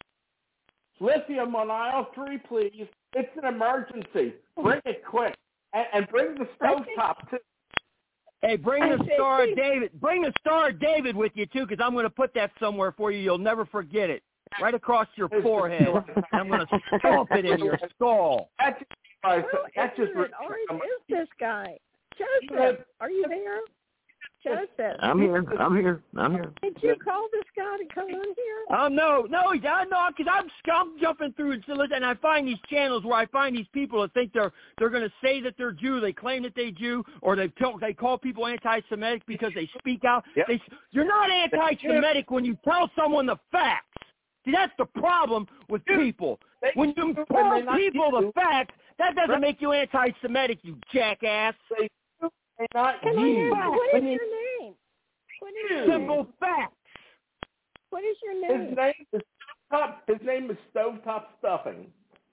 Lithium on aisle three, please. It's an emergency. Bring it quick. And, and bring the stovetop, too. Hey, bring the Star of David. Bring the Star of David with you, too, because I'm going to put that somewhere for you. You'll never forget it. Right across your forehead. And I'm going to stomp it in your skull. That's just, How that's just ignorant orange is this guy? Joseph, are you there? Joseph. I'm here. I'm here. I'm here. Did you call this guy to come on here? Um, no, no, he doesn't. No, because I'm, I'm jumping through and listen, and I find these channels where I find these people that think they're they're going to say that they're Jew, they claim that they Jew, or they tell, they call people anti-Semitic because they speak out. Yep. They, you're not anti-Semitic when you tell someone the facts. See, that's the problem with people. When you tell people the facts, that doesn't make you anti-Semitic, you jackass. Not Can you. I ask, what is your name? What is your Simple name? facts. What is your name? His name is Top, his name is Stovetop Stuffing.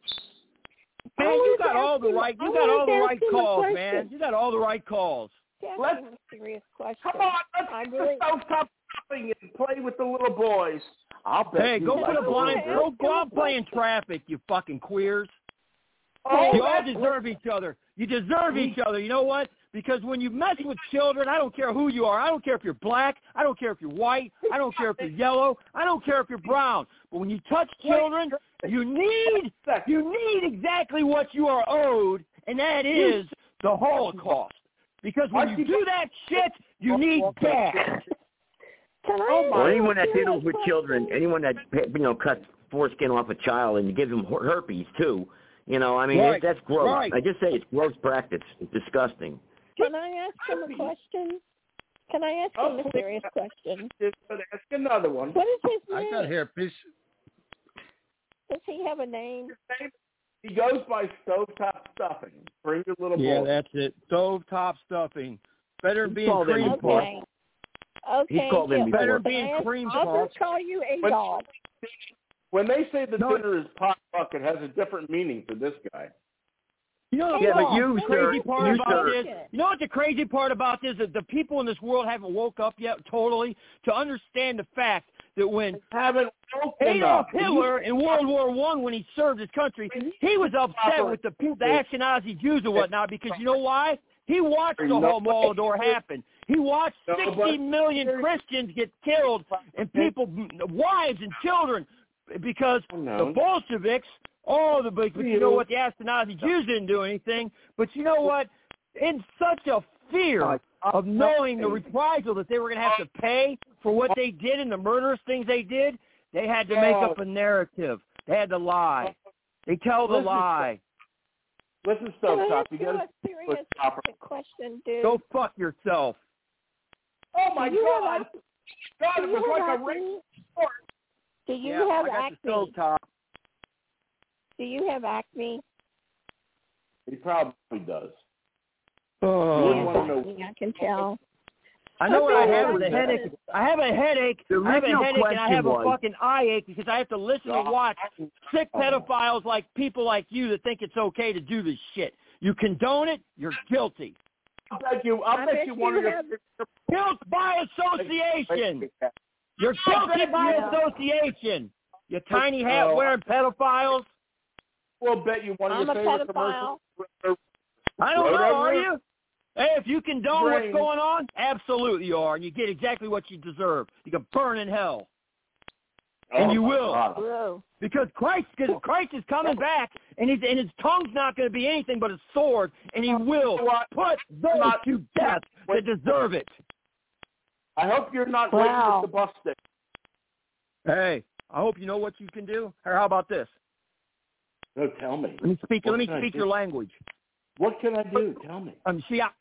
Man, you got all the right. You got all the right calls, man. You got all the right calls. Let's a serious question. Come on, let's I get really, the Stovetop Stuffing and play with the little boys. I'll bet Hey, you go like put a the blind. little Go go out playing traffic, you fucking queers. Oh, You all that's- deserve each other. You deserve each other. You know what? Because when you mess with children, I don't care who you are. I don't care if you're black. I don't care if you're white. I don't care if you're yellow. I don't care if you're brown. But when you touch children, you need you need exactly what you are owed, and that is the Holocaust. Because when you do that shit, you need gas. Can I Or anyone that deals with children, anyone that you know cuts foreskin off a child and gives them herpes too. You know, I mean, Right, it, that's gross. right. I just say it's gross practice. It's disgusting. Can I ask him a question? Can I ask him a serious question? Ask another one. What is his I name? got here, please. Does he have a name? He goes by Stovetop Stuffing. Bring your little Yeah, boy. that's it. Stovetop stuffing. Better than being called cream him puff. Okay. Okay. He's called him yeah, before. Better can being I ask- cream I'll puff. just call you a When- dog. When they say the No. dinner is potluck, it has a different meaning to this guy. You know, Yeah, the but you, crazy sir, part you, about sir. this, you know what the crazy part about this is? The people in this world haven't woke up yet totally to understand the fact that when Haven't woken Adolf up. Hitler in World War One, when he served his country, he was upset with the people, the Ashkenazi Jews and whatnot, because you know why? He watched the whole Holodomor happen. He watched sixty million Christians get killed and people, wives and children, because the Bolsheviks, oh, the but you know what? The Ashkenazi Jews didn't do anything. But you know what? In such a fear of knowing the reprisal that they were going to have to pay for what they did and the murderous things they did, they had to make up a narrative. They had to lie. They tell the Listen, lie. Listen, Can I Stovetop, ask you you got a to serious question, dude? Go fuck yourself. Oh my Do you God! have- God, do it you was like have a race acne? sport. Do you Yeah, have I got acne? the stove top. Do you have acne? He probably does. Oh. You want to know? Acne, I can tell. I know what I Okay, have is a that's headache. good. I have a headache. The I have a original headache and I have a question was- fucking eye ache because I have to listen and watch sick pedophiles like people like you that think it's okay to do this shit. You condone it, you're guilty. I'll bet you. I'll I bet, bet you you one of your. have- Guilt by association. You're guilty by association. You tiny hat wearing pedophiles. We'll bet you one of I'm your a favorite pedophile. commercials. I don't know, are Road you? Hey, if you condone what's Drain. going on, absolutely you are, and you get exactly what you deserve. You can burn in hell, and Oh, you my will, God. Whoa. because Christ, because Christ is coming back, and his and his tongue's not going to be anything but a sword, and he will What? put those Not- to death that deserve it. I hope you're not Wow. waiting with the bus stick. Hey, I hope you know what you can do. Or how about this? No, tell me. Let me speak. What let me can I speak do? your language. What can I do? Tell me. Um, see, I,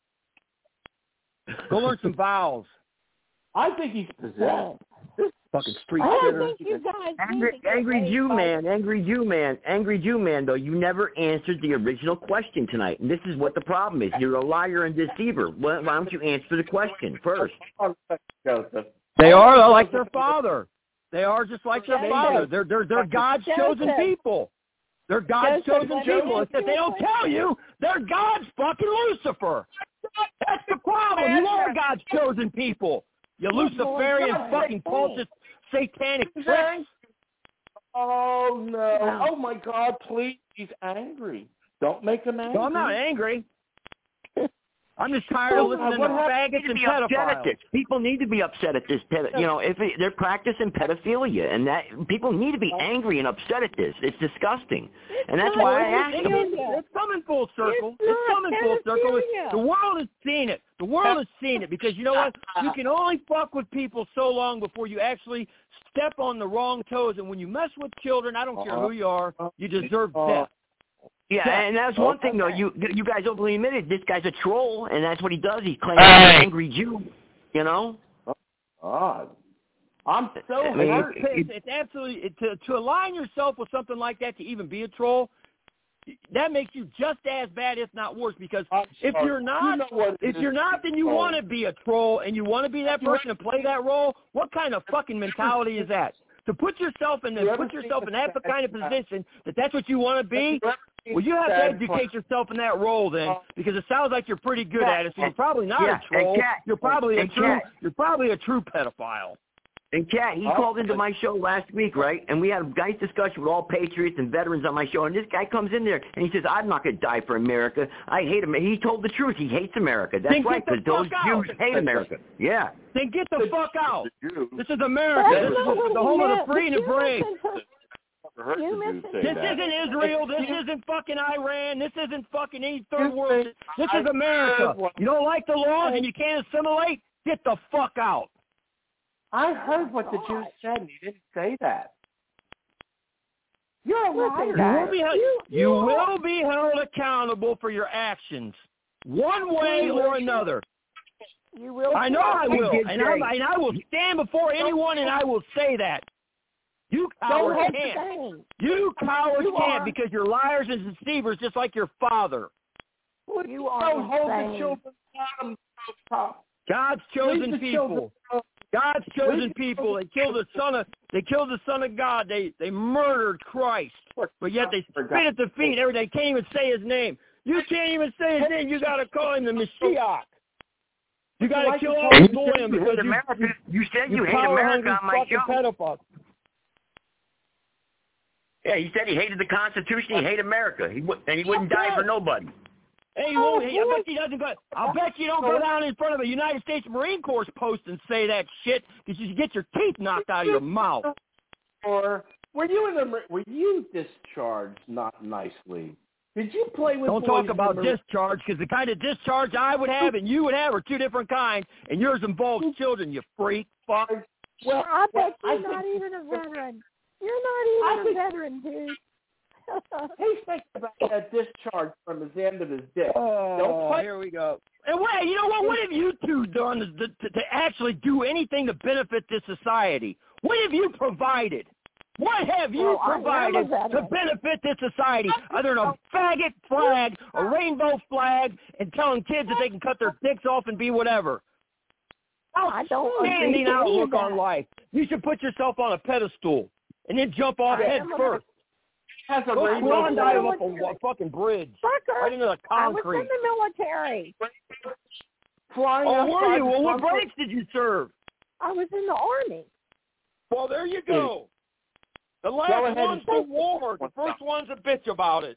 go learn some vowels. I think he's possessed. Fucking street I don't fitter. think you guys need Angry, to get angry raised Jew by- man, angry Jew man, angry Jew man, though, you never answered the original question tonight. And this is what the problem is. You're a liar and deceiver. Why, why don't you answer the question first? Joseph. They are like their father. They are just like their Joseph. father. They're they're they're God's chosen Joseph. people. They're God's Joseph, chosen let me people. ask Except you they a don't question. tell you they're God's fucking Lucifer. That's the problem. You are God's chosen people. You Luciferian Lord, fucking Lord, cultist satanic He's pricks. angry. Oh no! Wow. Oh my God! Please, he's angry. Don't make him angry. No, I'm not angry. I'm just tired of listening to faggots and pedophiles. People need to be upset at this. Ped- you know, if it, they're practicing pedophilia, and that people need to be angry and upset at this. It's disgusting, and that's why I asked them. It's coming full circle. It's, it's coming full circle. The world has seen it. The world has seen it because you know what? You can only fuck with people so long before you actually step on the wrong toes. And when you mess with children, I don't care who you are, you deserve death. Yeah, and that's one thing though. You you guys openly admitted this guy's a troll, and that's what he does. He claims Hey. he's an angry Jew. You know. God, I'm so I mean, hurt. It's, it's absolutely it, to to align yourself with something like that to even be a troll. That makes you just as bad, if not worse. Because if you're not, You know if you're not, then you want to be a troll and you want to be that person and play that role. What kind of fucking mentality is that? To put yourself in the, put yourself in that kind of position that that's what you want to be. Well, you have to educate yourself in that role then, because it sounds like you're pretty good at it. So you're probably not Yeah, a troll. and Cat, You're probably a and true. Cat. You're probably a true pedophile. And Cat, he Oh, called into my show last week, right? And we had a nice discussion with all patriots and veterans on my show. And this guy comes in there and he says, "I'm not going to die for America. I hate America." He told the truth. He hates America. That's Then get right, the because those fuck out. Jews hate America. Yeah. Then get the fuck out. This is America. That's This is not what the he home of meant. the free and the brave. You This isn't Israel. This isn't fucking Iran. This isn't fucking any third world. This is America. You don't like the laws and you can't assimilate? Get the fuck out. I heard what the Jews said, and he didn't say that. You're a liar. You will be held, you will be held accountable for your actions, one way or another. You will. I know I will, and, I'm, and I will stand before anyone, and I will say that. You cowards Don't can't. hesitate. You cowards You can't are. because you're liars and deceivers, just like your father. You are Don't hold the insane. children bottom top. God's chosen Leave the children people. alone. God's chosen Leave the people. They children killed the son of. They killed the son of God. They they murdered Christ. But yet they spit at the feet. Every they can't even say his name. You can't even say his name. You got to call him the Mashiach. You got to like kill to all call- the You said goyim you because hate you, America. you, You said you you hate power-hungry America on my fucking show. pedophile. Yeah, he said he hated the Constitution. He hated America. He would, and he wouldn't die for nobody. Hey, you won't, I bet you doesn't go. I bet you don't go down in front of a United States Marine Corps post and say that shit because you get your teeth knocked out of your mouth. Or were you in the? Were you discharged not nicely? Did you play with? Don't boys talk in about the Marine- discharge because the kind of discharge I would have and you would have are two different kinds, and yours involves children. You freak, fuck. Well, I bet I you're think- not even a veteran. You're not even a veteran, dude. He's thinking about that discharge from his end of his dick. Oh, Don't play. here we go. And wait, you know what? What have you two done to, to, to actually do anything to benefit this society? What have you provided? What have you Well, I am a provided to veteran. benefit this society other than a faggot flag, a rainbow flag, and telling kids that they can cut their dicks off and be whatever? I don't agree Outstanding with any of outlook that. on life. You should put yourself on a pedestal and then jump off I head am a- first. Has a Go rainbow swan flag. dive up a wa- fucking bridge. Sucker. Right into the I was concrete. in the military. Flying Oh, were outside you? the Well, what bunker. branch did you serve? I was in the army. Well, there you go. The Go last ahead one's and- the war. The first one's a bitch about it.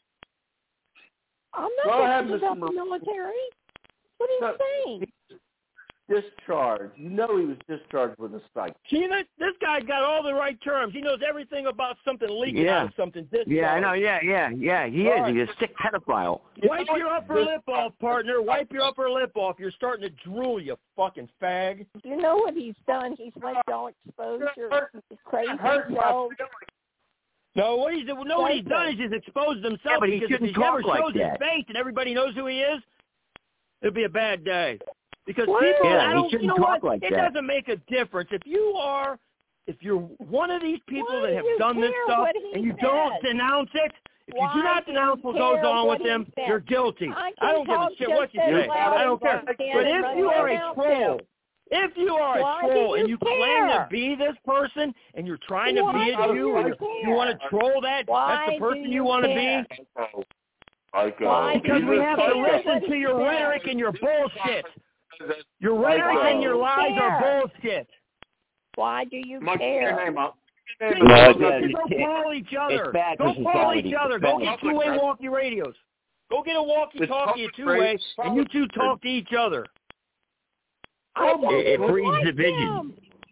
I'm Go not ahead, bitching Mister about the Mar- military. What are you So- saying? Discharged. You know he was discharged with a psych. See, this, this guy's got all the right terms. He knows everything about something leaking Yeah. out of something. This Yeah, I guy. know. Yeah, yeah, yeah. He All is. right. He's a sick pedophile. Wipe your upper lip off, partner. Wipe your upper lip off. You're starting to drool, you fucking fag. You know what he's done? He's let y'all expose your crazy Hurt my self. No, what he's no, what he's done is he's exposed himself Yeah, but he because if he shouldn't never talk like shows his that. face and everybody knows who he is, it'll be a bad day. Because Well, people, Yeah, I he don't, you shouldn't know talk what? like it that. doesn't make a difference if you are, if you're one of these people Why that do have you done this care stuff what he and you says? don't denounce it. If Why you do not do denounce you what goes care on what with he them, says? you're guilty. I I don't can give a talk shit just what you as say. loud I don't as care. I But can if run you my are a mouth troll, down. if you are Why a do troll you and you claim to care? be this person and you're trying to Why be a do Jew you and you're, care? you want to troll that, Why that's the person do you you want to care? be. Like, uh, Why Because do we you have to care listen what to he your says? rhetoric and your bullshit. Your Like, rhetoric uh, and your lies care? are bullshit. Why do you Mike, get your care? name up. Please, No, go it's bad. go call each other. It's bad Go for call society. each other. It's Go bad. get two-way walkie radios. Go get a walkie-talkie, a two-way, and you two talk to each other. It, it breeds division.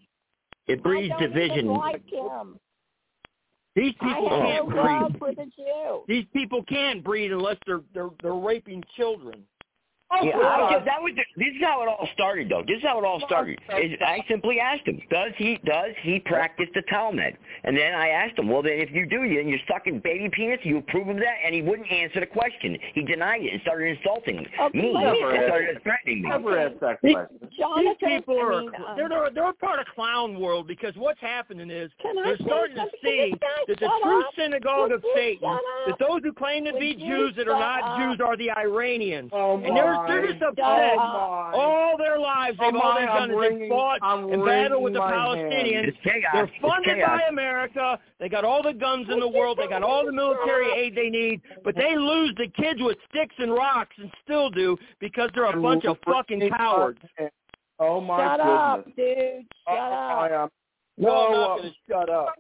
It breeds I don't division. Even like him. These people I can't have no love breed. for the Jew. These people can't breed unless they're they're they're raping children. Yeah, I just, that was the, this is how it all started, though. This is how it all started. Is I simply asked him, does he does he practice the Talmud? And then I asked him, well, then if you do, then you're sucking baby penis. You approve of that? And he wouldn't answer the question. He denied it and started insulting Okay, me. let me And ask- started threatening me. Never asked that These, question. Jonathan, these people I are mean, um, they're, they're they're a part of clown world because what's happening is Can I they're say starting to something? see Can this guy that the shut true up? synagogue Would of you Satan, shut that up? those who claim to Would be you Jews that are shut not up? Jews are the Iranians. Oh, And they're, they're just my. upset. Oh, my. All their lives, they've Oh, all my, they've done I'm is wringing- they've fought I'm and battled with the wringing my Palestinians. It's chaos. They're It's funded chaos. by America. They got all the guns in the world. They got all the military aid they need. But they lose the kids with sticks and rocks and still do because they're a bunch of fucking cowards. Oh, my Shut goodness. up, dude. Shut Oh, up. I am. No, I'm No, not uh, going to shut up.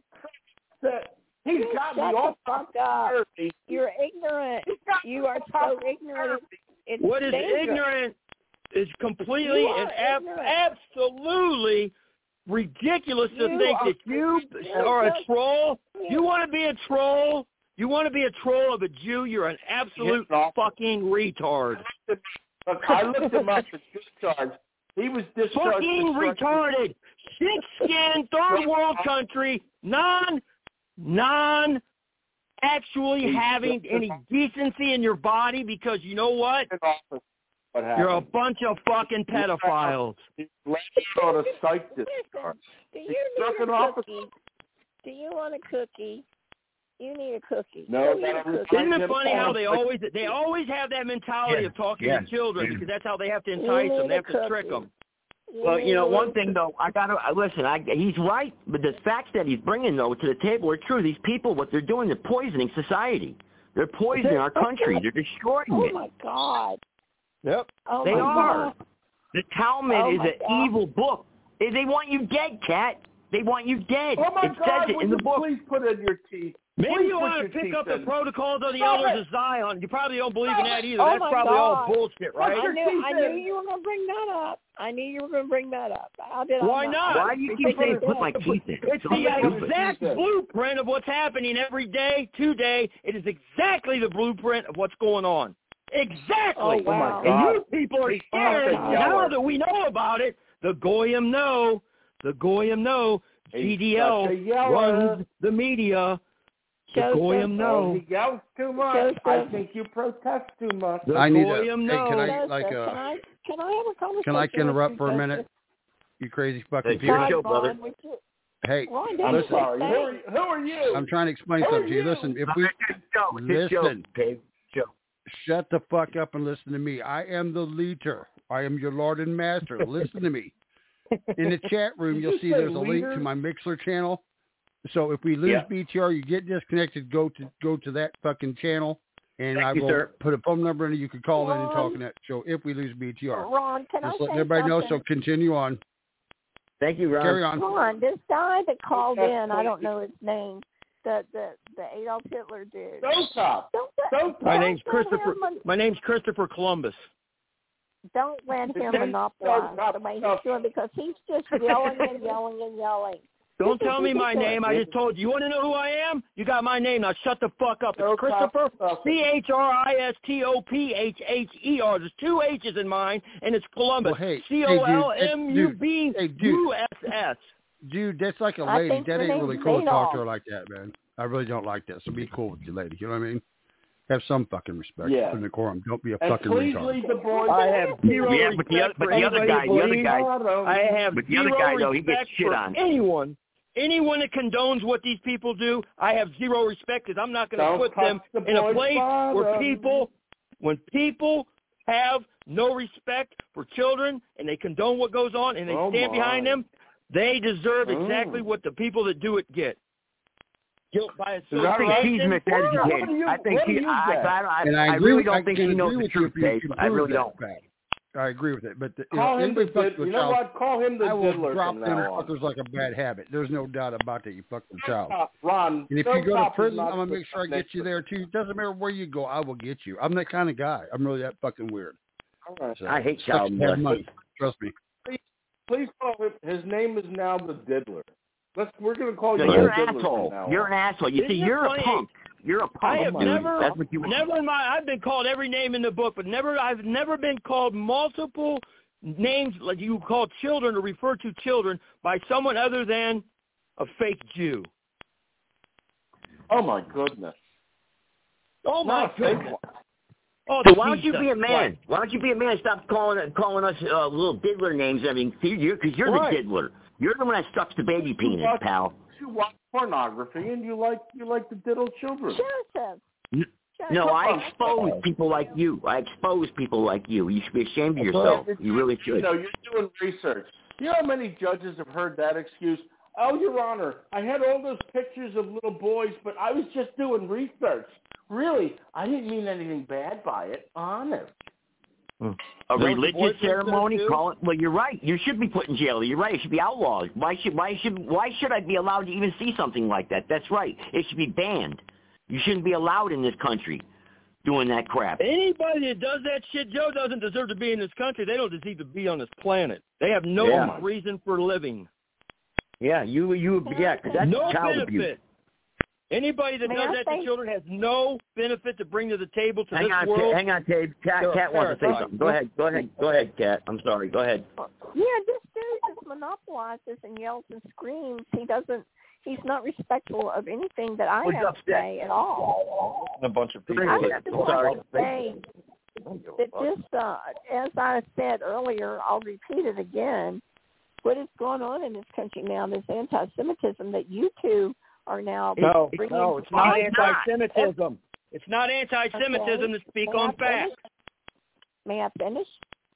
He's You got shut me the off fuck up. You're ignorant. You are so ignorant. It's What is dangerous. ignorant is completely You are and ab- ignorant. absolutely ridiculous to You think are that you ridiculous. are a troll. You want to be a troll? You want to be a troll of a Jew? You're an absolute fucking retard. Look, I looked him up for discharge. He was discharged. Fucking for retarded. Six-skin, third world country, non, non, actually having any decency in your body because you know what? What happened? You're a bunch of fucking pedophiles. Let's go to psych discharge. Do you He's need struck a an officer. cookie? Do you want a cookie? You need a cookie. No, You need a that was- cookie. Isn't it funny how they always they always have that mentality Yeah, of talking yeah. to children because that's how they have to You entice them. need They a have to trick cookie. them. Well, you know, need one a thing though, I got to listen. I, he's right, but the facts that he's bringing though to the table are true. These people, what they're doing, they're poisoning society. They're poisoning our country. They're destroying Oh it. my God. Yep. Oh They my are. God. The Talmud Oh is my an God. evil book. They they want you dead, Cat. They want you dead. Oh, my it God. says it Would in you the book. please put in your teeth? Maybe Please you put want to your pick teeth up the in. protocols of the Stop elders it. of Zion. You probably don't believe in that either. Oh That's my probably all God. bullshit, right? I knew, teeth I knew in. you were going to bring that up. I knew you were going to bring that up. How did Why I not? Why do you keep saying put my teeth in? It's So the stupid. exact blueprint of what's happening every day, today. It is exactly the blueprint of what's going on. Exactly. Oh, wow. And you people are He's scared. fucking Now yeller. that we know about it, the Goyim know. The Goyim know. He's G D L such a yeller. runs the media. The Joseph. Goyim Oh, know. he yells too much. Joseph. I think you protest too much. The I need a, Goyim hey, know. can I Joseph, like can uh I can I have a conversation? can I with interrupt you, for a Joseph? minute? You crazy fucking Hey, people. your show, God, brother. Ron, would you- Hey, Ron, I'm don't listen. sorry. Who say- are, who are you? I'm trying to explain Who something are to you. you? Listen, if we It's his show. It's his show, listen, Dave. Show. shut the fuck up and listen to me. I am the leader. I am your Lord and Master. Listen to me. In the chat room, Did you'll you see say there's a link leader? to my Mixler channel. So if we lose Yeah. B T R, you get disconnected, go to go to that fucking channel, and Thank I you, will sir. put a phone number in it. You can call in and Ron. talk in that show if we lose B T R. Ron, can Just I letting say everybody know. So something? continue on. Thank you, Ron. Carry on. Ron, this guy that called That's in, I don't crazy. know his name, the the the Adolf Hitler dude. Don't top. Don't Don't My top. name's don't let Christopher. him mon- My name's Christopher Columbus. Don't let him Don't monopolize top, the way top. he's doing because he's just yelling and yelling and yelling. Don't This is tell me my ridiculous. name. I just told you. You want to know who I am? You got my name. Now shut the fuck up. It's Don't Christopher, top. C H R I S T O P H H E R. There's two H's in mine, and it's Columbus. Well, hey, C O L hey, dude, M U B hey, dude. U S S. Dude, that's like a I lady. think That her ain't name's really cool to talk to her Maynard. like that, man. I really don't like that. So be cool with your lady. You know what I mean? Have some fucking respect Yeah. and decorum. Don't be a And fucking please retard. leave the boys. I have zero Yeah, but the other, respect but for the other anybody guy, that the other believes- guy, I have but the other zero guy though, he gets respect shit for on. anyone. Anyone that condones what these people do, I have zero respect because I'm not going to Don't put touch them the in a boy's place where bottom. people, when people have no respect for children and they condone what goes on and they Oh, stand my. behind them, they deserve Mm. exactly what the people that do it get. Guilt by I think she's association. miseducated. What do you- I think what do she. you I, get? I, I, And I I agree really with- don't I think can she knows agree the with you truth, if you Dave. can I prove really that don't. fact. I agree with it. But the, you Call know, him the anybody fucks did, with you a know child, what? Call him the I will diddler drop from them now on. fuckers like a bad habit. There's no doubt about that. You fuck with a child. Uh, Ron, And if no you go to cop is prison, not I'm gonna the make sure I next get you there too. Doesn't matter where you go, I will get you. I'm that kind of guy. I'm really that fucking weird. All right. So, I hate sucks child to have molesting. money. Trust me. Please, please call him. His name is now the diddler. Let's. We're gonna call No, you you're the an diddler asshole. from now You're on. an asshole. You see, Isn't it you're funny? a punk. You're a punk, I have dude. never, That's what you never in my, I've been called every name in the book, but never, I've never been called multiple names like you call children or refer to children by someone other than a fake Jew. Oh my goodness. Oh my Not a fake goodness. one. Oh, So why don't you Jesus be a man? Christ. Why don't you be a man and stop calling calling us uh, little diddler names? I mean, because you're, 'cause you're Right. the diddler. You're the one that sucks the baby You penis, watch- pal. You watch pornography and you like you like to diddle children. Joseph. N- Joseph. No, I expose people like you. I expose people like you. You should be ashamed of yourself. You really You should. know, you're doing research. You know how many judges have heard that excuse? Oh, Your Honor, I had all those pictures of little boys, but I was just doing research. Really, I didn't mean anything bad by it. Honest. A Don't religious boyfriends ceremony? do it, too? Call it. Well, you're right. You should be put in jail. You're right. It should be outlawed. Why should why should why should I be allowed to even see something like that? That's right. It should be banned. You shouldn't be allowed in this country doing that crap. Anybody that does that shit, Joe, doesn't deserve to be in this country. They don't deserve to be on this planet. They have no Yeah. reason for living. Yeah, you you yeah, 'cause that's no child benefit. abuse. Anybody that May does I that say- to children has no benefit to bring to the table to Hang this on, world. Kat, hang on, Ted. Kat, They're a Kat wants to say parasite. something. Go ahead, go ahead, go ahead, Kat. I'm sorry. Go ahead. Yeah, this dude just monopolizes and yells and screams. He doesn't. He's not respectful of anything that I What's have up, to say at all. A bunch of people. I Go just ahead. want Sorry. to say that this, uh, as I said earlier, I'll repeat it again. What is going on in this country now? This anti-Semitism that you two are now No, bringing. no, it's not It's not. anti-Semitism. It's not anti-Semitism to speak May I on finish? facts. May I finish?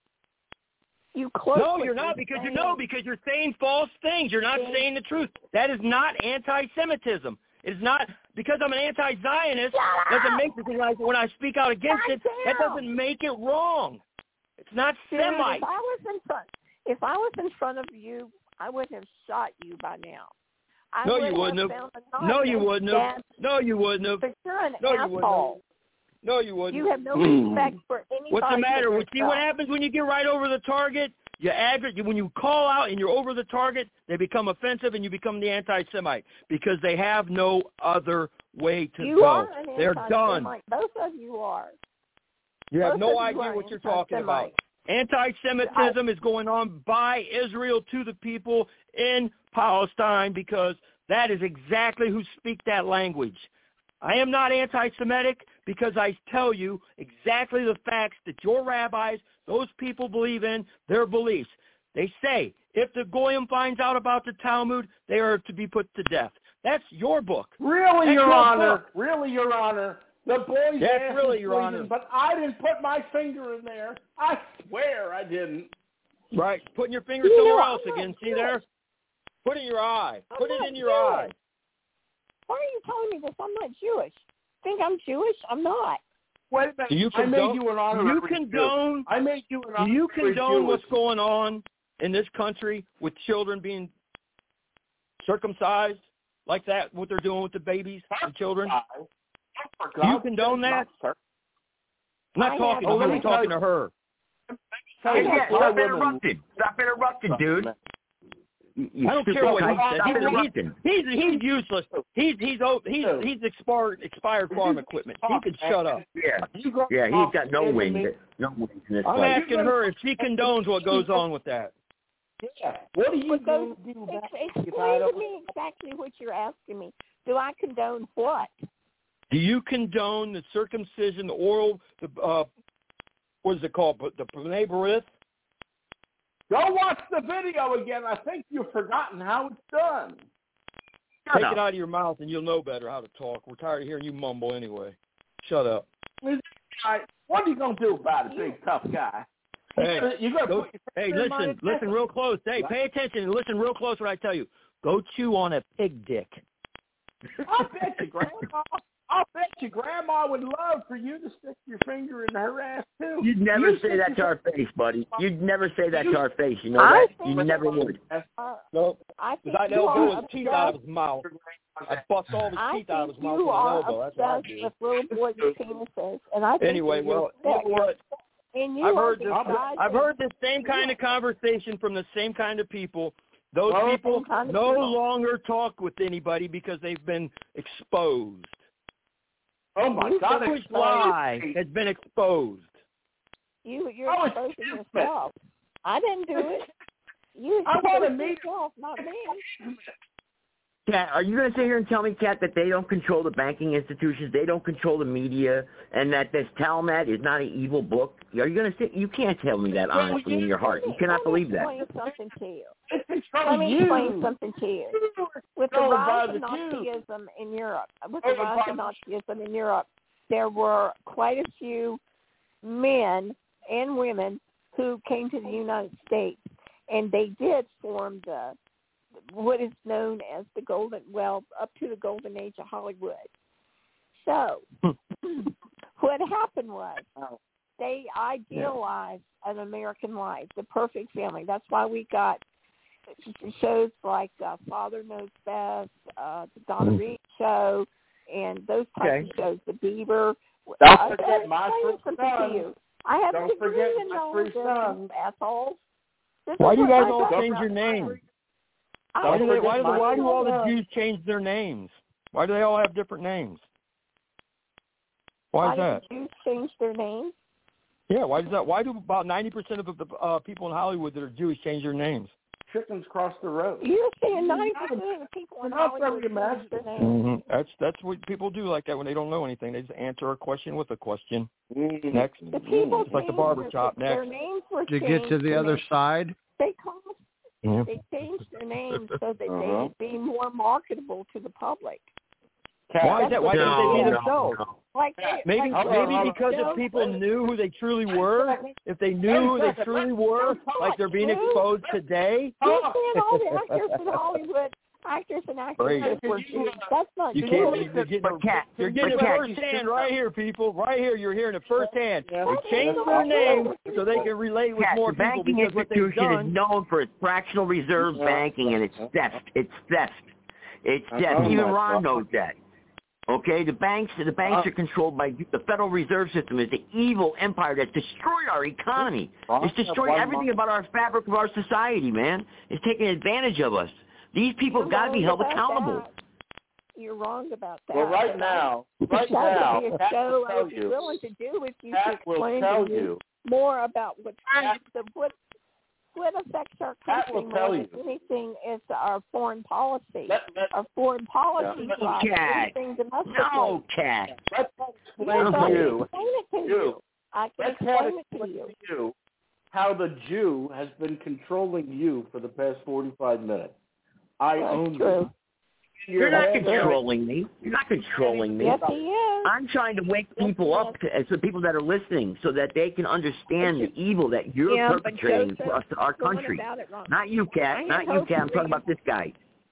You close. No, what you're not because you saying. know because you're saying false things. You're not See? saying the truth. That is not anti-Semitism. It's not because I'm an anti-Zionist. Doesn't make it like when I speak out against Shut it. That down. doesn't make it wrong. It's not Dude, Semite. if I was in front, if I was in front of you, I would have shot you by now. I No, would you wouldn't have. found a knife No, you and wouldn't have. stabbed- No, you wouldn't have. But you're an No, you wouldn't have. asshole. No, you wouldn't. You have no respect for anybody. What's the matter? but Well, see what yourself. happens when you get right over the target? You aggregate when you call out and you're over the target, they become offensive and you become the anti-Semite because they have no other way to You go. are an They're done. anti-Semite. Both of you are. You have Both no of you idea are what you're talking about. anti-Semite. Anti-Semitism is going on by Israel to the people in Palestine because that is exactly who speak that language. I am not anti-Semitic because I tell you exactly the facts that your rabbis, those people believe in, their beliefs. They say if the Goyim finds out about the Talmud, they are to be put to death. That's your book. Really, That's Your your Honor. book. Really, Your Honor. The boy's That's ass really, is Your bleeding, Honor. but I didn't put my finger in there. I swear I didn't. Right. Putting your finger You know, somewhere I'm else not again. See Jewish. there? Put it in your eye. I'm Put it not in your Jewish. eye. Why are you telling me this? I'm not Jewish. Think I'm Jewish? I'm not. Wait a minute. Do you I made condone, you an do honorary you Jew. condone, I made you an do honorary you condone Jewish. what's going on in this country with children being circumcised like that, what they're doing with the babies and children? Do you condone that? I'm not I talking have- to oh, you. let I'm me talking tell to her. Hey, you, Kat, my stop women- interrupting. Stop interrupting, dude. You, you I don't stupid care what he cunt. says. Stop He's, interrupting. he's, he's, he's useless. He's he's oh, he's he's expired expired farm equipment. He can shut up. Yeah, You go yeah, off he's got no into wings. me. No wings in this I'm place. asking her if she condones what goes on with that. Yeah. What do you But those, do ex- about explain to me exactly what you're asking me. Do I condone what? Do you condone the circumcision, the oral, the uh, what is it called? The B'nai B'rith? Go watch the video again. I think you've forgotten how it's done. Take it out of your mouth and you'll know better how to talk. We're tired of hearing you mumble anyway. Shut up. All right, what are you gonna do about it, big tough guy? Hey, You gonna, you gonna go, put your hey, finger in my listen, listen real close. Hey, pay attention and listen real close what I tell you. Go chew on a pig dick. I bet you, Grandma. I I'll bet you Grandma would love for you to stick your finger in her ass too. You'd never You say stick that to your- our face, buddy. You'd never say that to our face. You know I that? think You never would. Uh, No, I because think I'd you elbow are his teeth out of obsessed. his mouth. I'd bust all his I teeth out of think his mouth you with an are elbow. That's what I'd obsessed do. with little boys' penises, and I think Anyway, that you're well, you know sick. what? And you I've are heard this. disguising- I've heard this same kind of conversation from the same kind of people. Those Well, people same kind of no people. longer talk with anybody because they've been exposed. Oh my The God! Jewish exposed. lie has been exposed. You, you're Oh, exposing stupid. yourself. I didn't do it. You I wanna exposed meet- yourself, not me. Kat, are you going to sit here and tell me, Kat, that they don't control the banking institutions, they don't control the media, and that this Talmud is not an evil book? Are you going to sit? You can't tell me that honestly in your heart. You cannot believe that. Let me explain something to you. It's Let controlling me you. explain something to you. With the Controlled by rise the of Jews. Nazism in Europe, with the Controlled rise by of the- Nazism in Europe, there were quite a few men and women who came to the United States, and they did form the what is known as the golden, well, up to the golden age of Hollywood. So what happened was they idealized an American life, the perfect family. That's why we got shows like uh, Father Knows Best, uh, the Donna Reed Show, and those types Okay. of shows, The Beaver. Don't I- forget I'm my explaining three something to sons. you. I have Don't a degree forget in my all three of this, sons. assholes. This Why is do you what guys my all brother- change your names? I Why do, they, forget why, do the, my- why do all the Jews change their names? Why do they all have different names? Why is do that? the Jews change their names? Yeah, why does that? Why do about ninety percent of the uh, people in Hollywood that are Jewish change their names? Chickens cross the road. You're saying ninety percent of the people in How Hollywood can you change their names. Mm-hmm. That's that's what people do like that when they don't know anything. They just answer a question with a question. Mm-hmm. Next, The people it's like the changed barber shop. their, Next, their names were To changed. get to the to other make- side. They called, Yeah. they changed their names so that Uh-huh. they would be more marketable to the public. why is that? Why can't they be themselves? Like they, Maybe like maybe they- because they- if people knew who they truly were, if they knew who they truly were, like they're being exposed today. You're saying all the actors in Hollywood, actors and actresses were Jews. That's not You true. can't. You're getting, it- you're getting it firsthand right here, people. Right here, you're hearing it firsthand. They changed their name so they can relate with Kat, more the people banking because what they've institution done. is known for its fractional reserve banking and its theft. It's theft. It's theft. Oh, Even my Ron God. knows that. Okay, the banks the banks Uh, are controlled by the Federal Reserve System. Is the evil empire that's destroyed our economy. Ron, It's destroyed one everything month. about our fabric of our society, man. It's taking advantage of us. These people have You're got to be wrong held about accountable. that. You're wrong about that. Well, right now, right that now, would be a Pat show will I tell would be you. willing to do if you Pat could will explain tell to me you. more about what the, what what affects our Pat country will more tell than you. anything is our foreign policy. Let, let, Our foreign policy Yeah. drives Cat. anything domestically. No, Cat. let Yes, explain I to can you. explain it to You. you. I can Let Pat explain it to explain you. to you how the Jew has been controlling you for the past forty-five minutes. I That's own true. you. You're not head- controlling me. You're not controlling me. Yes, he is. I'm trying to wake Yes, people he up, to, so people that are listening, so that they can understand the evil that you're Yeah, but perpetrating Joseph, to us, to our going country. about it wrong. Not you, I Cat. had Not you, hoped Cat. I'm for talking you. about this guy.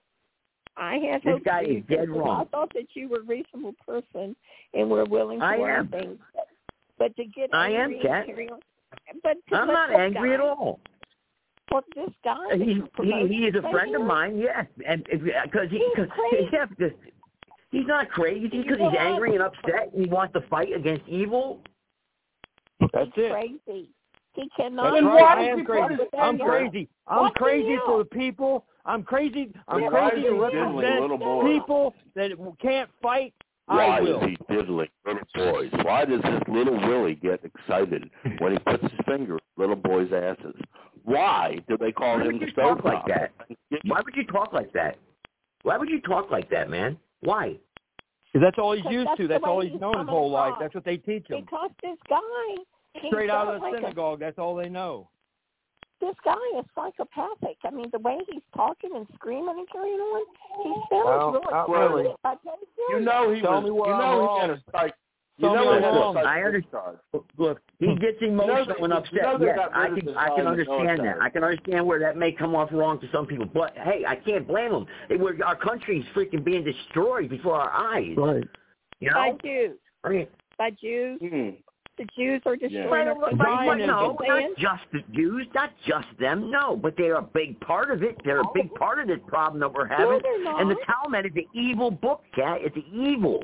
I had This hoped guy for you, is dead Joseph. wrong. I thought that you were a reasonable person and were willing to I learn am. things. But to get I am, angry Cat. and carry on, but to I'm let not this angry guy, at all. Well, this guy, that He you he, promote, he is a say friend of here, mine, yes, and because he He's cause, crazy. yeah, because he's not crazy. Just because he's angry and upset and he wants to fight against evil. That's he's it. crazy. He cannot. That's Then right. why I did am you crazy. put it I'm there? crazy. I'm What the crazy hell? for the people. I'm crazy. I'm Then why crazy is to he diddling represent little boys? people that can't fight. Why I will. is he diddling little boys? Why does this little Willie get excited when he puts his finger in little boys' asses? Why do they call Why him would the you talk stovetop? like that? Why would you talk like that? Why would you talk like that, man? Why? Because that's all he's Because used that's to. the That's all way he's he's known his coming whole life. across. That's what they teach him. Because this guy, he's Straight out of the like a- synagogue. That's all they know. this guy is psychopathic. I mean, the way he's talking and screaming and carrying on, he sounds Well, really not crazy. really. I tell You know he Tell was. me You where I'm know he wrong. had a psych. You Tell me know I'm he had a wrong. psych I understand. Look, he gets emotional You know and they- upset. you know they yes, got rid I of can the I can sign of understand that. military. I can understand where that may come off wrong to some people. But hey, I can't blame them. It, we're, our country's freaking being destroyed before our eyes. Right. You know? By Jews. Right. By Jews. Mm. The Jews are Yeah. destroying our But, but, but no, Zionism. not just the Jews, not just them, no. But they're a big part of it. They're a big part of this problem that we're having. No, they're not. And the Talmud is an evil book, Cat. It's evil.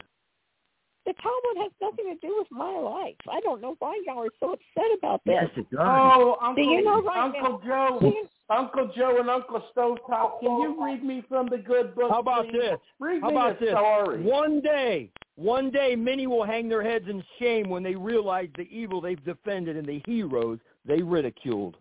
The Talmud has nothing to do with my life. I don't know why y'all are so upset about this. Yes, it does. Oh, Uncle, Do you know right Uncle now, Joe, Uncle Joe and Uncle Stovetop, can you read me from the good book? How about please? this? Read How me about a this? story. One day, one day, many will hang their heads in shame when they realize the evil they've defended and the heroes they ridiculed.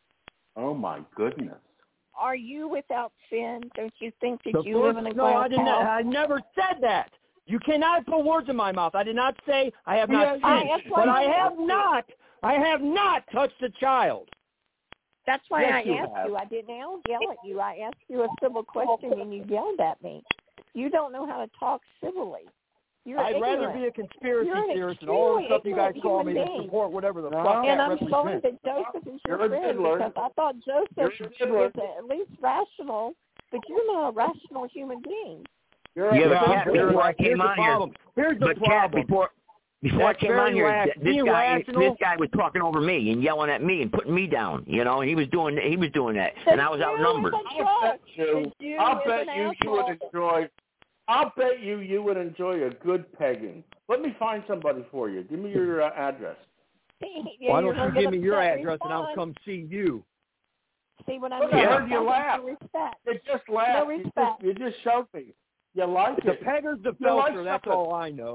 Oh my goodness! are you without sin? Don't you think that The you live first- in a no, I glass did not. house? I never said that. You cannot put words in my mouth. I did not say I have not Yeah, sinned, I- that's but why I I have asked you. not. I have not touched a child. That's why Yes, I you asked have. you. I didn't yell yell at you. I asked you a civil question and you yelled at me. You don't know how to talk civilly. You're I'd ignorant. rather be a conspiracy You're an theorist and all the extremely stuff you guys ignorant call me human to being. support whatever the No. fuck And that I'm sorry represents. that Joseph is your You're a friend diddler. because I thought Joseph You're a diddler. was at least rational, but you're not a rational human being. You're Yeah, a but Well, Cat, here's before I the- here's came the on here, problem. Here's the but Cat, problem. before before That's I came very on here, rash- th- this being guy rational. this guy was talking over me and yelling at me and putting me down. You know, and he was doing he was doing that, The and I was Jew outnumbered. is a I'll bet drug. you. The Jew I'll is bet an you you would asshole. enjoy. I'll bet you you would enjoy a good pegging. Let me find somebody for you. Give me your uh, address. Yeah, Why you're don't gonna you give get me your upset address and I'll response. come see you? See what I'm Look, saying? I heard you That's laugh. no respect. You just laughed. No You just, respect. you just showed me. You like The it. Pegger's the You like Felcher, that's something. all I know.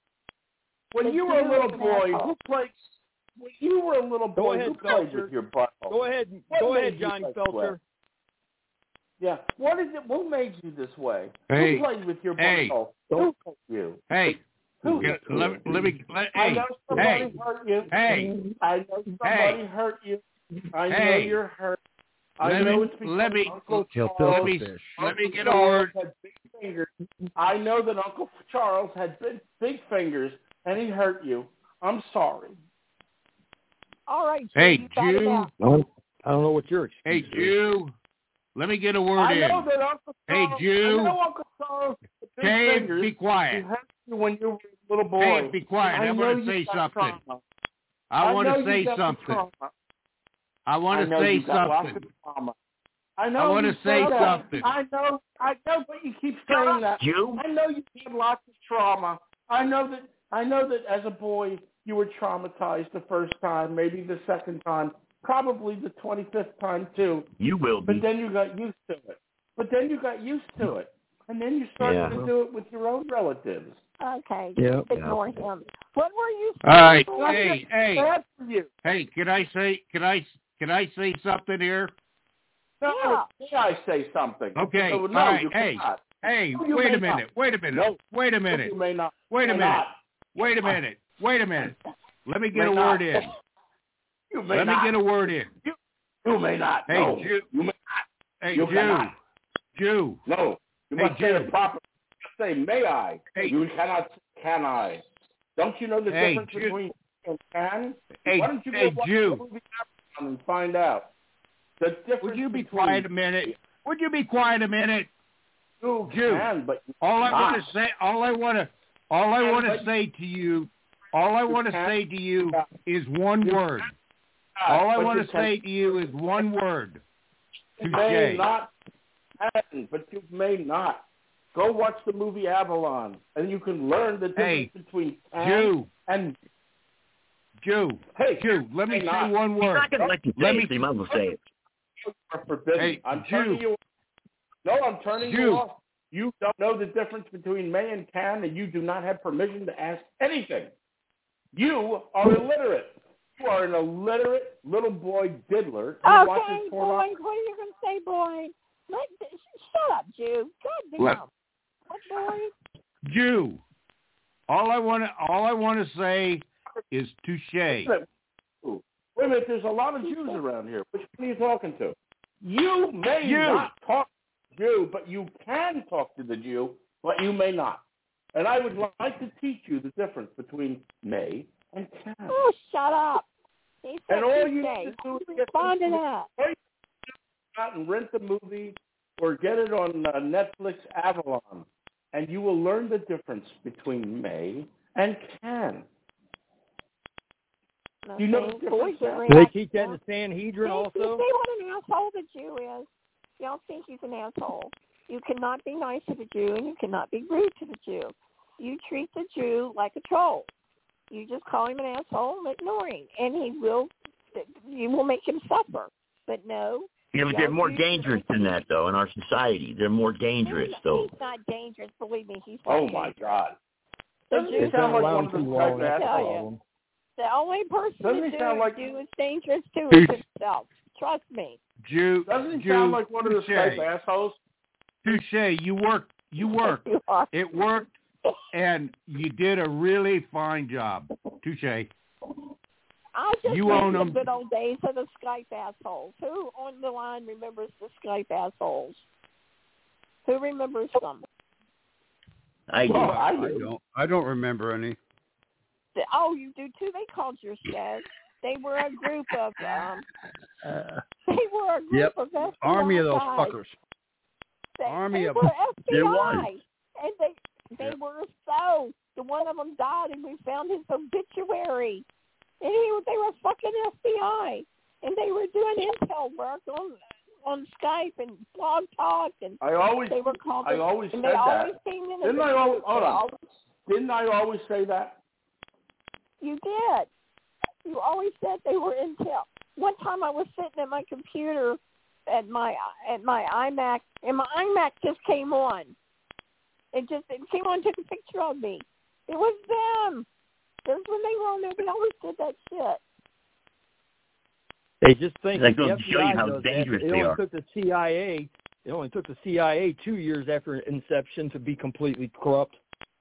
When The you were a Jew little is an boy, asshole. who played? When you were a little Go boy, ahead, who played Felcher. with your butt? Go ahead, What go made ahead, you Johnny this Felcher. way? Yeah. What is it? What made you this way? Hey. Who played with your Hey. butt? Who hit you? Hey, Who get- hit you? let, let me. Let, I hey, know somebody hey, hurt you. hey, I know somebody Hey. hurt you. I know Hey. you're hurt. I Let know me- it's because let me- Uncle Kill Charles, Let me- let me Uncle get a Charles word. had big fingers. I know that Uncle Charles had big, big fingers, and he hurt you. I'm sorry. All right, Jew, Hey, you got it Jew. out. I don't know what your Hey, excuse is. Jew. Let me get a word I in. know that Uncle Hey, Charles. Jew. I know Uncle Charles had big Dave, fingers. be He quiet. hurt you when you were a little boy. Dave, be quiet. I, I want know to you say got something. trauma. I want know to you say got the something. trauma. I want I to know say you got lots something. of trauma. I know I want you to say said that. something. I know, I know, but you keep saying that. Jew. I know you had lots of trauma. I know that. I know that as a boy you were traumatized the first time, maybe the second time, probably the twenty-fifth time too. You will be. But then you got used to it. But then you got used to it, and then you started Yeah. to do it with your own relatives. Okay, Yeah. just ignore him. What were you All right. saying? Hey, hey, Bad for you. hey. Can I say? Can I? Can I say something here? No, Yeah. may I say something? Okay. No, All no, right. you Hey, cannot. hey. No, you Wait may a minute. not. Wait a minute. No. Wait a minute. You may not. Wait a You may minute. not. Wait a minute. Wait a minute. Let me get May a not. word in. You may Let me not. get a word in. You may not. Hey, no. Jew. You may not. Hey, You Jew. cannot. Jew. No. You Hey, must say Jew. it properly. You must say, may I? Hey. You cannot say, can I? Don't you know the Hey, difference Jew. between and can? Hey, Why don't you hey, go watch Jew. the movie Babylon and find out? The difference Would you be between quiet a minute? Would you be quiet a minute? You Jew. can, but you All I want cannot. to say, all I want to, all I can, want to but say to you, all I you want to can. say to you is one You word. cannot, All I but want you to can- say to you is one word. You may Touche. not can, but you may not. Go watch the movie Avalon, and you can learn the difference Hey, between can Jew. and Jew. hey, Jew. Let me may say not. one He's word. not going to let you Let say me- it, so you might as well say it. are forbidden. Hey, I'm Jew. turning you. No, I'm turning Jew. you off. You don't know the difference between may and can, and you do not have permission to ask anything. You are illiterate. You are an illiterate little boy diddler who Okay, watches boy, pornography. what are you going to say, boy? Let, shut up, Jew. God damn. What? What, boy? Jew. All I want to, all I want to say is touche. Wait a minute. Wait a minute, there's a lot of Jews around here. Which one are you talking to? You may You. not talk to the Jew, but you can talk to the Jew, but you may not. And I would like to teach you the difference between may and can. Oh, shut up. He said And all he you say. need to do is get Respond to the- that. or you can go out and rent the movie or get it on uh, Netflix Avalon. and you will learn the difference between may and can. Okay. You know the difference? Do they teach that in the Sanhedrin See, also? You see what an asshole the Jew is? Y'all think he's an asshole. You cannot be nice to the Jew, and you cannot be rude to the Jew. You treat the Jew like a troll. You just call him an asshole and ignore him, and he will. You will make him suffer. But no. Yeah, but they're more dangerous than that, though, in our society. They're more dangerous, he's, though. He's not dangerous. Believe me, he's Oh, not my dangerous. God. The Doesn't he Jews sound like are one of those type of assholes? The only person Doesn't to he do, sound like- do is dangerous to is himself. Trust me. Jew, Doesn't he Jew, sound like one of those touche. type of assholes? Touche. You worked. You worked. You are. It worked, and you did a really fine job. Touche. I just You miss own the 'em. good old days of the Skype assholes. Who on the line remembers the Skype assholes? Who remembers them? I do. Well, I I do. don't. I don't remember any. The- Oh, you do too. They called your show. They were a group of um. Uh, They were a group Yep. of F B I Army of those guys. fuckers. They, Army they of were them. F B I, There was. and they they were so. The one of them died, and we found his obituary. And he, they were fucking F B I, and they were doing intel work on on Skype and Blog Talk, and I always, they were called. I always and said they that. always came in. as Didn't a I always, group. hold They on. always- Didn't I always say that? You did. You always said they were intel. One time I was sitting at my computer at my at my iMac, and my iMac just came on. It just it came on, and took a picture of me. It was them. That's when they were on there. They always did that shit. They just think That the goes F to B show you I how does that. dangerous It they only are. took the C I A. It only took the C I A two years after inception to be completely corrupt.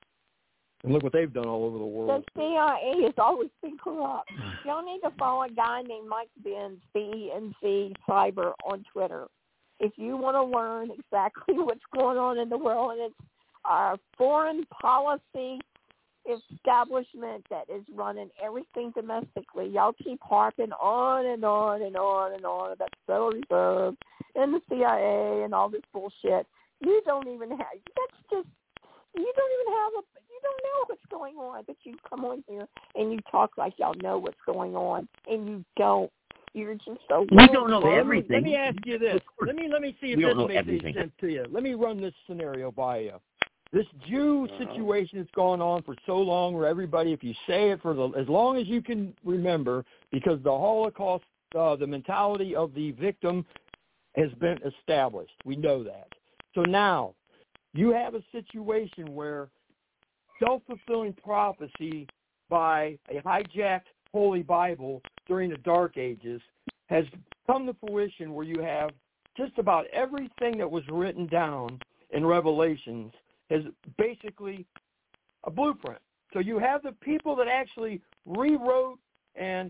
And look what they've done all over the The world. C I A has always been corrupt. Y'all need to follow a guy named Mike Benz, B N C Cyber, on Twitter. If you want to learn exactly what's going on in the world, and it's our foreign policy establishment that is running everything domestically. Y'all keep harping on and on and on and on about the Federal Reserve and the C I A and all this bullshit. You don't even have, that's just, you don't even have a, you don't know what's going on, but you come on here and you talk like y'all know what's going on, and you don't. You're just so. We don't know Well, everything. Let me, let me ask you this. Let me let me see if We don't this know makes everything. any sense to you. Let me run this scenario by you. This Jew situation has gone on for so long where everybody, if you say it for the, as long as you can remember, because the Holocaust, uh, the mentality of the victim has been established. We know that. So now you have a situation where self-fulfilling prophecy by a hijacked Holy Bible during the Dark Ages has come to fruition where you have just about everything that was written down in Revelations is basically a blueprint. So you have the people that actually rewrote, and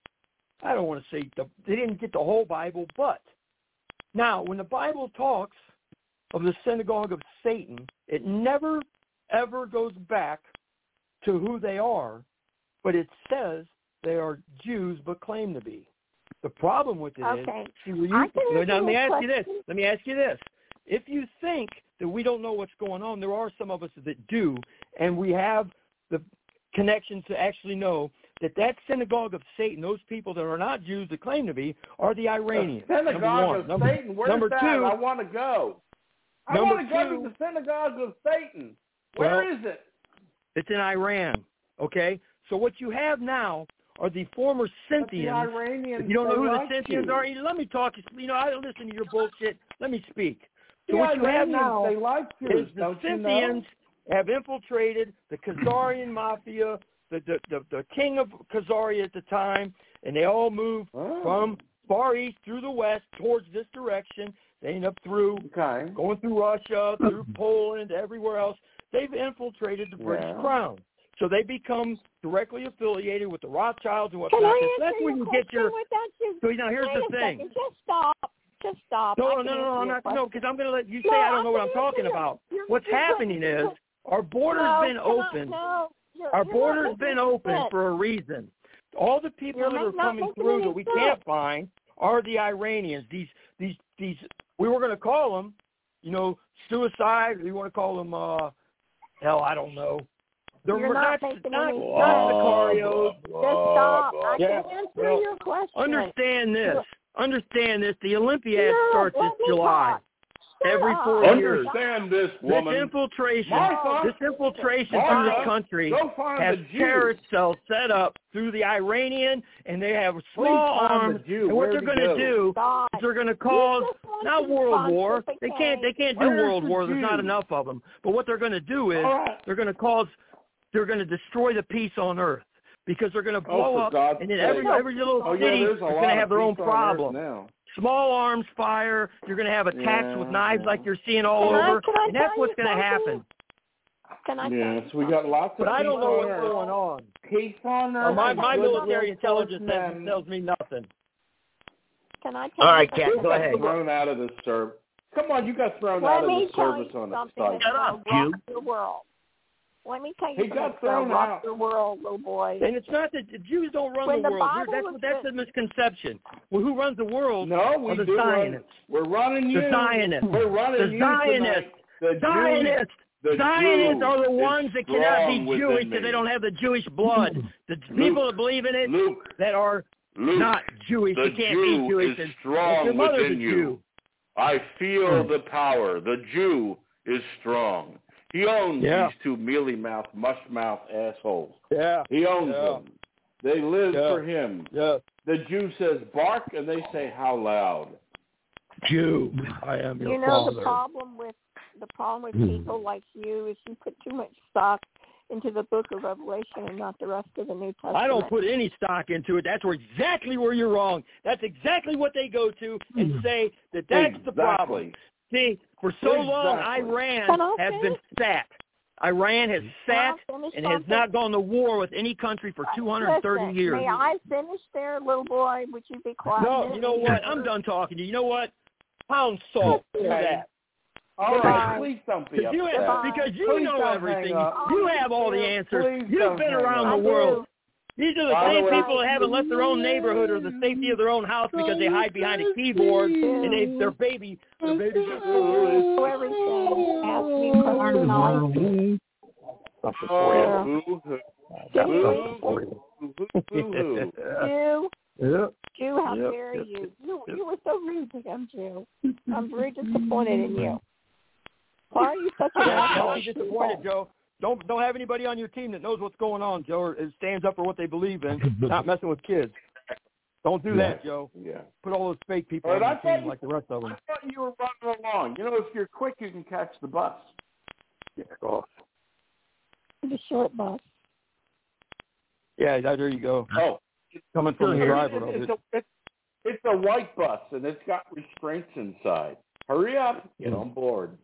I don't want to say the, they didn't get the whole Bible, but now when the Bible talks of the synagogue of Satan, it never, ever goes back to who they are, but it says they are Jews but claim to be. The problem with it Okay. is, see, you, I can now, let me answer ask a you this. question. Let me ask you this. If you think that we don't know what's going on, there are some of us that do, and we have the connection to actually know that that synagogue of Satan, those people that are not Jews that claim to be, are the Iranians. The number synagogue one. of number, Satan. Where's number that? two, I want to go. I Number want to go two- to the synagogue of Satan. Where Well, is it? it's in Iran, okay? So what you have now are the former But the Scythians. Iranians, If you don't know they who like the Scythians you. are, you- let me talk. You know, I don't listen to your bullshit. Let me speak. So The what you have Iranians, now they like is Jews, the don't you know? Scythians have infiltrated the Khazarian mafia, the, the, the, the king of Khazaria at the time, and they all moved Oh. from Far East through the West towards this direction. They end up through Okay. going through Russia, through Poland, everywhere else. They've infiltrated the British Yeah. crown. So they become directly affiliated with the Rothschilds and Can whatnot. I That's answer when your you get your. question without you? So now here's Wait the a thing. second. Just stop. Just stop. No, I no, can no, no, answer I'm your not. question. No, because I'm going to let you say No, I don't know what I I'm can talking answer about. your- What's you're- happening is our border's no, been can I- open. no, you're, Our you're border's not been making open sense. for a reason. All the people You're that make- are not coming making through any that we sense. can't find are the Iranians. These, these, these. We were going to call them, you know, suicide. We want to call them uh, Hell, I don't know. The, You're not not, making not, any not the Carios. Just stop. I Yeah. can answer Well, your question. Understand this. Understand this. The Olympiad No, starts let this me July. talk. Every Shut four up. years. Understand this, woman. This infiltration, Martha, this infiltration Martha, through this country go find has the Jew. terrorist cells set up through the Iranian, and they have small find arms. the Jew. And what Where'd they're he going to go? do Stop. is they're going to cause not world war. They can't. They can't do Where's world the war. There's not Jew? enough of them. But what they're going to do is All right. they're going to cause. They're going to destroy the peace on Earth because they're going to Oh, blow for up, God's and then sake. every every little Oh, yeah, city there's is a going lot to of have their own peace on Earth problem. now. Small arms fire. You're going to have attacks Yeah, with knives yeah. like you're seeing all Can I- over, can I and that's tell what's you going to something? happen. Can I Yes, we got lots of But I don't peace know on what's Earth. going on. Peace on Uh, Earth. my and my goodwill military towards intelligence men. tells, tells me nothing. Can I tell All right, you Kat, something? go ahead. You got thrown out of the service. Come on, you got thrown Let out of me the tell service you on a something site. that's Shut up, gonna rock Jew. your world. Let me tell you He something got that's gonna thrown rock out. your world, little boy. And it's not that the Jews don't run When the the world. Bible You're, was that's that's the written- misconception. Well, who runs the world? No, we are the do Zionists. Run, we're running you. The Zionists. We're running The you Zionists. tonight. The Zionists. Jew, the Zionists Jew are the is ones that cannot be strong within Jewish me. because they don't have the Jewish blood. The Luke, people that believe in it Luke, that are Luke, not Jewish, the they can't Jew be Jewish. is and strong your mother's within a you. Jew. I feel Hmm. the power. The Jew is strong. He owns Yeah. these two mealy-mouthed, mush-mouthed assholes. Yeah. He owns Yeah. them. They live Yeah. for him. Yeah. The Jew says bark, and they say how loud. Jew. I am your You know father. the problem with the problem with Hmm. people like you is you put too much stock into the book of Revelation and not the rest of the New Testament. I don't put any stock into it. That's where exactly where you're wrong. That's exactly what they go to and say that that's the problem. See, for so long, Exactly. Iran Can I has finish? been sat. Iran has sat Can I finish and has something? not gone to war with any country for two hundred thirty Listen, years. May I finish there, little boy? Would you be quiet? No, you know what? I'm done talking to you. You know what? Pound salt. Do that. All Goodbye. right, please don't be Because you, upset. have, because you Please know don't everything. hang up. You have all the answers. Please You've don't been hang around up. the world. These are the By the same way- people that haven't left their own neighborhood or the safety of their own house because they hide behind a keyboard and they their baby their baby gets Do everything. Ask me questions. Oh, boo-hoo. Boo-hoo. Boo-hoo. Jew, Yeah. Jew, how Yep, dare yep, you? You you were so rude to him, Jew. I'm very disappointed in you. Why are you such an Yeah, asshole? don't be disappointed, Joe. Don't don't have anybody on your team that knows what's going on, Joe, or stands up for what they believe in. Not messing with kids. Don't do that, Joe. Yeah. Put all those fake people All on right, your I thought team you- like the rest of them. I thought you were running along. You know, if you're quick, you can catch the bus. Yeah, off. The short bus. Yeah, there you go. Oh, Coming from the Here, driver it's, of it's, it. a, it's, it's a white bus, and it's got restraints inside. Hurry up. Get on board.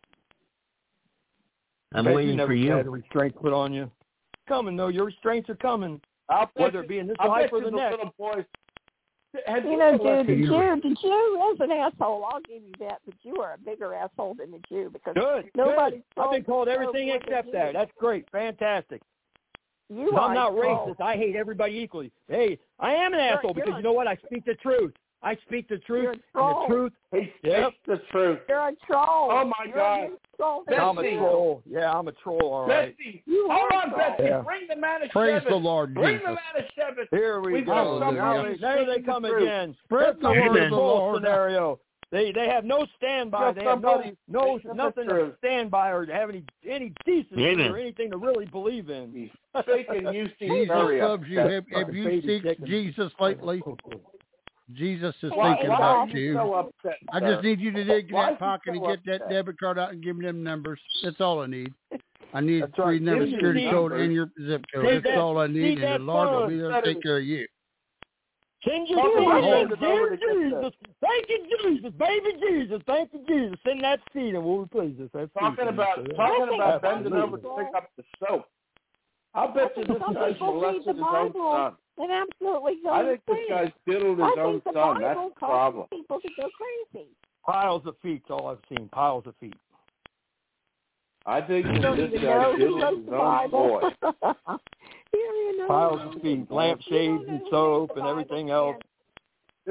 I'm Bet waiting never for you. Had a restraint put on you. Coming, though. Your restraints are coming. I'll bet Whether you- it be in this I'll life bet or you the the next. little boys. Have You know, ever dude, the listened- Jew, the Jew is an asshole. I'll give you that, but you are a bigger asshole than the Jew because Good. nobody's Good. I've been called told everything more than except you. that. That's great. Fantastic. You I'm are not a troll. racist. I hate everybody equally. Hey, I am an You're- asshole you're because a- you know what? I speak the truth. I speak the truth. You're a And troll. the truth. He Yep. speaks the truth. You're a troll. Oh, my You're God. a big troll. I'm a Betsy. troll. Yeah, I'm a troll. All right. Betsy, You hold are on, a Betsy. troll. Yeah. Bring the man of Praise Shevitz. the Lord Bring Jesus. the man of Shevitz. Here we We've go. got somebody Now who's they, there they speaking the come truth. again. Spread That's the the word word of the troll Lord. scenario. They they have no standby. Got They have no somebody no speaking the nothing to truth. stand by or to have any any decency Amen. or anything to really believe in. He's speaking. You seem Jesus very loves you. upset. Have, have you Baby seen chicken. Jesus lately? Jesus is Why, thinking why are about you you. so upset, I sir? just need you to dig in Why that is he pocket and so get that upset? debit card out and give me them numbers. That's all I need. I need That's three right. number Give me security your code numbers. and your zip code. See That's that- all I see need, and that the Lord will be fun? there to take care of you. Send your Talk seed about in, holding dear over to get Jesus. Thank you, Jesus. Baby Jesus. Thank you, Jesus. Send that seed and we'll replace this. That's Talking about talking about bending over to pick up the soap. I'll bet you this Some guy's people read molested the his own Bible son. and absolutely go I think this crazy. guy's diddled his I own think the son. That's Bible the causes problem. people to go crazy. Piles of feet. All I've seen. Piles of feet. I think You that don't this even guy know who diddled wrote his the own Bible. boy. You don't even know Piles who of wrote feet. the Lampshades Bible. and You don't know who soap wrote the and everything Bible, else. man.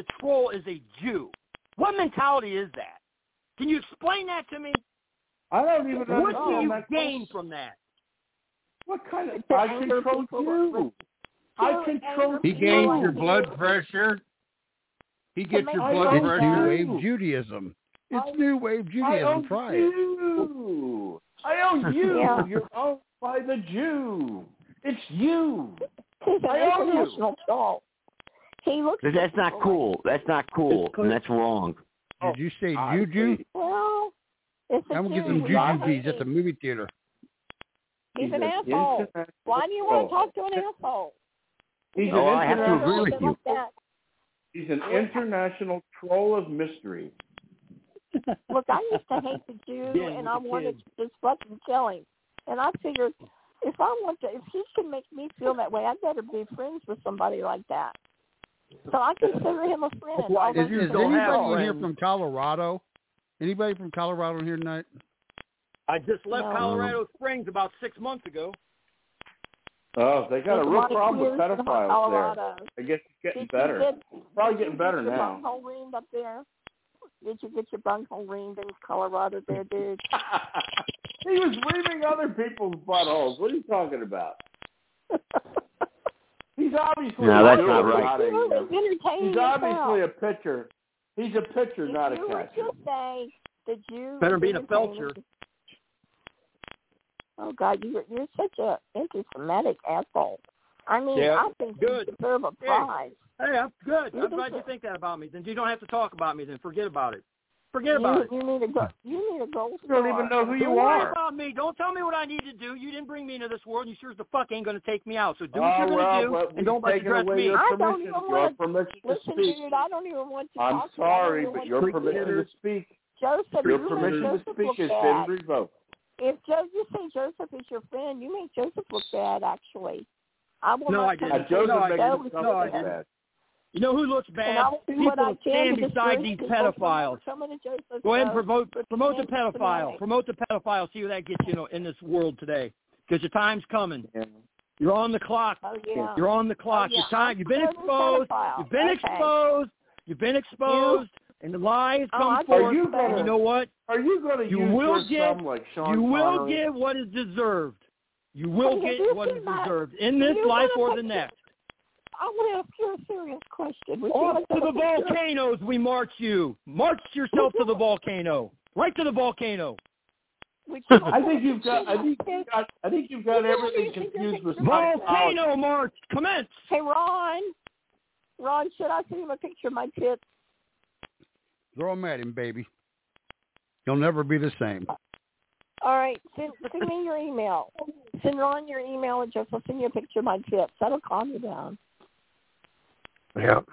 a troll is a Jew. What mentality is that? Can you explain that to me? I don't even understand. What do you that. gain from that? What kind of... I control you. I control He gains your blood pressure. He gets your blood It's pressure. New Wave Judaism. It's New Wave I Judaism. own Try it. you. I own you. Yeah. You're owned by the Jew. It's you. He's an I own you. international troll. He looks. That's not cool. That's not cool. And that's wrong. Did you say I Juju? see. Well, it's a I'm gonna get Jew. some We all Juju hate bees at the him. movie theater. He's, He's an an asshole. international Why do you want to troll. talk to an asshole? He's Oh, an I have to international- agree with you. Like that. He's an international troll of mystery. Look, I used to hate the Jew, Yeah, and with I the wanted kids. to just fucking kill him. And I figured, if I want to, if he can make me feel that way, I'd better be friends with somebody like that. So I consider him a friend. why although Is, Jews is he's don't an have anybody in here friends. from Colorado? Anybody from Colorado in here tonight? I just left No. Colorado Springs about six months ago. Oh, they got a There's real lot of problem with Jews in pedophiles Colorado. there. I guess it's getting Did better. You get, Probably did getting you better get your now. bunghole reamed up there? Did you get your bunghole reamed in Colorado there, dude? He was reaming other people's buttholes. What are you talking about? He's obviously No, a that's doer, not right. not a, You you know, were entertaining he's yourself. obviously a pitcher. He's a pitcher, If not a you were catcher. to say that you Better being a entertaining- felcher. Oh God, you're you're such a anti-Semitic asshole. I mean, Yeah, I think good. you deserve a prize. Hey, I'm good. You I'm glad you deserve- think that about me. Then you don't have to talk about me. Then forget about it. Forget You, about it. you need a go, you need a gold You don't star. even know who you Don't worry are. about me. Don't tell me what I need to do. You didn't bring me into this world. You sure as the fuck ain't going to take me out. So do what Oh, you're going to well, do, well, and don't we've let you taken dress away me. your I don't permission. even Your want to permission to listen, speak. dude. I don't even want to I'm talk to you. I don't sorry, even but want your to permission to speak, Joseph, your you permission make to Joseph speak look has bad. been revoked. If Joe, you say Joseph is your friend, you make Joseph look bad. Actually, I will No, not I didn't. Now, say Joseph No, I makes didn't. himself No, I look didn't. bad. You know who looks And bad? I will do what I People can stand to beside discourage these people from pedophiles. coming to Joseph's Go ahead and show promote, for promote the being pedophile. Semitic. Promote the pedophile. See what that gets you know, in this world today. Because your time's coming. Yeah. You're on the clock. Oh, yeah. You're on the clock. Oh, yeah. Your time. You've been I'm exposed. pedophile. You've been Okay. exposed. You've been exposed. And the lies Oh, come I forth. Are you And gonna- you know what? Are you going to You use will your get. thumb like Sean You will Connery? get what is deserved. You will Have get you what is seen that? deserved in this You life wanna or the take- next. I want to ask you a serious question. Would you Off like to the have a picture? volcanoes we march you. March yourself to the volcano. Right to the volcano. Would you like I to think have a you've got. I picture think of you've my got. I think you've got You know everything what you think confused with you're Volcano march. Commence. Hey, Ron. Ron, should I send him a picture of my tits? Throw them at him, baby. You'll never be the same. All right, send, send me your email. Send Ron your email address. I'll send you a picture of my tits. That'll calm you down. Yeah.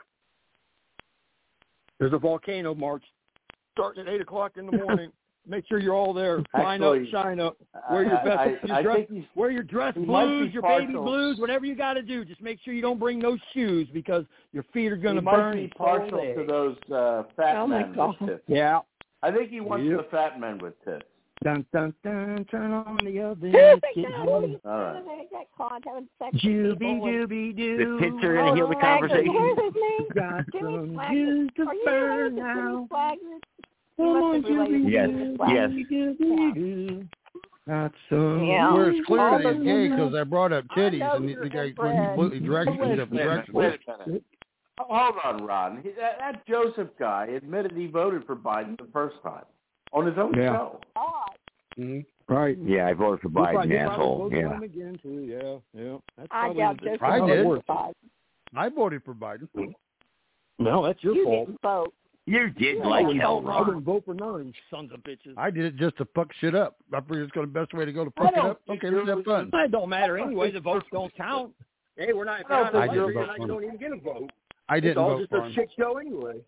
There's a volcano march starting at eight o'clock in the morning. Make sure you're all there. Line up, Actually, shine up. Wear your I- best. I- your I dress, think he's- wear your dress he might blues, be your baby partial. blues, whatever you got to do. Just make sure you don't bring no shoes because your feet are going He to might burn. be and cold partial to eggs. those uh, fat Oh, my men God. with tits. Yeah. I think he wants Yep. the fat men with tits. Dun dun dun. Turn on the oven. Perfect. Get Now, home. All right. I got caught having sex with Jooby people and- dooby doo. The tits are going to heal the Swaggart. conversation. Where's his name? Got Jimmy some Swaggart. juice to Are you burn related to now. Jimmy Swaggart? You Come must on, be related to Yes, Jimmy yes. Swaggart. Got some. Yeah. Where it's clear All that he's those gay women- because I brought up I titties know and the, you're the guy inbred. went completely direction, Wait a different minute. direction. Wait a minute. Hold on, Ron. He, that, that Joseph guy admitted he voted for Biden the first time on his own Yeah. show. Mm-hmm. Right. Yeah, I voted for He'll Biden, probably- he'll probably asshole. vote for Yeah. him again too. Yeah, yeah. That's I probably- doubt that's Joseph I how it did. works. I voted for Biden. No, that's your You fault. didn't vote. You did I like wouldn't hell, vote- I Ron. wouldn't vote for none of these sons of bitches. I did it just to fuck shit up. I figured it's going the best way to go to I fuck it don't up. think Okay, let's you're- have fun. It don't matter anyway. The votes don't count. Hey, we're not. If you're I not don't think elected, you're you're vote not, for you him. don't even get a vote. I It's didn't all vote just for a him. shit show anyway.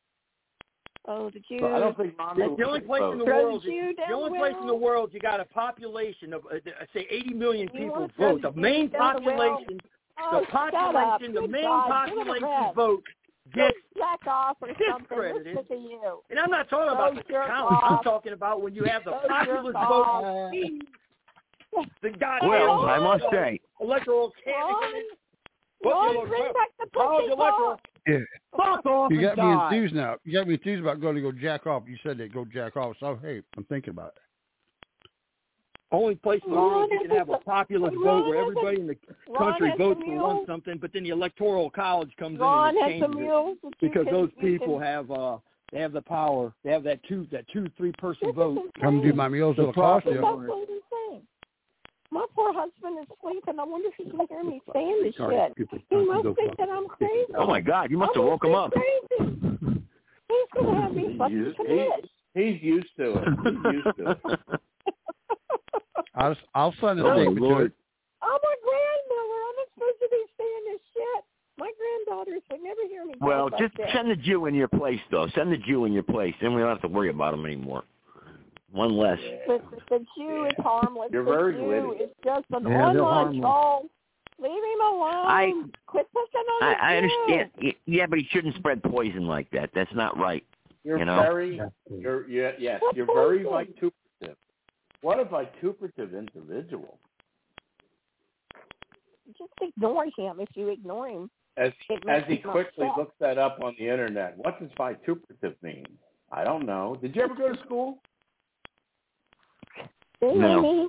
Oh, did you? I don't think Ron It's the only place in the Throw world. the Jew The down only the place in the well? world you got a population of uh, say eighty million You people wanna throw vote. the The Jew main down the well? population, Oh, the shut up. population, the Good main God, give it a population rest. vote Just gets. jack off or something. discredited. Listen to you. And I'm not talking about Go the jerk count. I'm off. talking about when you have the Go populous jerk off. vote. The goddamn Well, I must say, electoral Ron, candidate. Ron, bring back the College pussy electoral. talk. Yeah. Fuck off You and got me die. enthused now. You got me enthused about going to go jack off. You said they'd go jack off, so hey, I'm thinking about it. Only place in the world you can have a populist vote where everybody in the country votes for one something, but then the electoral college comes Ron in and has it changes some mules it because can, those people can... have uh they have the power. They have that two that two three person vote. Come do my meals. It'll cost you. My poor husband is sleeping. I wonder if he can hear me saying this shit. He must think that I'm crazy. Oh my God! You must have woke him up. Crazy. He's gonna have me fucking commit. He's used to it. He's used to it. I'll, I'll send it Oh, to Lord. I'm a grandmother. I'm not supposed to be saying this shit. My granddaughters would never hear me. Well, talk just like that. send the Jew in your place, though. Send the Jew in your place. Then we don't have to worry about him anymore. One less. The, the Jew is harmless. You're the very Jew witty. is just an Yeah, they're online harmless. troll. Leave him alone. I- Quit picking on I, the I Jew. understand. Y- Yeah, but he shouldn't spread poison like that. That's not right. You're you know? very, you're, yeah, yes, you're very vituperative. What a vituperative individual. Just ignore him. If you ignore him, As it as makes he him quickly upset. looks that up on the internet, what does vituperative mean? I don't know. Did you ever go to school? See No. me?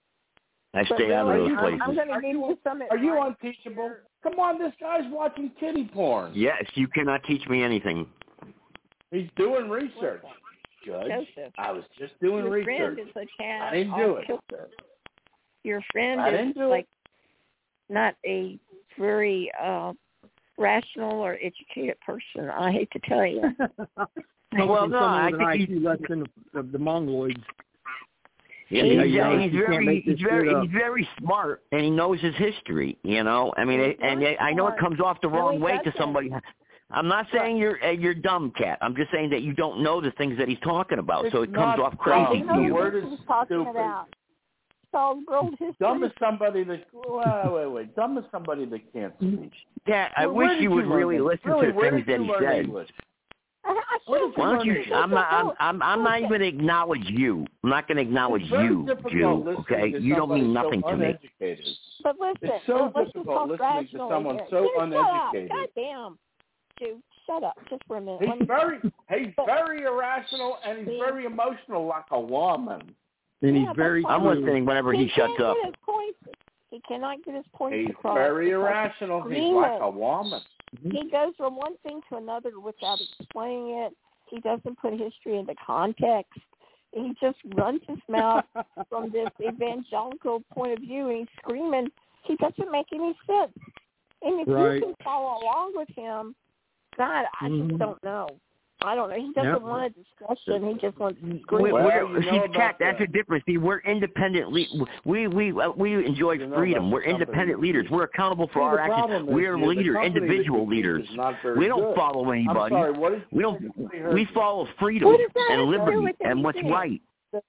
I But stay out of really, those I'm, places. I'm going to give you some Are you advice. unteachable? Come on, this guy's watching kitty porn. Yes, you cannot teach me anything. He's doing research. Judge, Joseph, I was just doing your research. friend is a cat I didn't off do it. kilter. Your friend I is didn't do like it. not a very uh, rational or educated person. I hate to tell you. Well, no, I Someone with an think I Q less than the, the, the Mongoloids. Yeah, Yeah, he's, yeah, he's you can't very, make this he's very, shit up. he's very smart, and he knows his history. You know, I mean, it, and I know it comes off the No, wrong he way to doesn't. somebody. I'm not saying you're uh, you're dumb, Cat. I'm just saying that you don't know the things that he's talking about, so it It's comes not off crazy dumb. to The you. word is He's talking stupid. about. So world history. Dumb is somebody that, wait, wait, wait. Dumb is somebody that can't speak. Cat, I Well, where wish did you would learn really this? listen Really, to the where things did that you he learn said. English? I, I Where did Why don't you? Listen, I'm not. I'm. listen, I'm, I'm not listen. even acknowledge you. I'm not going to acknowledge It's very you, difficult Jew. listening Okay, to you don't mean somebody nothing so to me. uneducated. But listen, It's so let's just difficult talk listening to rationally someone here. so Just uneducated. Shut up. Goddamn. Dude, shut up just for a minute. He's Let me- very, he's very irrational and he's See? very emotional, like a woman. And he's Yeah, very that's I'm true. listening whenever he, he shuts can't up. Get his points. He cannot get his points He's across. very because irrational. he's He's like a screaming. woman. He goes from one thing to another without explaining it. He doesn't put history into context. He just runs his mouth from this evangelical point of view, and he's screaming. He doesn't make any sense. And if Right. you can follow along with him, God, I Mhm. just don't know. I don't know. He doesn't Yep. want a discussion. He just wants to We, scream. Well, we're, you see, know about Cat, that's that. the difference. See, we're independent. Le- we we uh, we enjoy You know freedom. about We're the company independent you leaders. keep. We're accountable for See, our the actions. problem is We're you- the leaders, company that individual you keep leaders. is not very We don't good. follow I'm anybody. sorry, what did you We don't. say? We heard We you. follow freedom What does that and have to do liberty with and what's anything? right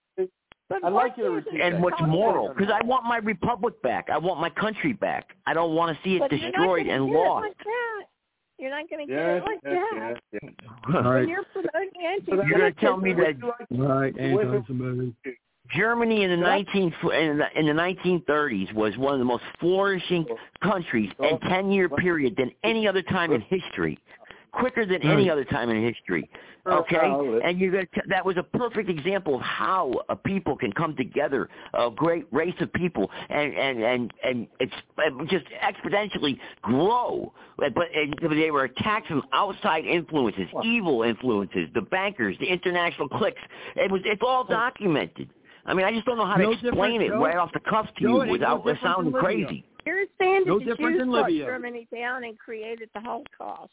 But I'd like what you to is repeat it and that. what's talking moral. about? Because I want my republic back. I want my country back. I don't want to see it But you're not destroyed gonna and get it lost. like that. You're not going to get Yes, it like yes, that. yes, yes. All When right. you're promoting You're going to tell me that Right. Anti-Semitic. Germany in the nineteen in the, in the nineteen thirties was one of the most flourishing countries in ten year period than any other time in history, quicker than any other time in history. Okay, and you're gonna t- that was a perfect example of how a people can come together, a great race of people, and and and and it's and just exponentially grow. But but and they were attacked from outside influences, evil influences, the bankers, the international cliques. It was it's all documented. I mean, I just don't know how No to explain it different, Joe. right off the cuff to Joe, you it ain't without no it different sounding than Libya. crazy. You're saying that No the different Jews than brought Libya. Germany down and created the Holocaust.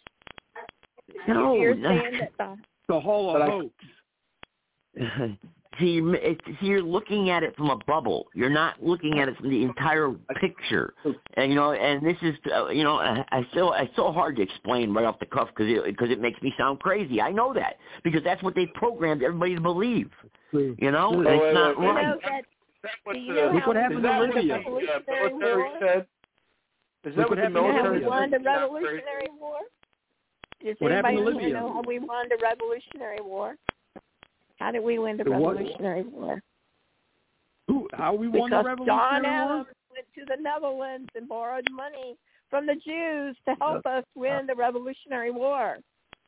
No, You're no. saying that the The whole But of I- hope. See, you- it's, see, you're looking at it from a bubble. You're not looking at it from the entire picture. And you know, and this is, uh, you know, I, I so it's so hard to explain right off the cuff because it, because it makes me sound crazy. I know that because that's what they programmed everybody to believe. You know, and Wait, it's wait, not wait, wait. right. You know that, What do you the- know Look how what happened is to that what Libya. the Revolutionary military War? said? Is that Look what what the happened to You know how military we Libya. won the said? Revolutionary War? Does What happened anybody to here Libya? know how we won the Revolutionary War? How did we win the The what? Revolutionary War? Who? How we won the Because John Revolutionary War? Adams went to the Netherlands and borrowed money from the Jews to help us win the Revolutionary War.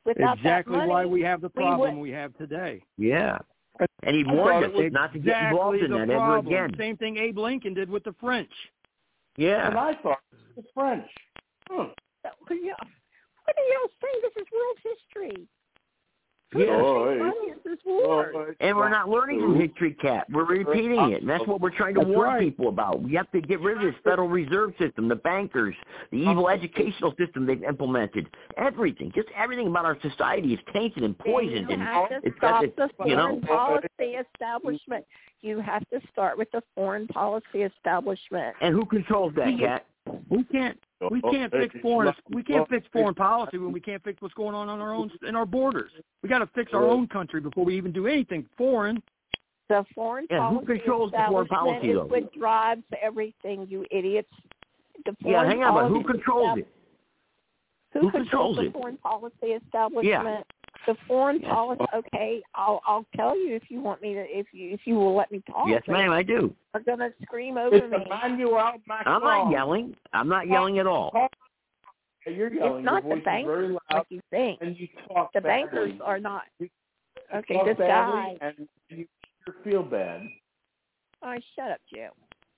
without exactly that money, why we have the problem we, we have today. Yeah. And he I warned us was not to get exactly involved in the that problem. ever again. Same thing Abe Lincoln did with the French. Yeah. And I thought it was French. Hmm. What are y'all saying? This is world history. Yeah. Oh, This war. And we're not learning from history, Cat. We're repeating it. And that's what we're trying to That's warn right. people about. We have to get rid of this Federal Reserve System, the bankers, the evil educational system they've implemented. Everything. Just everything about our society is tainted and poisoned. You And have to it's stop got the this, you foreign know. policy establishment. You have to start with the foreign policy establishment. And who controls that, You- Cat? We can't we can't fix foreign we can't fix foreign policy when we can't fix what's going on on our own in our borders. We got to fix our own country before we even do anything foreign. The foreign Yeah, who policy controls the foreign establishment policy, is though? what drives everything, you idiots. The Yeah, foreign hang on, but who policy controls it? Who, Who controls, controls the it? foreign policy establishment? The foreign policy. Okay, I'll I'll tell you if you want me to. If you if you will let me talk. Yes, ma'am, I do. Are gonna scream over It's me. Emmanuel Macron. I'm not yelling. I'm not yelling at all. You're yelling. It's not Your the voice is bankers very loud, like you think. and you talk The badly. bankers are not. You Okay, talk this badly, guy. and you feel bad. All right, shut up, Joe.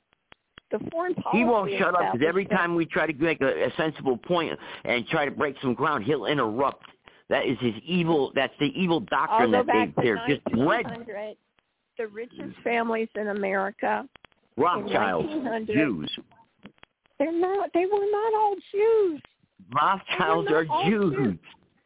The foreign policy He won't shut up because every establishment- time we try to make a, a sensible point and try to break some ground, he'll interrupt. That is his evil. That's the evil doctrine I'll go that they back to they're just bred. nineteen hundred. The richest families in America. Rothschilds, in nineteen hundred, Jews. They're not. They were not all Jews. Rothschilds They were are not all Jews.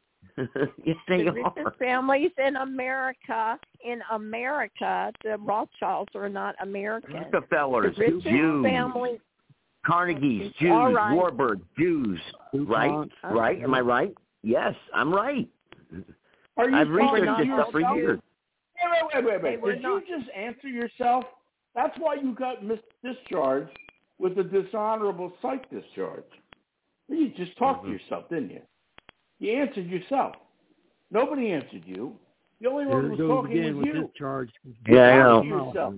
Yes, they the are. richest families in America. In America, the Rothschilds are not American. Rockefellers, the richest Jews. families. Carnegie's, Jews. All right. Warburg, Jews. Right? Right? Am I right? Yes, I'm right. Are you I've researched talking this to stuff for yourself? years. Wait, wait, wait, They wait. were Did not. you just answer yourself? That's why you got mis- discharged with a dishonorable psych discharge. You just talked Mm-hmm. to yourself, didn't you? You answered yourself. Nobody answered you. The only one Here who it was goes talking again was with you. this charge. Yeah, I Talk to know. yourself.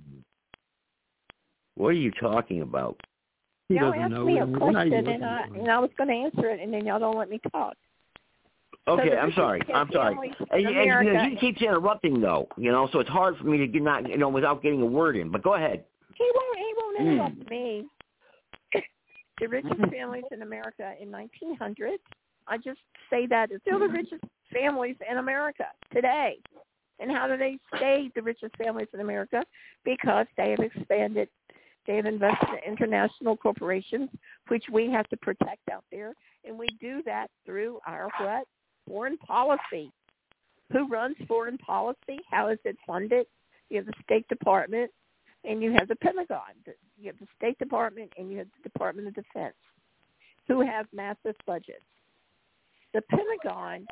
What are you talking about? He Y'all doesn't asked know. me a We're not even question, and I listening. and I was going to answer it, and then y'all don't let me talk. Okay, the I'm richest sorry. I'm sorry. families in And, and, you know, America- he keeps interrupting, though. You know, so it's hard for me to get not, you know, without getting a word in. But go ahead. He won't. He won't Mm. interrupt me. The richest families in America in nineteen hundred. I just say that is still the richest families in America today. And how do they stay the richest families in America? Because they have expanded. They have invested in international corporations, which we have to protect out there, and we do that through our what? Foreign policy. Who runs foreign policy? How is it funded? You have the State Department, and you have the Pentagon. You have the State Department, and you have the Department of Defense, who have massive budgets. The Pentagon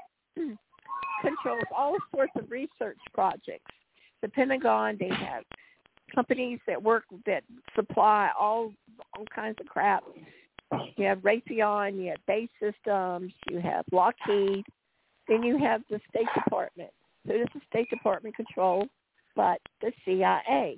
controls all sorts of research projects. The Pentagon, they have companies that work, that supply all all kinds of crap. You have Raytheon, you have Base Systems, you have Lockheed. Then you have the State Department. Who does the State Department control but the C I A?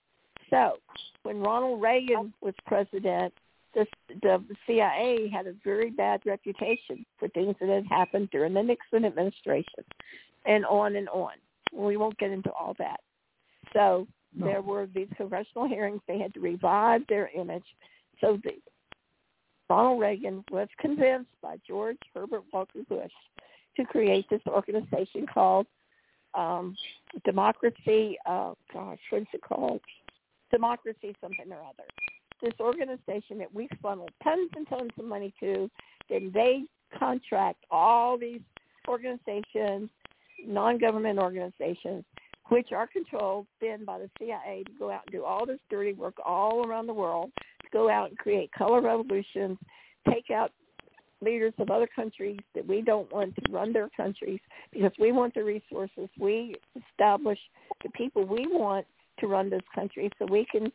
So when Ronald Reagan was president, the, the C I A had a very bad reputation for things that had happened during the Nixon administration, and on and on. We won't get into all that. So No. there were these congressional hearings. They had to revive their image. So the, Ronald Reagan was convinced by George Herbert Walker Bush to create this organization called um, Democracy, uh, gosh, what is it called? Democracy something or other. This organization that we funneled tons and tons of money to, then they contract all these organizations, non-government organizations, which are controlled then by the C I A to go out and do all this dirty work all around the world, to go out and create color revolutions, take out leaders of other countries that we don't want to run their countries because we want the resources. We establish the people we want to run those countries so we can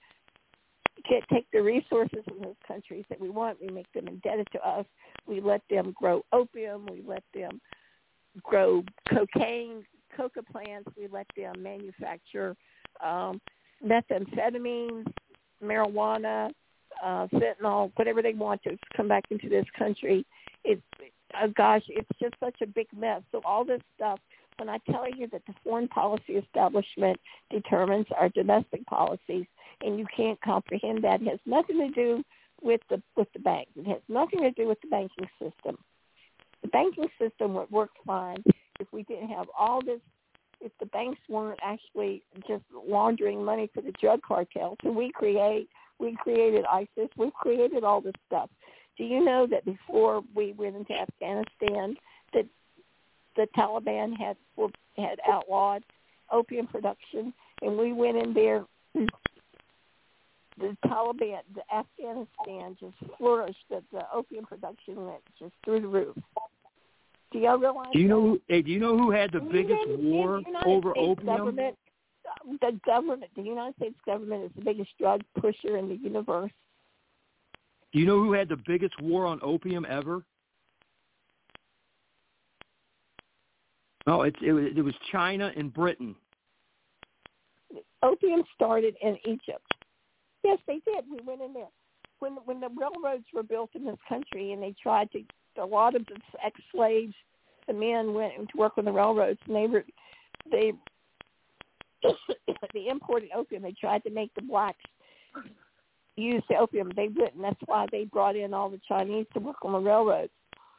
get take the resources in those countries that we want. We make them indebted to us. We let them grow opium. We let them grow cocaine, coca plants. We let them manufacture um, methamphetamines, marijuana, uh, fentanyl, whatever they want to come back into this country. It's oh gosh, it's just such a big mess. So all this stuff, when I tell you that the foreign policy establishment determines our domestic policies, and you can't comprehend that, it has nothing to do with the with the banks. It has nothing to do with the banking system. The banking system would work fine if we didn't have all this, if the banks weren't actually just laundering money for the drug cartel. So we create, we created ISIS, we created all this stuff. Do you know that before we went into Afghanistan, that the Taliban had had outlawed opium production, and we went in there. The Taliban, the Afghanistan just flourished. That the opium production went just through the roof. Do y'all realize? Do you know? that? Who, hey, do you know who had the The biggest United war States- United over States opium? Government, the government, the United States government is the biggest drug pusher in the universe. Do you know who had the biggest war on opium ever? No, it's it was, it was China and Britain. Opium started in Egypt. Yes, they did. We went in there when when the railroads were built in this country, and they tried to. A lot of the ex-slaves, the men went to work on the railroads, and they were they they imported opium. They tried to make the blacks use the opium. They wouldn't. That's why they brought in all the Chinese to work on the railroads.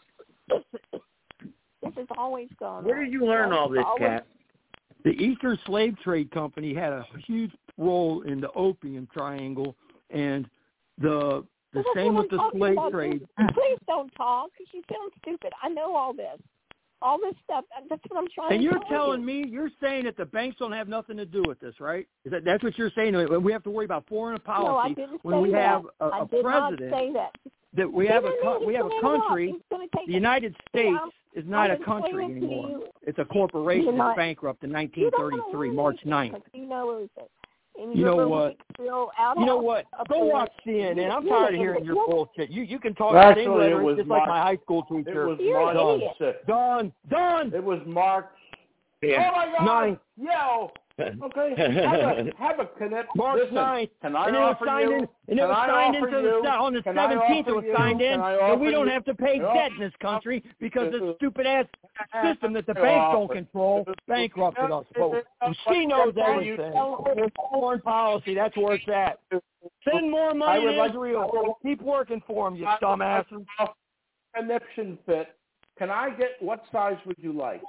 This has always gone. Where did you learn all this, Kat? The Eastern Slave Trade Company had a huge role in the opium triangle, and the the Well, same what with the I'm talking slave about, trade. Please don't talk, because you sound stupid. I know all this. All this stuff. That's what I'm trying And to you're tell telling you. me, you're saying that the banks don't have nothing to do with this, right? Is that that's what you're saying? We have to worry about foreign policy No, I didn't when say we that. have a, I a did president not say that. that we He have a didn't co- need we have to a interrupt. country. He's gonna take The it. United States I'm- is not I'm a country explaining to anymore. you. It's a corporation You're not- that's bankrupt in You nineteen don't wanna thirty-three, learn March anything, ninth. 'cause you know everything. And You you're know gonna what? feel out You know of- what? of Go the- watch C N N. I'm You're tired an of hearing your idiot. bullshit. You you can talk Well, the same actually, it rhetoric was just March- like my high school It teacher. was You're an March idiot. sixth. Done. Done. It was March. Yeah. Oh my God! Nine. Yo. Okay. Have a have a connect. March Listen, ninth. Can I and it was offer signed you? in, and it can was I signed offer into you, the on the can I seventeenth. It offer was you, signed in, can I and we offer don't you- have to pay can I debt in this country because the stupid ass system that the Can I banks don't offer- control bankrupted us. But she knows everything. Foreign policy, that's where it's at. Send more I money would to like- Israel. Keep working for them, you dumbasses. Conniption fit. Can I get what size would you like?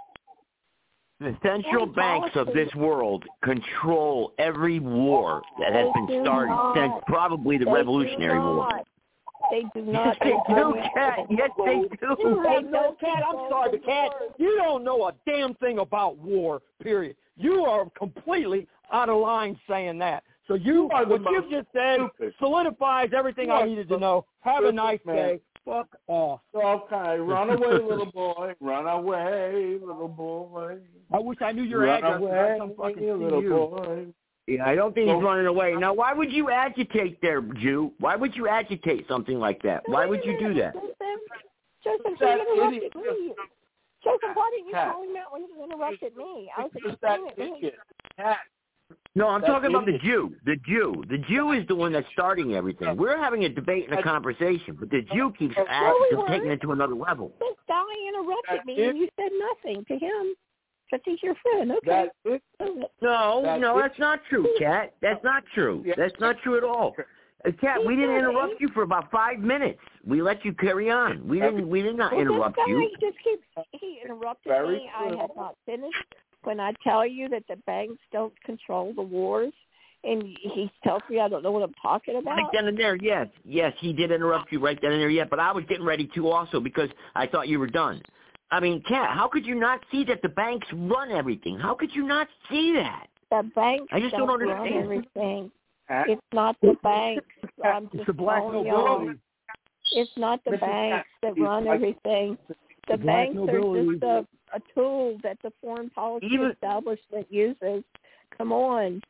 The central Foreign banks of policy. this world control every war that has They been do started not. since probably the They Revolutionary do War. not. They do Yes, not. they They do, do. Kat. Yes, they You do. have no, Cat, I'm sorry, but Cat, you don't know a damn thing about war, period. You are completely out of line saying that. So you, You are the what you most just said stupid. solidifies everything You I are needed the to know. Have a stupid nice man. day. Fuck off. Okay, run away, little boy. Run away, little boy. I wish I knew your Run address. so I'd away, come fucking see little you. boy. Yeah, I don't think he's Go- running away. Now, why would you agitate there, Jew? Why would you agitate something like that? Why would you do that? Joseph, Joseph, That he interrupted idiot me. Joseph, why didn't you Cat. call him out when he interrupted me? I was It's that explaining it. idiot. Cat. No, I'm That talking about the idiot. Jew. The Jew. The Jew is the one that's starting everything. We're having a debate and a conversation, but the Jew keeps No, act- we weren't. taking it to another level. This guy interrupted That me, and you said nothing to him because he's your friend. Okay. That is, No, That no, is- that's not true, Kat. That's not true. Yeah. That's not true at all. Uh, Kat, we didn't interrupt you for about five minutes. We let you carry on. We didn't. We did not Well, interrupt this guy you. just keeps he interrupted Very me. I true. had not finished. When I tell you that the banks don't control the wars, and he tells me I don't know what I'm talking about. Right then and there, yes, yes, he did interrupt you right then and there, yeah. But I was getting ready to also because I thought you were done. I mean, Kat, how could you not see that the banks run everything? How could you not see that? The banks I just don't, don't run understand. everything. Cat. It's not the banks. I'm It's just the black telling y'all. nobility. It's not the Missus banks Cat, that run like- everything. The The black banks nobility. are just a, a tool that the foreign policy Even- establishment uses. Come on.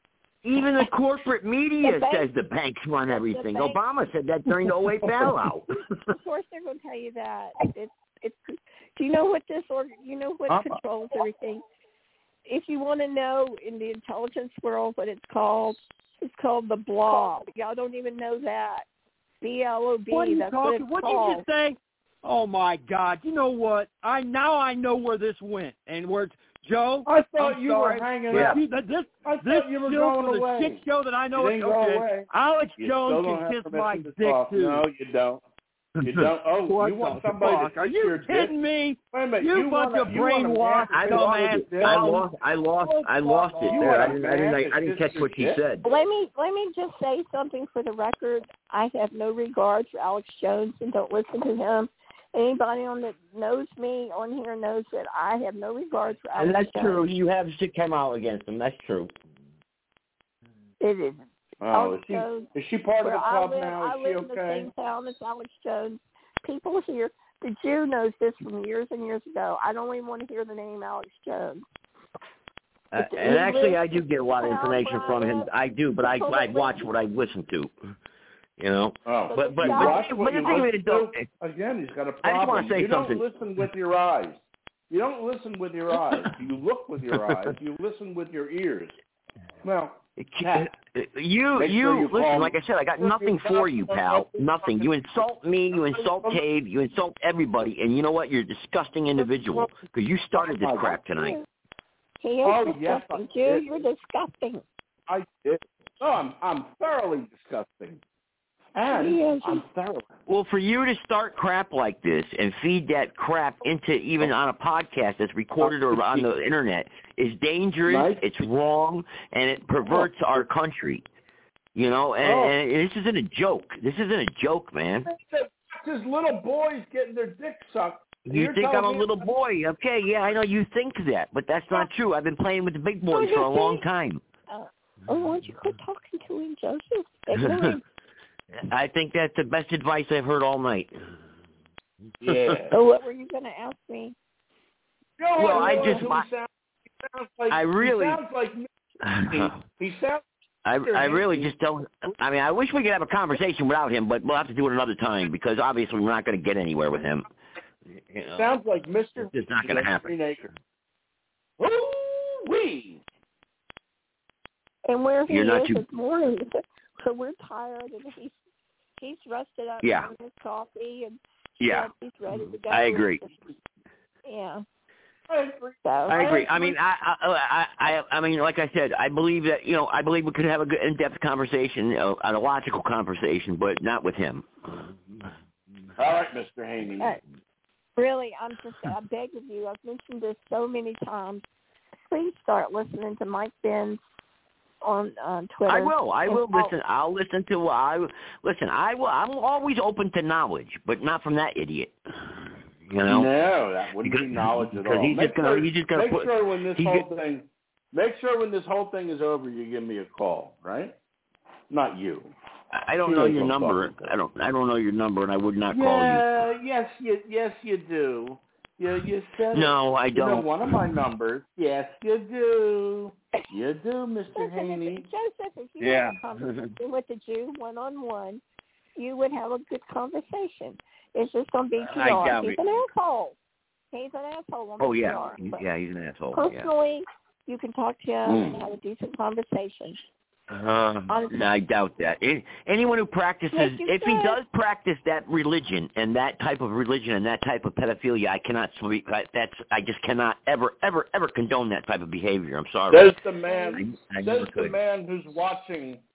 Even the corporate media The bank- says the banks run everything. bank- Obama said that during the oh eight bailout. Of course, they're going to tell you that. It's it's. Do you know what this or you know what Uh-uh. controls everything? If you want to know in the intelligence world what it's called, it's called the blob. Y'all don't even know that. B L O B. What are you That's talking? what What it's did you called. just say? Oh my God! You know what? I now I know where this went and where it's, Joe. I thought I'm you sorry, were hanging but out. you- This I this thought you were still going for the away. shit show that I know. You It, didn't go okay, away. Alex You Jones still don't can have kiss permission my to dick talk. too. No, you don't. You don't. Oh, What you want the somebody fuck? to Are kiss you your kidding dick? me? Wait a minute. You, You bunch want of a, you want a man brainwashed to I kiss lost, your dumbass. dick? I lost, I lost, I lost it You there. want I a didn't, I man didn't, I, to I didn't kiss catch your what she dick? said. Let me let me just say something for the record. I have no regard for Alex Jones and don't listen to him. Anybody on that knows me on here knows that I have no regard for Alex And that's Jones. true. You have shit come out against him. That's true. It is. Oh, Alex is she Jones, is she part of where the club I live, now? Is I she live in the okay? same town as Alex Jones. People here, the Jew knows this from years and years ago. I don't even want to hear the name Alex Jones. Uh, He and actually, lives I do get a lot of in town information where from I him. live. I do, but I People I that watch live- what I listen to. You know. Oh, But but you but, watch but, what the you thing listen is, don't, to? Again, he's got a I just problem. wanna say you something. don't listen with your eyes. You don't listen with your eyes. You look with your eyes. You listen with your ears. Well, Pat, you make you sure you listen. call Like me. I said, I got nothing for you, pal. Nothing. You insult me. You insult Cave. You insult everybody. And you know what? You're a disgusting individual because you started this crap tonight. He is Oh, disgusting. yes, I Jew, did. you're disgusting. I did. No, I'm I'm thoroughly disgusting. And Yes. I'm thoroughly. Well, for you to start crap like this and feed that crap into even on a podcast that's recorded or on the internet is dangerous, Right. it's wrong, and it perverts our country. You know, and, Oh. and this isn't a joke. This isn't a joke, man. There's little boys getting their dick sucked. and You you're think I'm telling a me- little boy. Okay, yeah, I know you think that, but that's not true. I've been playing with the big boys for a long time. Uh, oh, why don't you quit talking to him, Joseph? Ignore him. I think that's the best advice I've heard all night. Yeah. So what were you going to ask me? You know Well, what I he just- sounds, he sounds like, I really- He sounds like me. He sounds. I I really just don't. I mean, I wish we could have a conversation without him, but we'll have to do it another time because obviously we're not going to get anywhere with him. You know, Sounds like Mister it's just not going to happen. Green Acre. Woo-wee. And where he You're not is too- this morning, so we're tired, and he's he's rusted up Yeah. on his coffee, and Yeah, he's ready to go. I agree. Yeah. So, I agree. I mean, I, I, I, I mean, like I said, I believe that you know, I believe we could have a good in-depth conversation, you know, a logical conversation, but not with him. All right, Mister Haney. Hey, really, I'm just, I beg of you, I've mentioned this so many times. Please start listening to Mike Benz on on Twitter. I will. I And will I'll- listen. I'll listen to. I listen. I will. I'm always open to knowledge, but not from that idiot. You know. No, that wouldn't Because- be knowledge at because all. he's make just gonna- sure, he's just gonna make put- sure when this he's whole go- thing, make sure when this whole thing is over, you give me a call, right? Not you. I don't He know knows your what I'm number. talking about. I don't. I don't know your number, and I would not call Yeah, yes, you, yes, you do. You, you said you. No, it. I You know don't. one of my numbers. Yes, you do. You do, Mister Joseph, Haney. if, Joseph, if you Yeah. had a conversation with the Jew one-on-one, you would have a good conversation. It's just on B T R. I doubt He's it. an asshole. He's an asshole on Oh B T yeah, R. But yeah. He's an asshole. Yeah. personally, you can talk to him Mm. and have a decent conversation. Uh, Honestly. I doubt that. Any- Anyone who practices, Yes, you if he should. does practice that religion and that type of religion and that type of pedophilia, I cannot. sweep- I- That's I just cannot ever, ever, ever condone that type of behavior. I'm sorry. Says the man. I, I says never the could. man who's watching